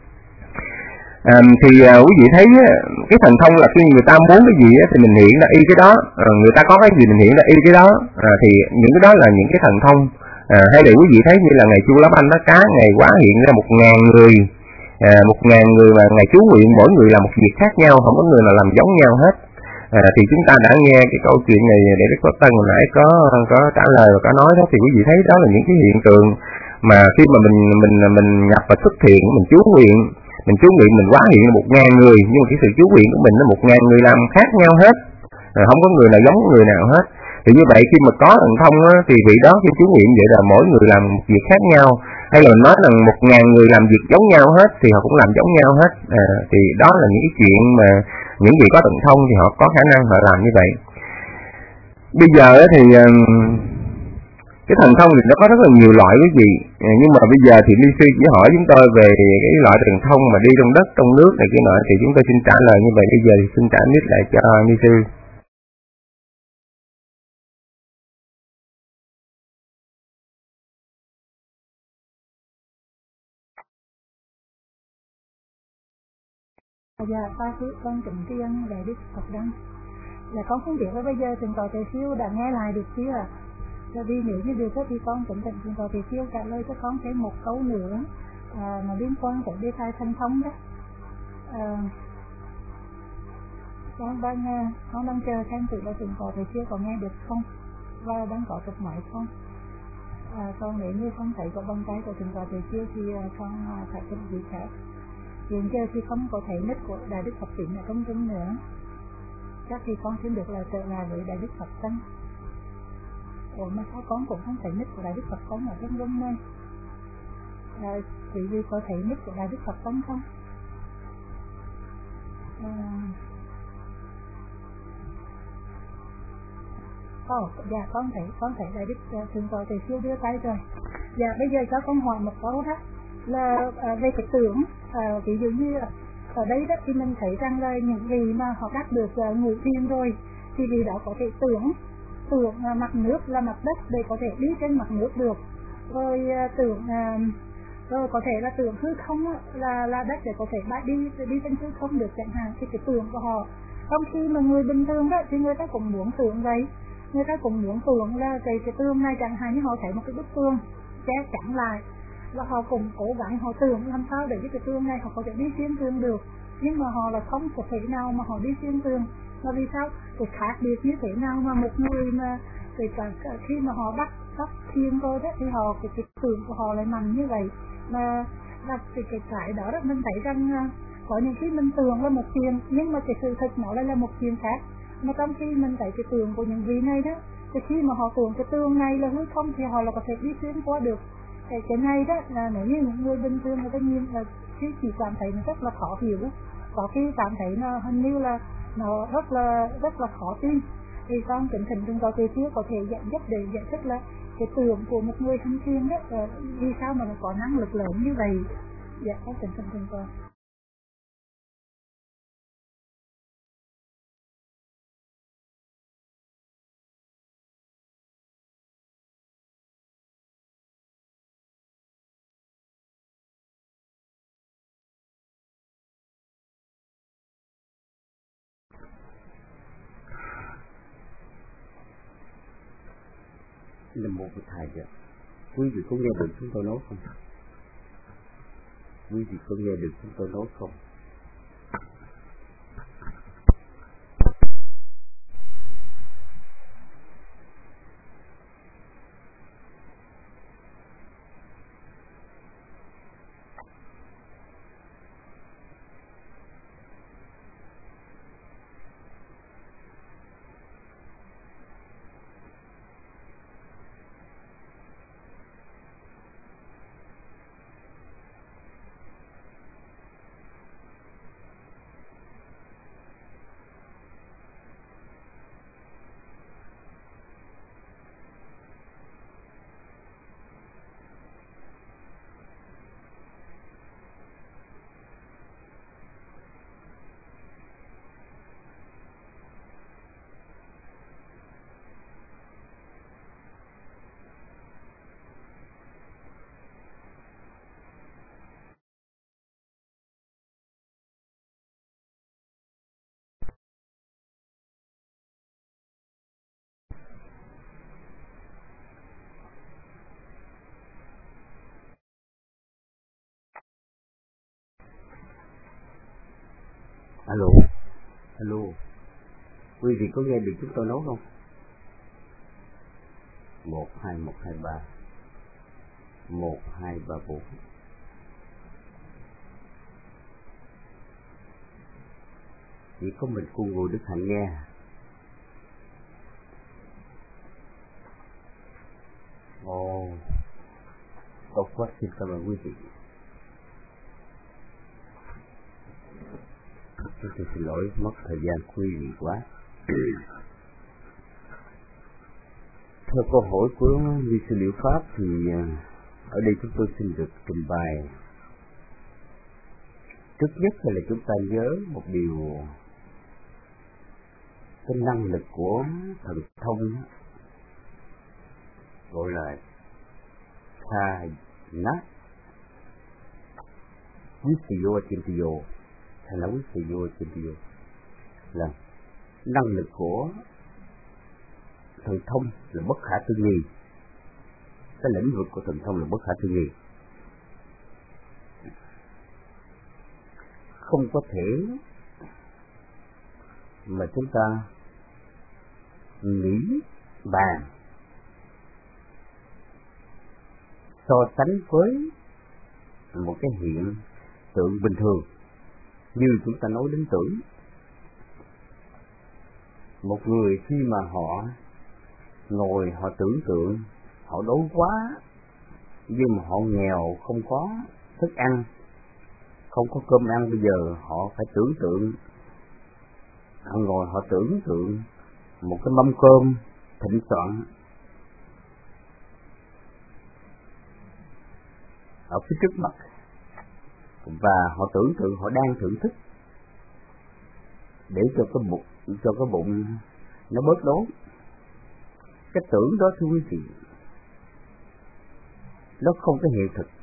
[SPEAKER 6] À, thì à, quý vị thấy á, cái thần thông là khi người ta muốn cái gì á, thì mình hiện ra y cái đó, à, người ta có cái gì mình hiện ra y cái đó. À, thì những cái đó là những cái thần thông. À, hay là quý vị thấy như là ngày Chu Lắm Anh đó, cá ngày quá hiện ra một ngàn người, à, một ngàn người mà ngày chú nguyện mỗi người làm một việc khác nhau, không có người nào làm giống nhau hết. À, thì chúng ta đã nghe cái câu chuyện này để Đức Pháp Tân hồi nãy có có trả lời và có nói đó, thì quý vị thấy đó là những cái hiện tượng mà khi mà mình mình mình nhập và xuất hiện, mình chú nguyện, mình chú nguyện mình quá hiện là một ngàn người, nhưng mà cái sự chú nguyện của mình là một ngàn người làm khác nhau hết, à, không có người nào giống người nào hết. Thì như vậy khi mà có thần thông á, thì vị đó khi chú nguyện vậy là mỗi người làm một việc khác nhau, hay là mình nói rằng một ngàn người làm việc giống nhau hết thì họ cũng làm giống nhau hết. À, thì đó là những cái chuyện mà những vị có thần thông thì họ có khả năng họ làm như vậy. Bây giờ thì cái thần thông thì nó có rất là nhiều loại quý vị, nhưng mà bây giờ thì Ni Sư chỉ hỏi chúng tôi về cái loại thần thông mà đi trong đất, trong nước này kia nọ, thì chúng tôi xin trả lời như vậy. Bây giờ thì xin trả mic lại cho Ni Sư.
[SPEAKER 7] Dạ, ta cứ con kính riêng Đại Đức Phật Đăng. Là con không biết là bây giờ Thượng tọa Tề Siêu đã nghe lại được chưa ạ? Là vì nếu như được thì con kính thỉnh Thượng tọa Tề Siêu trả lời cho con thêm một câu nữa à, mà liên quan tới đề tài thần thông đó. À, con đang con đang chờ xem thử là Thượng tọa Tề Siêu có nghe được không và đang có tập máy không. À, còn nếu như không thấy có bàn tay của Thượng tọa Tề Siêu thì con phải thích gì khác. Hiện giờ thì không có thấy nick của Đại Đức Phật Tịnh ở trong rung nữa. Chắc thì con xin được là trở lại với Đại Đức Phật Tăng. Ủa mà sao con cũng không thấy nick của Đại Đức Phật Tăng ở trong rung này? À, quý vị có thấy nick của Đại Đức Phật Tăng không? À... Ồ, dạ con thấy, con thấy Đại Đức uh, Thượng tọa Tề Siêu đưa tay rồi. Dạ bây giờ cho con hỏi một câu đó là à, về cái tưởng à, ví dụ như ở đây đó thì mình thấy rằng là những vị mà họ đắc được uh, ngũ thiên rồi thì vì đó có thể tưởng tưởng uh, mặt nước là mặt đất để có thể đi trên mặt nước được, rồi uh, tưởng uh, rồi có thể là tưởng hư không uh, là là đất để có thể bay đi đi trên hư không được chẳng hạn. Thì cái tưởng của họ trong khi mà người bình thường đó thì người ta cũng muốn tưởng vậy, người ta cũng muốn tưởng là cái cái tường này chẳng hạn như họ thấy một cái bức tường che chắn lại và họ cùng cố gắng họ tưởng làm sao để cái tường này họ có thể đi xuyên tường được, nhưng mà họ là không có thể nào mà họ đi xuyên tường. Mà vì sao? Cái khác biệt như thế nào mà một người mà kể cả khi mà họ bắt bắt thiên rồi đó thì họ cái, cái tưởng của họ lại mạnh như vậy. Mà là cái cái cái đó đó mình thấy rằng có những khi mình tưởng là một chuyện nhưng mà cái sự thật nó lại là một chuyện khác. Mà trong khi mình thấy cái tưởng của những vị này đó thì khi mà họ tưởng cái tường này là hư không thì họ là có thể đi xuyên qua được. Cái, cái này đó là nếu như những người bình thường người ta nhìn là khi chỉ cảm thấy nó rất là khó hiểu, có khi cảm thấy nó hình như là nó rất là rất là khó tin. Thì con kính thỉnh Thượng tọa Tề Siêu có thể giải giúp để giải thích là cái tưởng của một người hành thiền đó là vì sao mà nó có năng lực lớn như vậy. Dạ con kính thỉnh Thượng tọa.
[SPEAKER 5] Nam mô Bụt Thầy ạ. Quý vị có nghe được chúng tôi nói không? Quý vị có nghe được chúng tôi nói không? Alo, alo, quý vị có nghe được chúng tôi nói không? Một hai một hai ba, một hai ba bốn. Chỉ có mình cô Ngô Đức Hạnh nghe. Ồ, tốt quá, xin cảm ơn quý vị. Tôi xin lỗi mất thời gian quý vị quá. Theo câu hỏi của vi sư Liễu Pháp thì ở đây chúng tôi xin được trình bày. Trước nhất là chúng ta nhớ một điều, cái năng lực của thần thông gọi là Tha Nát Vissiyo Chintyo thầy nói với thầy vô trên video là năng lực của thần thông là bất khả tư nghị, cái lĩnh vực của thần thông là bất khả tư nghị, không có thể mà chúng ta nghĩ bàn so sánh với một cái hiện tượng bình thường như chúng ta nói đến tưởng. Một người khi mà họ ngồi họ tưởng tượng, họ đói quá nhưng mà họ nghèo, không có thức ăn, không có cơm ăn, bây giờ họ phải tưởng tượng, họ ngồi họ tưởng tượng một cái mâm cơm thịnh soạn ở phía trước mặt, và họ tưởng tượng họ đang thưởng thức để cho cái bụng cho cái bụng nó bớt đói. Cái tưởng đó thưa quý vị, nó không có hiện thực,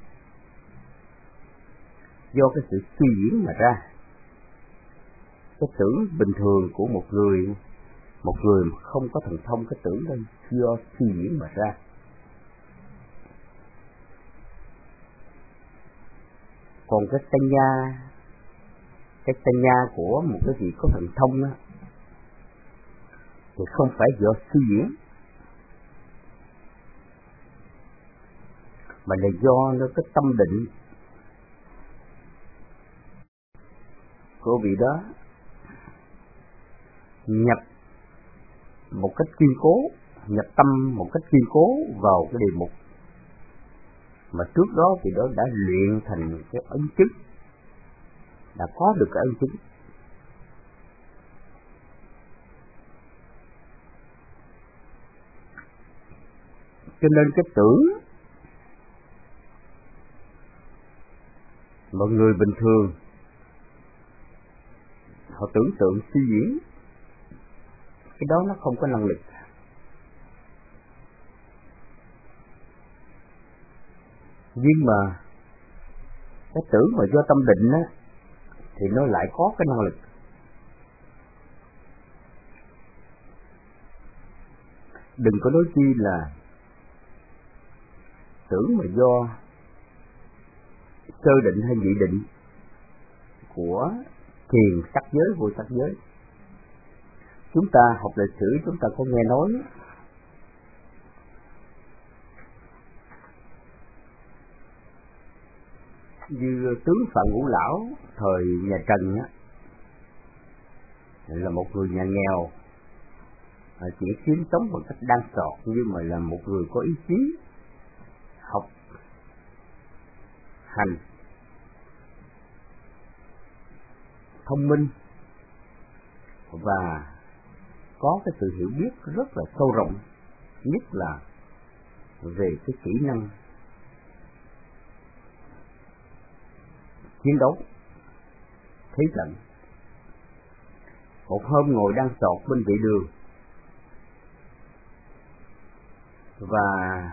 [SPEAKER 5] do cái sự suy diễn mà ra. Cái tưởng bình thường của một người một người mà không có thần thông, cái tưởng đó do suy diễn mà ra. Còn cái tanh nha cái tanh nha của một cái vị có thần thông đó, thì không phải do suy diễn, mà là do nó cái tâm định của vị đó nhập một cách kiên cố, nhập tâm một cách kiên cố vào cái đề mục mà trước đó thì đó đã luyện thành cái ấn chứng, đã có được cái ấn chứng. Cho nên cái tưởng mọi người bình thường họ tưởng tượng suy diễn, cái đó nó không có năng lực. Nhưng mà cái tưởng mà do tâm định á, thì nó lại có cái năng lực. Đừng có nói chi là tưởng mà do sơ định hay nhị định của thiền sắc giới, vô sắc giới. Chúng ta học lịch sử chúng ta có nghe nói như tướng Phạm Ngũ Lão thời nhà Trần á, là một người nhà nghèo, chỉ kiếm sống bằng cách đan sọt, nhưng mà là một người có ý chí học hành, thông minh và có cái sự hiểu biết rất là sâu rộng, nhất là về cái kỹ năng chiến đấu thế trận. Một hôm ngồi đang sọt bên vệ đường, và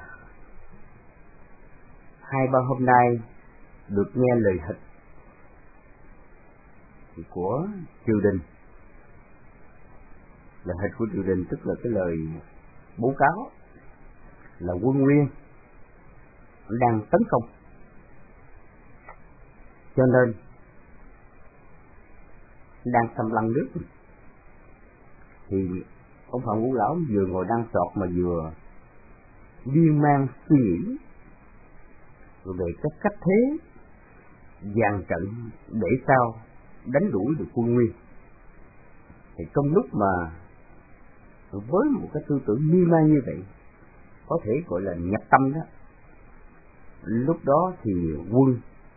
[SPEAKER 5] hai ba hôm nay được nghe lời hịch của triều đình. Lời hịch của triều đình tức là cái lời bố cáo là quân Nguyên đang tấn công, cho nên đang xâm lăng nước. Thì ông Phạm Ngũ Lão vừa ngồi đang sọt mà vừa miên man suy nghĩ về các cách thế dàn trận để sao đánh đuổi được quân Nguyên. Thì trong lúc mà với một cái tư tưởng miên man như vậy, có thể gọi là nhập tâm đó, lúc đó thì quân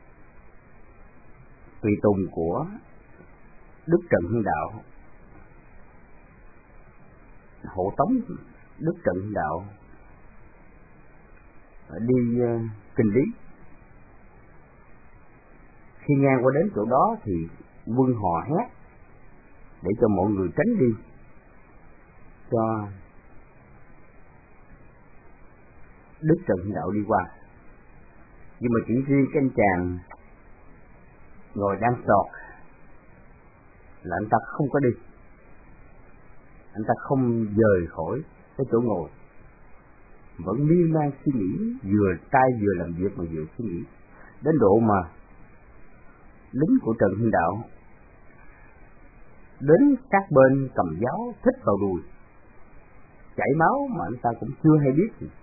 [SPEAKER 5] tùy tùng của Đức Trần Hưng Đạo hộ tống Đức Trần Hưng Đạo đi uh, kinh lý. Khi ngang qua đến chỗ đó thì quân hò hét để cho mọi người tránh đi, cho Đức Trần Hưng Đạo đi qua. Nhưng mà chỉ riêng cái anh chàng ngồi đang sọt là anh ta không có đi, anh ta không rời khỏi cái chỗ ngồi, vẫn miên man suy nghĩ, vừa tay vừa làm việc mà vừa suy nghĩ, đến độ mà lính của Trần Hưng Đạo đến các bên cầm giáo thích vào đùi, chảy máu mà anh ta cũng chưa hay biết gì.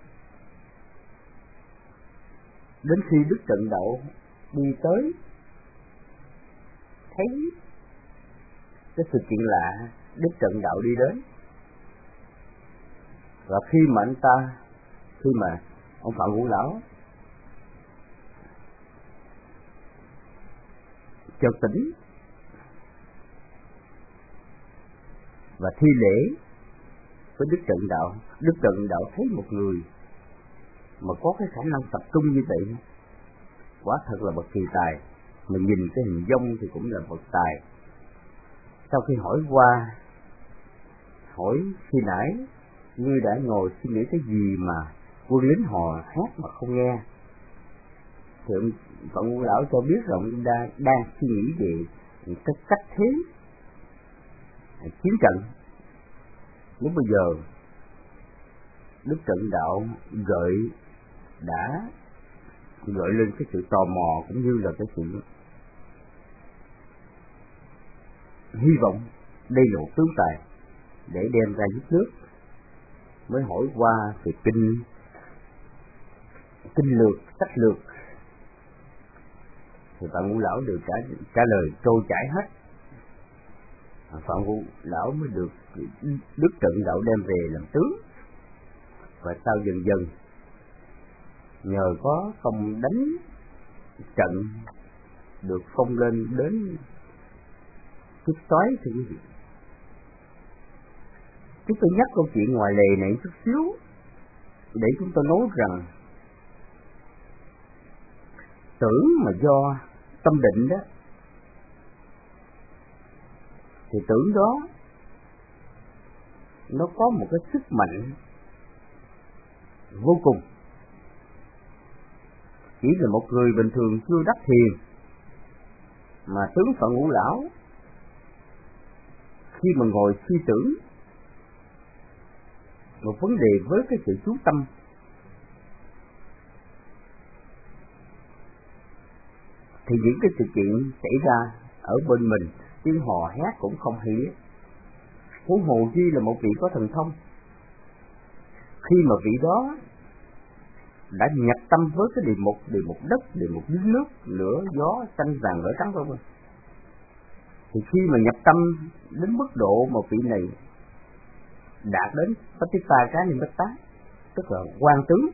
[SPEAKER 5] Đến khi Đức Trần Đạo đi tới, thấy cái sự kiện lạ, Đức Trần Đạo đi đến, và khi mà anh ta, khi mà ông Phạm Ngũ Lão chợt tỉnh và thi lễ với Đức Trần Đạo, Đức Trần Đạo thấy một người mà có cái khả năng tập trung như vậy, quả thật là bậc kỳ tài, mà nhìn cái hình dung thì cũng là bậc tài. Sau khi hỏi qua, hỏi khi nãy ngươi đã ngồi suy nghĩ cái gì mà quân lính hò hát mà không nghe, thì ông Phạm Ngũ Lão cho biết rằng ông đang, đang suy nghĩ về cái cách thế chiến trận. Lúc bây giờ Đức Trần Đạo gợi đã gợi lên cái sự tò mò cũng như là cái sự hy vọng đây là một tướng tài để đem ra giúp nước, mới hỏi qua về kinh kinh lược, sách lược, thì Phạm Ngũ Lão đều trả trả lời trôi chảy hết. Phạm Ngũ Lão mới được Đức Trần Đạo đem về làm tướng, và sau dần dần nhờ có công đánh trận được phong lên đến chức soái. Thì quý vị, chúng tôi nhắc câu chuyện ngoài lề này chút xíu để chúng tôi nói rằng tưởng mà do tâm định đó, thì tưởng đó nó có một cái sức mạnh vô cùng. Chỉ là một người bình thường chưa đắc thiền mà tướng Phạm Ngũ Lão khi mà ngồi suy tưởng một vấn đề với cái sự chú tâm, thì những cái sự kiện xảy ra ở bên mình, tiếng hò hét cũng không hay biết, huống hồ chi là một vị có thần thông. Khi mà vị đó đã nhập tâm với cái đề mục, đề mục đất, đề mục dưới nước, lửa, gió, xanh, vàng, đỏ, trắng vân vân, thì khi mà nhập tâm đến mức độ mà vị này đạt đến Patipa, tức là quan tướng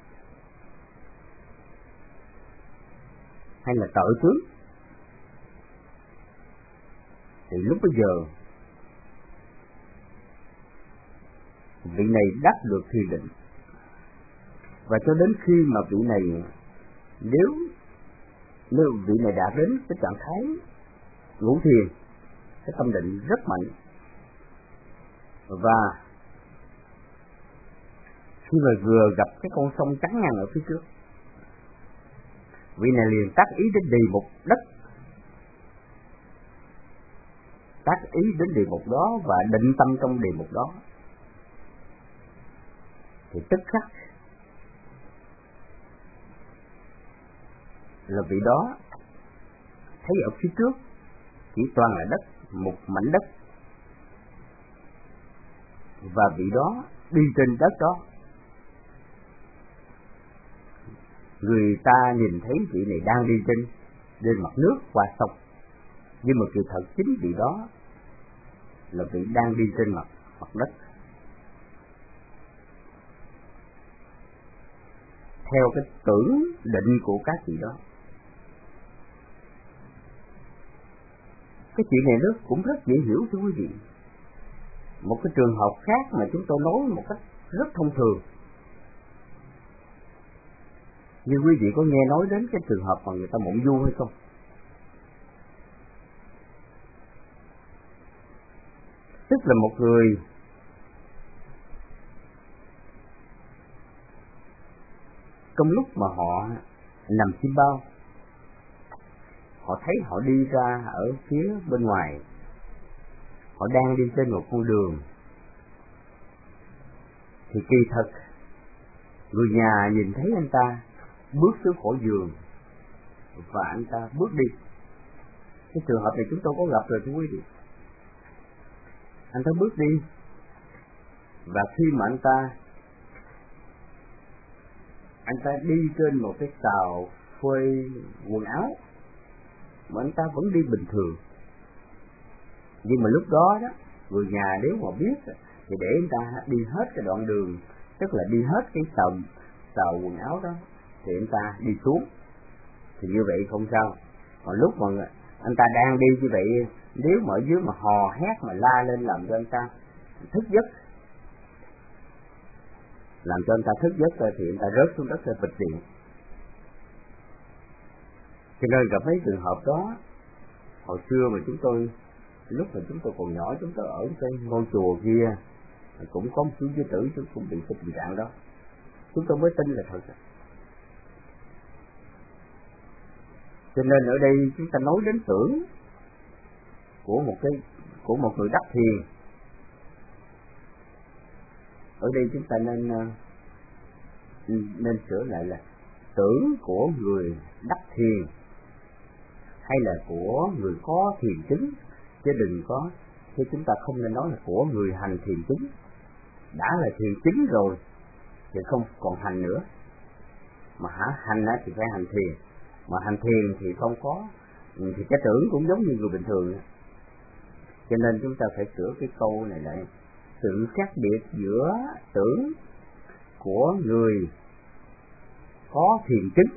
[SPEAKER 5] hay là tội tướng, thì lúc bây giờ vị này đắc được thiền định. Và cho đến khi mà vị này, nếu nếu vị này đạt đến cái trạng thái ngũ thiền, cái tâm định rất mạnh, và khi mà vừa gặp cái con sông trắng ngần ở phía trước, vị này liền tác ý đến đề mục đất, tác ý đến đề mục đó và định tâm trong đề mục đó, thì tức khắc là vị đó thấy ở phía trước chỉ toàn là đất, một mảnh đất, và vị đó đi trên đất đó. Người ta nhìn thấy vị này đang đi trên trên mặt nước qua sông, nhưng mà kỳ thật chính vị đó là vị đang đi trên mặt mặt đất. Theo cái tưởng định của các vị đó. Cái chuyện này nó cũng rất dễ hiểu thưa quý vị. Một cái trường hợp khác mà chúng tôi nói một cách rất thông thường, như quý vị có nghe nói đến cái trường hợp mà người ta mộng du hay không? Tức là một người trong lúc mà họ nằm chim bao, họ thấy họ đi ra ở phía bên ngoài họ đang đi trên một con đường, thì kỳ thực người nhà nhìn thấy anh ta bước xuống khỏi giường và anh ta bước đi. Cái trường hợp này chúng tôi có gặp rồi thưa quý vị. Anh ta bước đi, và khi mà anh ta anh ta đi trên một cái tàu phơi quần áo mà anh ta vẫn đi bình thường. Nhưng mà lúc đó đó, người nhà nếu mà biết thì để anh ta đi hết cái đoạn đường, tức là đi hết cái tàu tàu quần áo đó, thì anh ta đi xuống, thì như vậy không sao. Còn lúc mà anh ta đang đi như vậy, nếu mà ở dưới mà hò hét mà la lên làm cho anh ta thức giấc, làm cho anh ta thức giấc rồi thì anh ta rớt xuống đất rồi bịch điện. Cho nên gặp mấy trường hợp đó, hồi xưa mà chúng tôi, lúc mà chúng tôi còn nhỏ, chúng tôi ở cái ngôi chùa kia cũng có một chú sư tử chúng cũng bị cái tình trạng đó, chúng tôi mới tin là thật. Cho nên ở đây chúng ta nói đến tưởng của một cái của một người đắc thiền. Ở đây chúng ta nên nên sửa lại là tưởng của người đắc thiền hay là của người có thiền chứng, chứ đừng có, chứ chúng ta không nên nói là của người hành thiền chứng. Đã là thiền chứng rồi thì không còn hành nữa, mà hả hành thì phải hành thiền, mà hành thiền thì không có, thì cái tưởng cũng giống như người bình thường. Cho nên chúng ta phải sửa cái câu này lại, sự khác biệt giữa tưởng của người có thiền chứng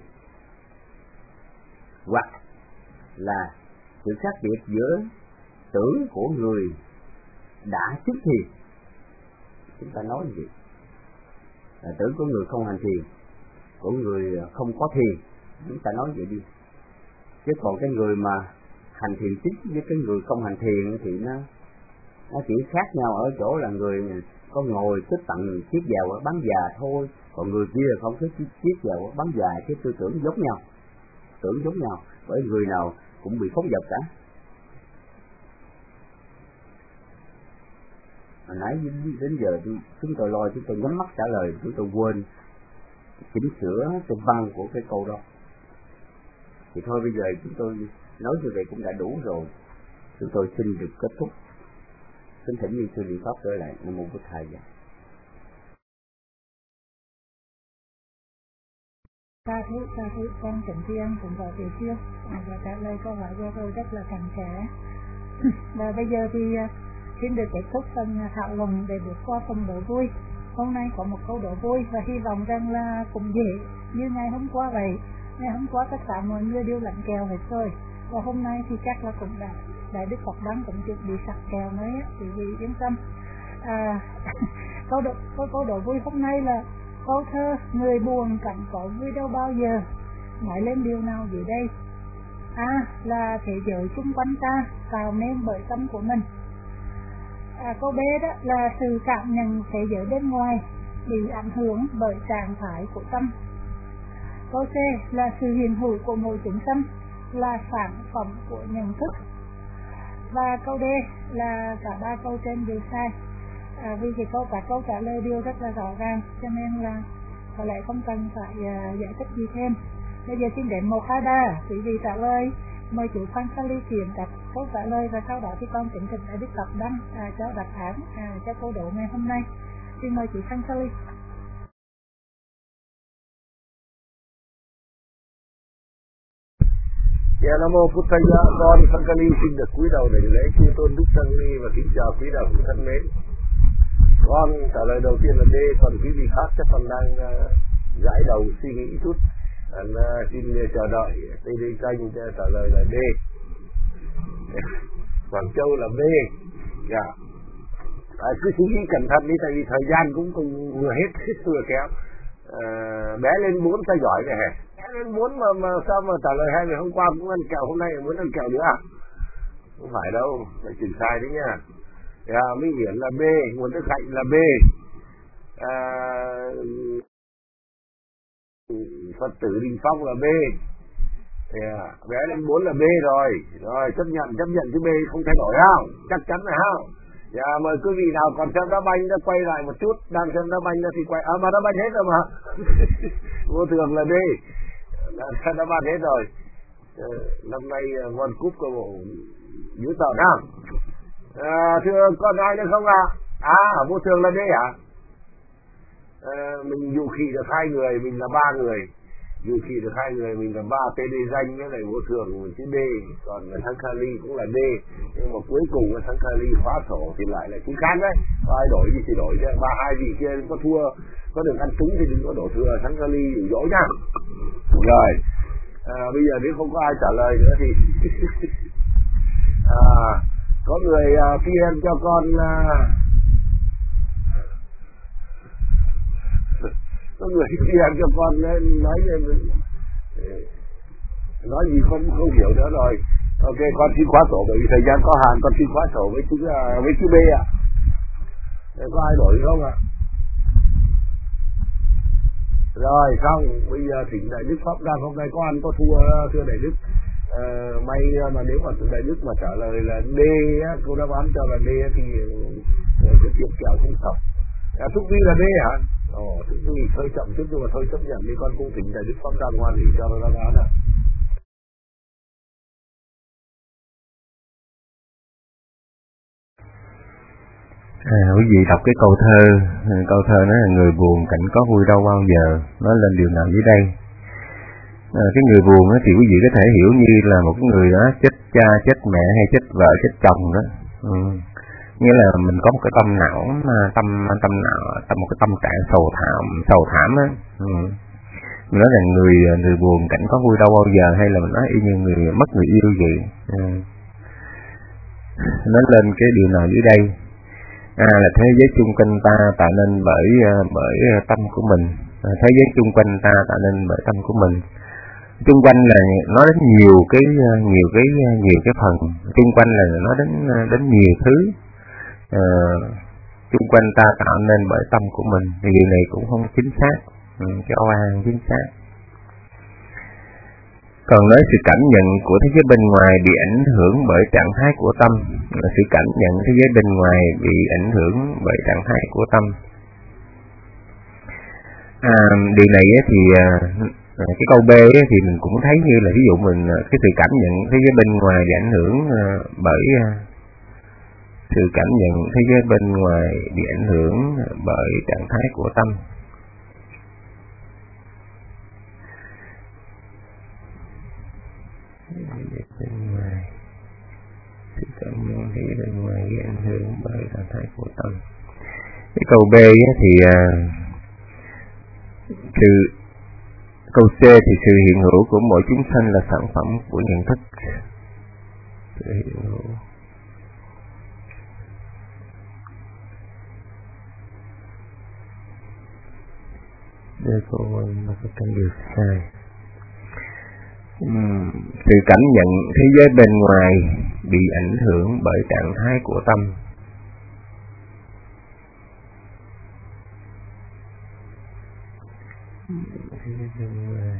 [SPEAKER 5] hoặc là sự khác biệt giữa tưởng của người đã chứng thiền. Chúng ta nói gì? Là tưởng của người không hành thiền, của người không có thiền, chúng ta nói vậy đi. Chứ còn cái người mà hành thiền chính với cái người không hành thiền thì nó nó chỉ khác nhau ở chỗ là người có ngồi cứ tận chiếc vào ở bán già thôi, còn người kia không cứ chiếc vào ở bán già, cái tư tưởng giống nhau, tưởng giống nhau, bởi người nào cũng bị phóng dật cả. Hồi nãy đến giờ chúng tôi lo, chúng tôi nhắm mắt trả lời, chúng tôi quên chỉnh sửa cái văn của cái câu đó. Thì thôi bây giờ chúng tôi nói như vậy cũng đã đủ rồi. Chúng tôi xin được kết thúc. Xin thỉnh như sư Điện Pháp trở lại. Nam mô Bụt Thầy.
[SPEAKER 7] Sa thú, sa thú, con Trịnh Thi Ân cũng vào Tiểu Siêu và trả lời câu hỏi của tôi rất là cặn kẽ. Và bây giờ thì xin được kết thúc phần thảo luận để bước qua phần đổ vui. Hôm nay có một câu đổ vui và hy vọng rằng là cũng dễ như ngày hôm qua vậy. Ngày hôm qua tất cả mọi người đều lạnh kèo hết rồi, và hôm nay thì chắc là cũng đã Đại Đức Phật Đăng cũng chuẩn bị sặc kèo nữa á, thì vì yên tâm. À, câu đổ câu, câu đổ vui hôm nay là câu thơ người buồn chẳng có vui đâu bao giờ, nói lên điều nào dưới đây? A à, là thế giới xung quanh ta tạo nên bởi tâm của mình. À, câu B đó là sự cảm nhận thế giới bên ngoài bị ảnh hưởng bởi trạng thái của tâm. Câu C là sự hiện hữu của mỗi chúng tâm là sản phẩm của nhận thức. Và câu D là cả ba câu trên đều sai. À, vì cái câu cả câu trả lời đều rất là rõ ràng, cho nên là có lẽ không cần phải uh, giải thích gì thêm. Bây giờ xin đến một hai ba quý vị trả lời, mời chú Phan Sally chuyển các câu trả lời, và sau đó thì con kính thỉnh Đại Đức Phật Đăng à, cho đáp án à, cho câu đố ngày hôm nay. Xin mời chú Phan Sally.
[SPEAKER 4] Dạ, Nam mô Bụt Thầy. Con Phan Sally xin được cúi đầu để lễ chư tôn Đức Tăng Ni và kính chào quý đạo hữu thân mến. Con trả lời đầu tiên là D, còn quý vị khác chắc còn đang uh, gãi đầu suy nghĩ chút. Anh uh, xin chờ đợi tê đê kênh trả lời là D. Quảng Châu là B. Dạ. À, cứ suy nghĩ cẩn thận đi, tại vì thời gian cũng cũng vừa hết, hết vừa kéo. À, bé lên bốn sao giỏi vậy hả? Bé lên bốn mà mà sao mà trả lời hai ngày hôm qua cũng ăn kẹo, hôm nay muốn ăn kẹo nữa à? Không phải đâu, phải chỉnh sai đấy nha. Dạ, Minh Hiển là B, nguồn nước Hạnh là B. À, Phật tử Đình Phong là B. Yeah. Bé lên bốn là B rồi. Rồi chấp nhận, chấp nhận chữ B không thay đổi không? Chắc chắn là không? Dạ, mời quý vị nào còn xem đá banh đã quay lại một chút. Đang xem đá banh thì quay. À mà đá banh hết rồi mà. Vô thường là D. Đã, đá banh hết rồi. À, năm nay World Cup của bộ dữ tợn không? À, thưa còn ai nữa không ạ? À? à vô thường là D hả? À, mình dụ khỉ được hai người, mình là ba người. Dụ khỉ được hai người, mình là ba tên đề danh với lại vô thường mình chữ D. Còn thắng Kali cũng là D. Nhưng mà cuối cùng thắng Kali khóa sổ thì lại là chú Khán đấy. Có ai đổi gì thì đổi chứ. Ba hai vị kia có thua, có được ăn trúng thì đừng có đổ thừa thắng Kali đủ dỗ nha. Rồi. À, bây giờ nếu không có ai trả lời nữa thì à, có người à, phi em cho con à, có người phi em cho con nói nói gì không không hiểu nữa rồi. Ok, con xin khóa sổ bởi vì thời gian có hạn, con xin khóa sổ với chữ với chữ B ạ. À. Có ai đổi không ạ? À? Rồi xong, bây giờ thỉnh Đại Đức Pháp Đăng hôm nay có ăn có thua thưa Đại Đức. À, may mà nếu mà Đại Đức mà trả lời là D á, cô đáp án cho là D thì cái tiếp kèo cũng sập. À, Thúc Vi là D hả? Ồ, Thúc Vi hơi chậm chút nhưng mà thôi chấp nhận đi, con cũng thỉnh Đại Đức Pháp Đăng hoan hỉ cho nó đáp án ạ.
[SPEAKER 6] À, quý vị đọc cái câu thơ, câu thơ nói là người buồn cảnh có vui đâu bao giờ, nói lên điều nào dưới đây. À, cái người buồn đó thì quý vị có thể hiểu như là một cái người đó chết cha, chết mẹ hay chết vợ, chết chồng đó. Ừ. Nghĩa là mình có một cái tâm não, tâm tâm não, tâm một cái tâm trạng sầu thảm, sầu thảm á. Ừ. Mình nói là người người buồn cảnh có vui đâu bao giờ, hay là mình nói y như người mất người yêu vậy. Ừ. Nói lên cái điều nào dưới đây. À, là thế giới chung quanh ta tạo nên bởi bởi tâm của mình. À, thế giới chung quanh ta tạo nên bởi tâm của mình. Chung quanh là nói đến nhiều cái nhiều cái nhiều cái phần. Chung quanh là nói đến đến nhiều thứ. À, chung quanh ta tạo nên bởi tâm của mình. Thì điều này cũng không chính xác. Ừ, cái oan chính xác. Còn nói sự cảm nhận của thế giới bên ngoài bị ảnh hưởng bởi trạng thái của tâm. Sự cảm nhận thế giới bên ngoài bị ảnh hưởng bởi trạng thái của tâm. À, điều này thì cái câu B thì mình cũng thấy như là ví dụ mình cái sự cảm nhận thế giới bên ngoài bị ảnh hưởng bởi sự cảm nhận thế giới bên ngoài bị ảnh hưởng bởi trạng thái của tâm. Bên ngoài sự cảm nhận thế giới bên ngoài bị ảnh hưởng bởi trạng thái của tâm. Cái câu B thì sự câu C thì sự hiện hữu của mỗi chúng sanh là sản phẩm của nhận thức. Sự hiện hữu đây cô mà có cần điều sai. Uhm, sự cảm nhận thế giới bên ngoài bị ảnh hưởng bởi trạng thái của tâm. Thế giới bên ngoài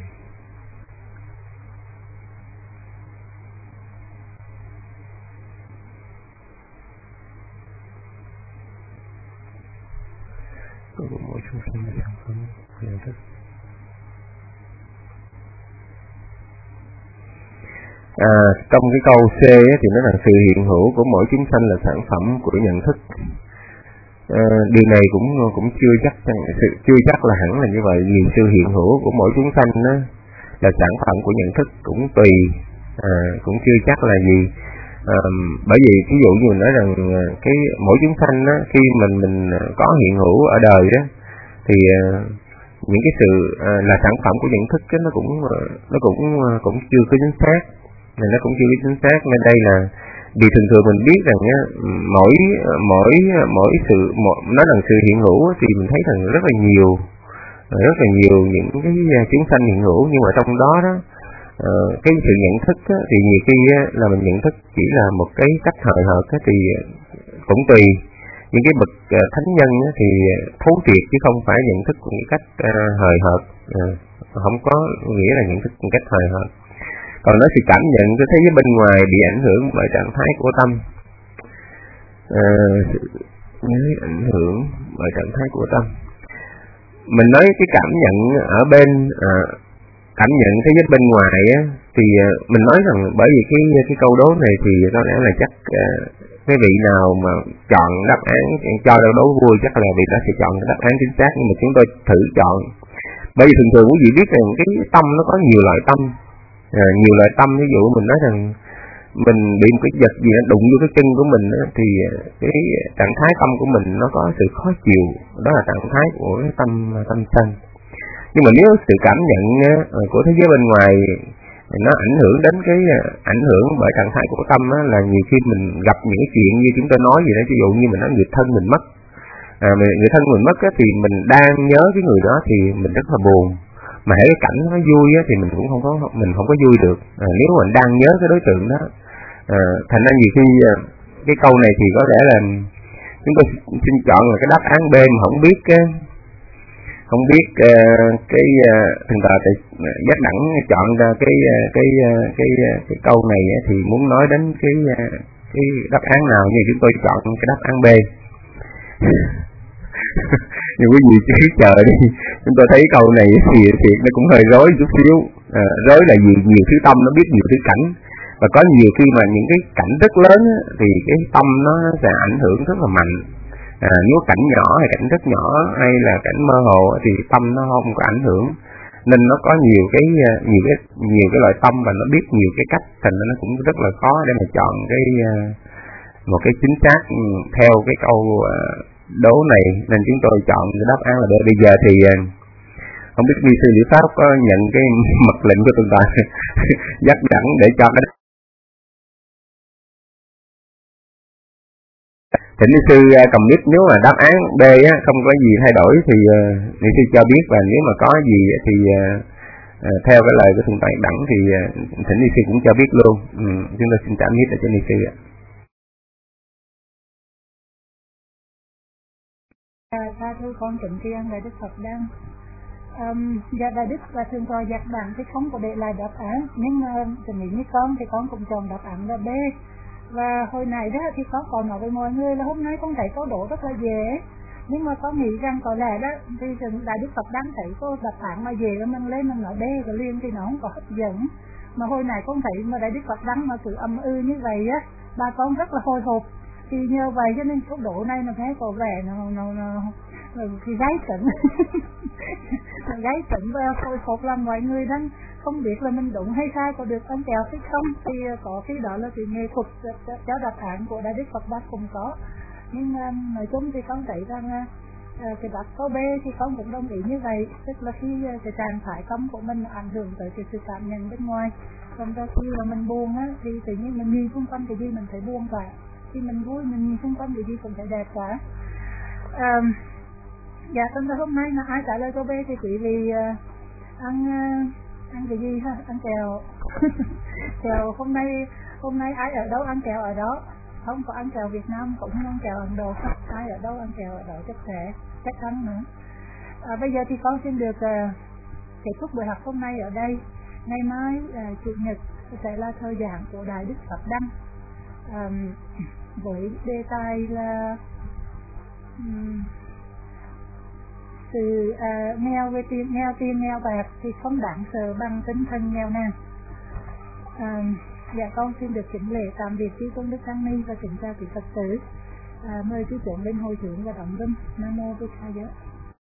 [SPEAKER 6] của mỗi chúng sinh là sản phẩm của nhận thức. À, trong cái câu C ấy, thì nó là sự hiện hữu của mỗi chúng sanh là sản phẩm của nhận thức. À, điều này cũng cũng chưa chắc chưa chắc là hẳn là như vậy, vì sự hiện hữu của mỗi chúng sanh đó là sản phẩm của nhận thức cũng tùy, à, cũng chưa chắc là gì. À, bởi vì ví dụ như mình nói rằng cái mỗi chúng sanh đó, khi mình mình có hiện hữu ở đời đó thì những cái sự à, là sản phẩm của nhận thức đó, nó cũng nó cũng cũng chưa có chính xác. Nên nó cũng chưa biết chính xác, nên đây là vì thường thường mình biết rằng á, mỗi mỗi mỗi sự mỗi, nói rằng sự hiện hữu thì mình thấy rằng rất là nhiều rất là nhiều những cái chúng sanh hiện hữu, nhưng mà trong đó đó cái sự nhận thức á, thì nhiều khi á, là mình nhận thức chỉ là một cái cách hời hợt á, thì cũng tùy. Những cái bậc thánh nhân á, thì thấu triệt chứ không phải nhận thức một cách hời hợt, không có nghĩa là nhận thức một cách hời hợt. Còn nói sự cảm nhận cái thế giới bên ngoài bị ảnh hưởng bởi trạng thái của tâm. À, ảnh hưởng bởi trạng thái của tâm. Mình nói cái cảm nhận ở bên à, cảm nhận thế giới bên ngoài á, thì à, mình nói rằng bởi vì cái cái câu đố này thì có lẽ là chắc à, cái vị nào mà chọn đáp án cho đố vui chắc là vị đó sẽ chọn đáp án chính xác, nhưng mà chúng tôi thử chọn. Bởi vì thường thường quý vị biết rằng cái tâm nó có nhiều loại tâm, à, nhiều loại tâm. Ví dụ mình nói rằng mình bị một cái vật gì nó đụng vô cái chân của mình á, thì cái trạng thái tâm của mình nó có sự khó chịu, đó là trạng thái của cái tâm tâm sân. Nhưng mà nếu sự cảm nhận của thế giới bên ngoài nó ảnh hưởng đến cái ảnh hưởng bởi trạng thái của tâm á, là nhiều khi mình gặp những cái chuyện như chúng tôi nói gì đó, ví dụ như mình nói người thân mình mất, à, người thân mình mất á, thì mình đang nhớ cái người đó thì mình rất là buồn, mà hễ cái cảnh nó vui á, thì mình cũng không có mình không có vui được. À, nếu mình đang nhớ cái đối tượng đó, à, thành ra nhiều khi cái câu này thì có lẽ là chúng tôi xin chọn là cái đáp án B, mà không biết cái không biết uh, cái uh, thằng tờ thì giác đẳng chọn ra cái uh, cái uh, cái uh, cái câu này uh, thì muốn nói đến cái uh, cái đáp án nào, như chúng tôi chọn cái đáp án B. Nhưng quý vị cứ chờ đi, chúng tôi thấy câu này thì thiệt nó cũng hơi rối chút xíu. À, rối là gì? Nhiều thứ tâm nó biết nhiều thứ cảnh, và có nhiều khi mà những cái cảnh rất lớn á, thì cái tâm nó sẽ ảnh hưởng rất là mạnh. À, nếu cảnh nhỏ hay cảnh rất nhỏ hay là cảnh mơ hồ thì tâm nó không có ảnh hưởng, nên nó có nhiều cái nhiều cái nhiều cái loại tâm và nó biết nhiều cái cách, thành ra nó cũng rất là khó để mà chọn cái một cái chính xác theo cái câu đố này, nên chúng tôi chọn cái đáp án là B. Bây giờ thì không biết ni sư Liễu Pháp có nhận cái mật lệnh của tôi ta dắt dẫn để cho cái Thỉnh ni sư cầm mic, nếu mà đáp án B á, không có gì thay đổi thì uh, ni sư cho biết, và nếu mà có gì thì uh, uh, theo cái lời của thượng tọa Đẳng thì uh, thỉnh ni sư cũng cho biết luôn. Ừ, chúng tôi xin trả mic cho ni sư ạ.
[SPEAKER 7] Tha thứ con trịnh thiên Đại Đức Phật Đăng. Um, dạ Đại Đức và thượng tọa Giác Đẳng thì không có để lại đáp án, nhưng uh, tình nghĩ như con thì con cũng chọn đáp án là B. Và hồi nãy đó thì có còn nói với mọi người là hôm nay con thấy câu đố rất là dễ, nhưng mà con nghĩ rằng có lẽ đó thì Đại Đức Phật đang thấy cô đáp án mà dễ và mình lên mình nói B rồi liền thì nó không có hấp dẫn. Mà hồi nãy con thấy mà Đại Đức Phật đăng mà cứ âm ư như vậy á, bà con rất là hồi hộp, thì nhờ vậy cho nên câu đố này nó thấy có vẻ nó nó nó thì gáy tỉnh gáy tỉnh và hồi hộp làm mọi người đang không biết là mình đúng hay sai, có được ăn kẹo hay không, thì có khi đó là sự nghệ thuật cho đáp án của Đại Đức Phật Đăng cũng có. Nhưng um, nói chung thì con thấy rằng uh, cái đáp câu B thì con cũng đồng ý như vậy, tức là khi uh, cái trạng thái tâm của mình ảnh hưởng tới cái sự cảm nhận bên ngoài. Còn đôi khi là mình buồn á, thì tự nhiên mình nhìn xung quanh cái gì mình thấy buồn cả, khi mình vui mình nhìn xung quanh cái gì cũng thấy đẹp cả. Um, dạ, trong hôm nay là ai trả lời câu B thì quý vị uh, ăn uh, ăn cái gì ha, ăn kẹo. Kẹo hôm nay hôm nay ai ở đâu ăn kẹo ở đó, không có ăn kẹo Việt Nam cũng không ăn kẹo Ấn Độ, ai ở đâu ăn kẹo ở đó chắc sẽ chắc ăn nữa. À, bây giờ thì con xin được uh, kết thúc buổi học hôm nay ở đây. Ngày mai uh, chủ nhật sẽ là thời giảng của Đại Đức Phật Đăng, um, với đề tài là um, từ uh, nghèo về tiền, nghèo tiền nghèo bạc thì không đáng sợ bằng tinh thần nghèo nàn. Uh, dạ con xin được kính lễ tạm biệt chư tôn đức tăng ni và kính chào quý Phật tử. Uh, mời chư trưởng lên hồi hướng và động viên. Nam mô Bụt Tha Giá.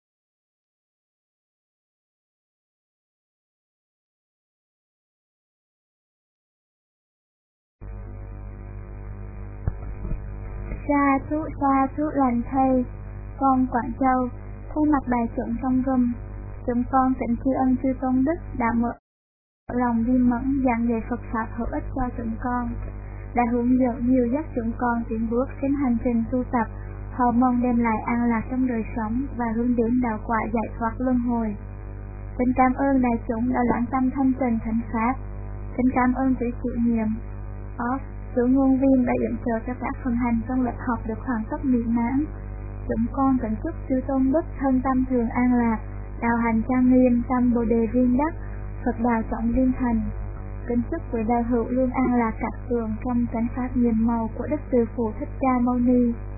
[SPEAKER 2] Sa thú sa thú lành thầy, con Quảng Châu thay mặt đại chúng trong rùm, chúng con kính tri ân chư tôn đức đã mở lòng viên mẫn giảng dạy Phật pháp hữu ích cho chúng con, đã hướng dẫn nhiều dắt chúng con tiến bước trên hành trình tu tập. Họ mong đem lại an lạc trong đời sống và hướng đến đạo quả giải thoát luân hồi. Kính cảm ơn đại chúng đã lãng tâm thanh trình thánh pháp. Kính cảm ơn quý chủ nhiệm off chủ ngôn viên đã yểm trợ cho các phần hành trong lớp học được hoàn tất mỹ mãn. Chúng con kính chúc chư tôn đức thân tâm thường an lạc, đạo hành trang nghiêm, tâm bồ đề viên đắc, Phật đạo trọng viên thành. kính chúc quý đạo hữu luôn an lạc cát tường trong chánh pháp nhiệm màu của Đức Từ Phụ Thích Ca Mâu Ni.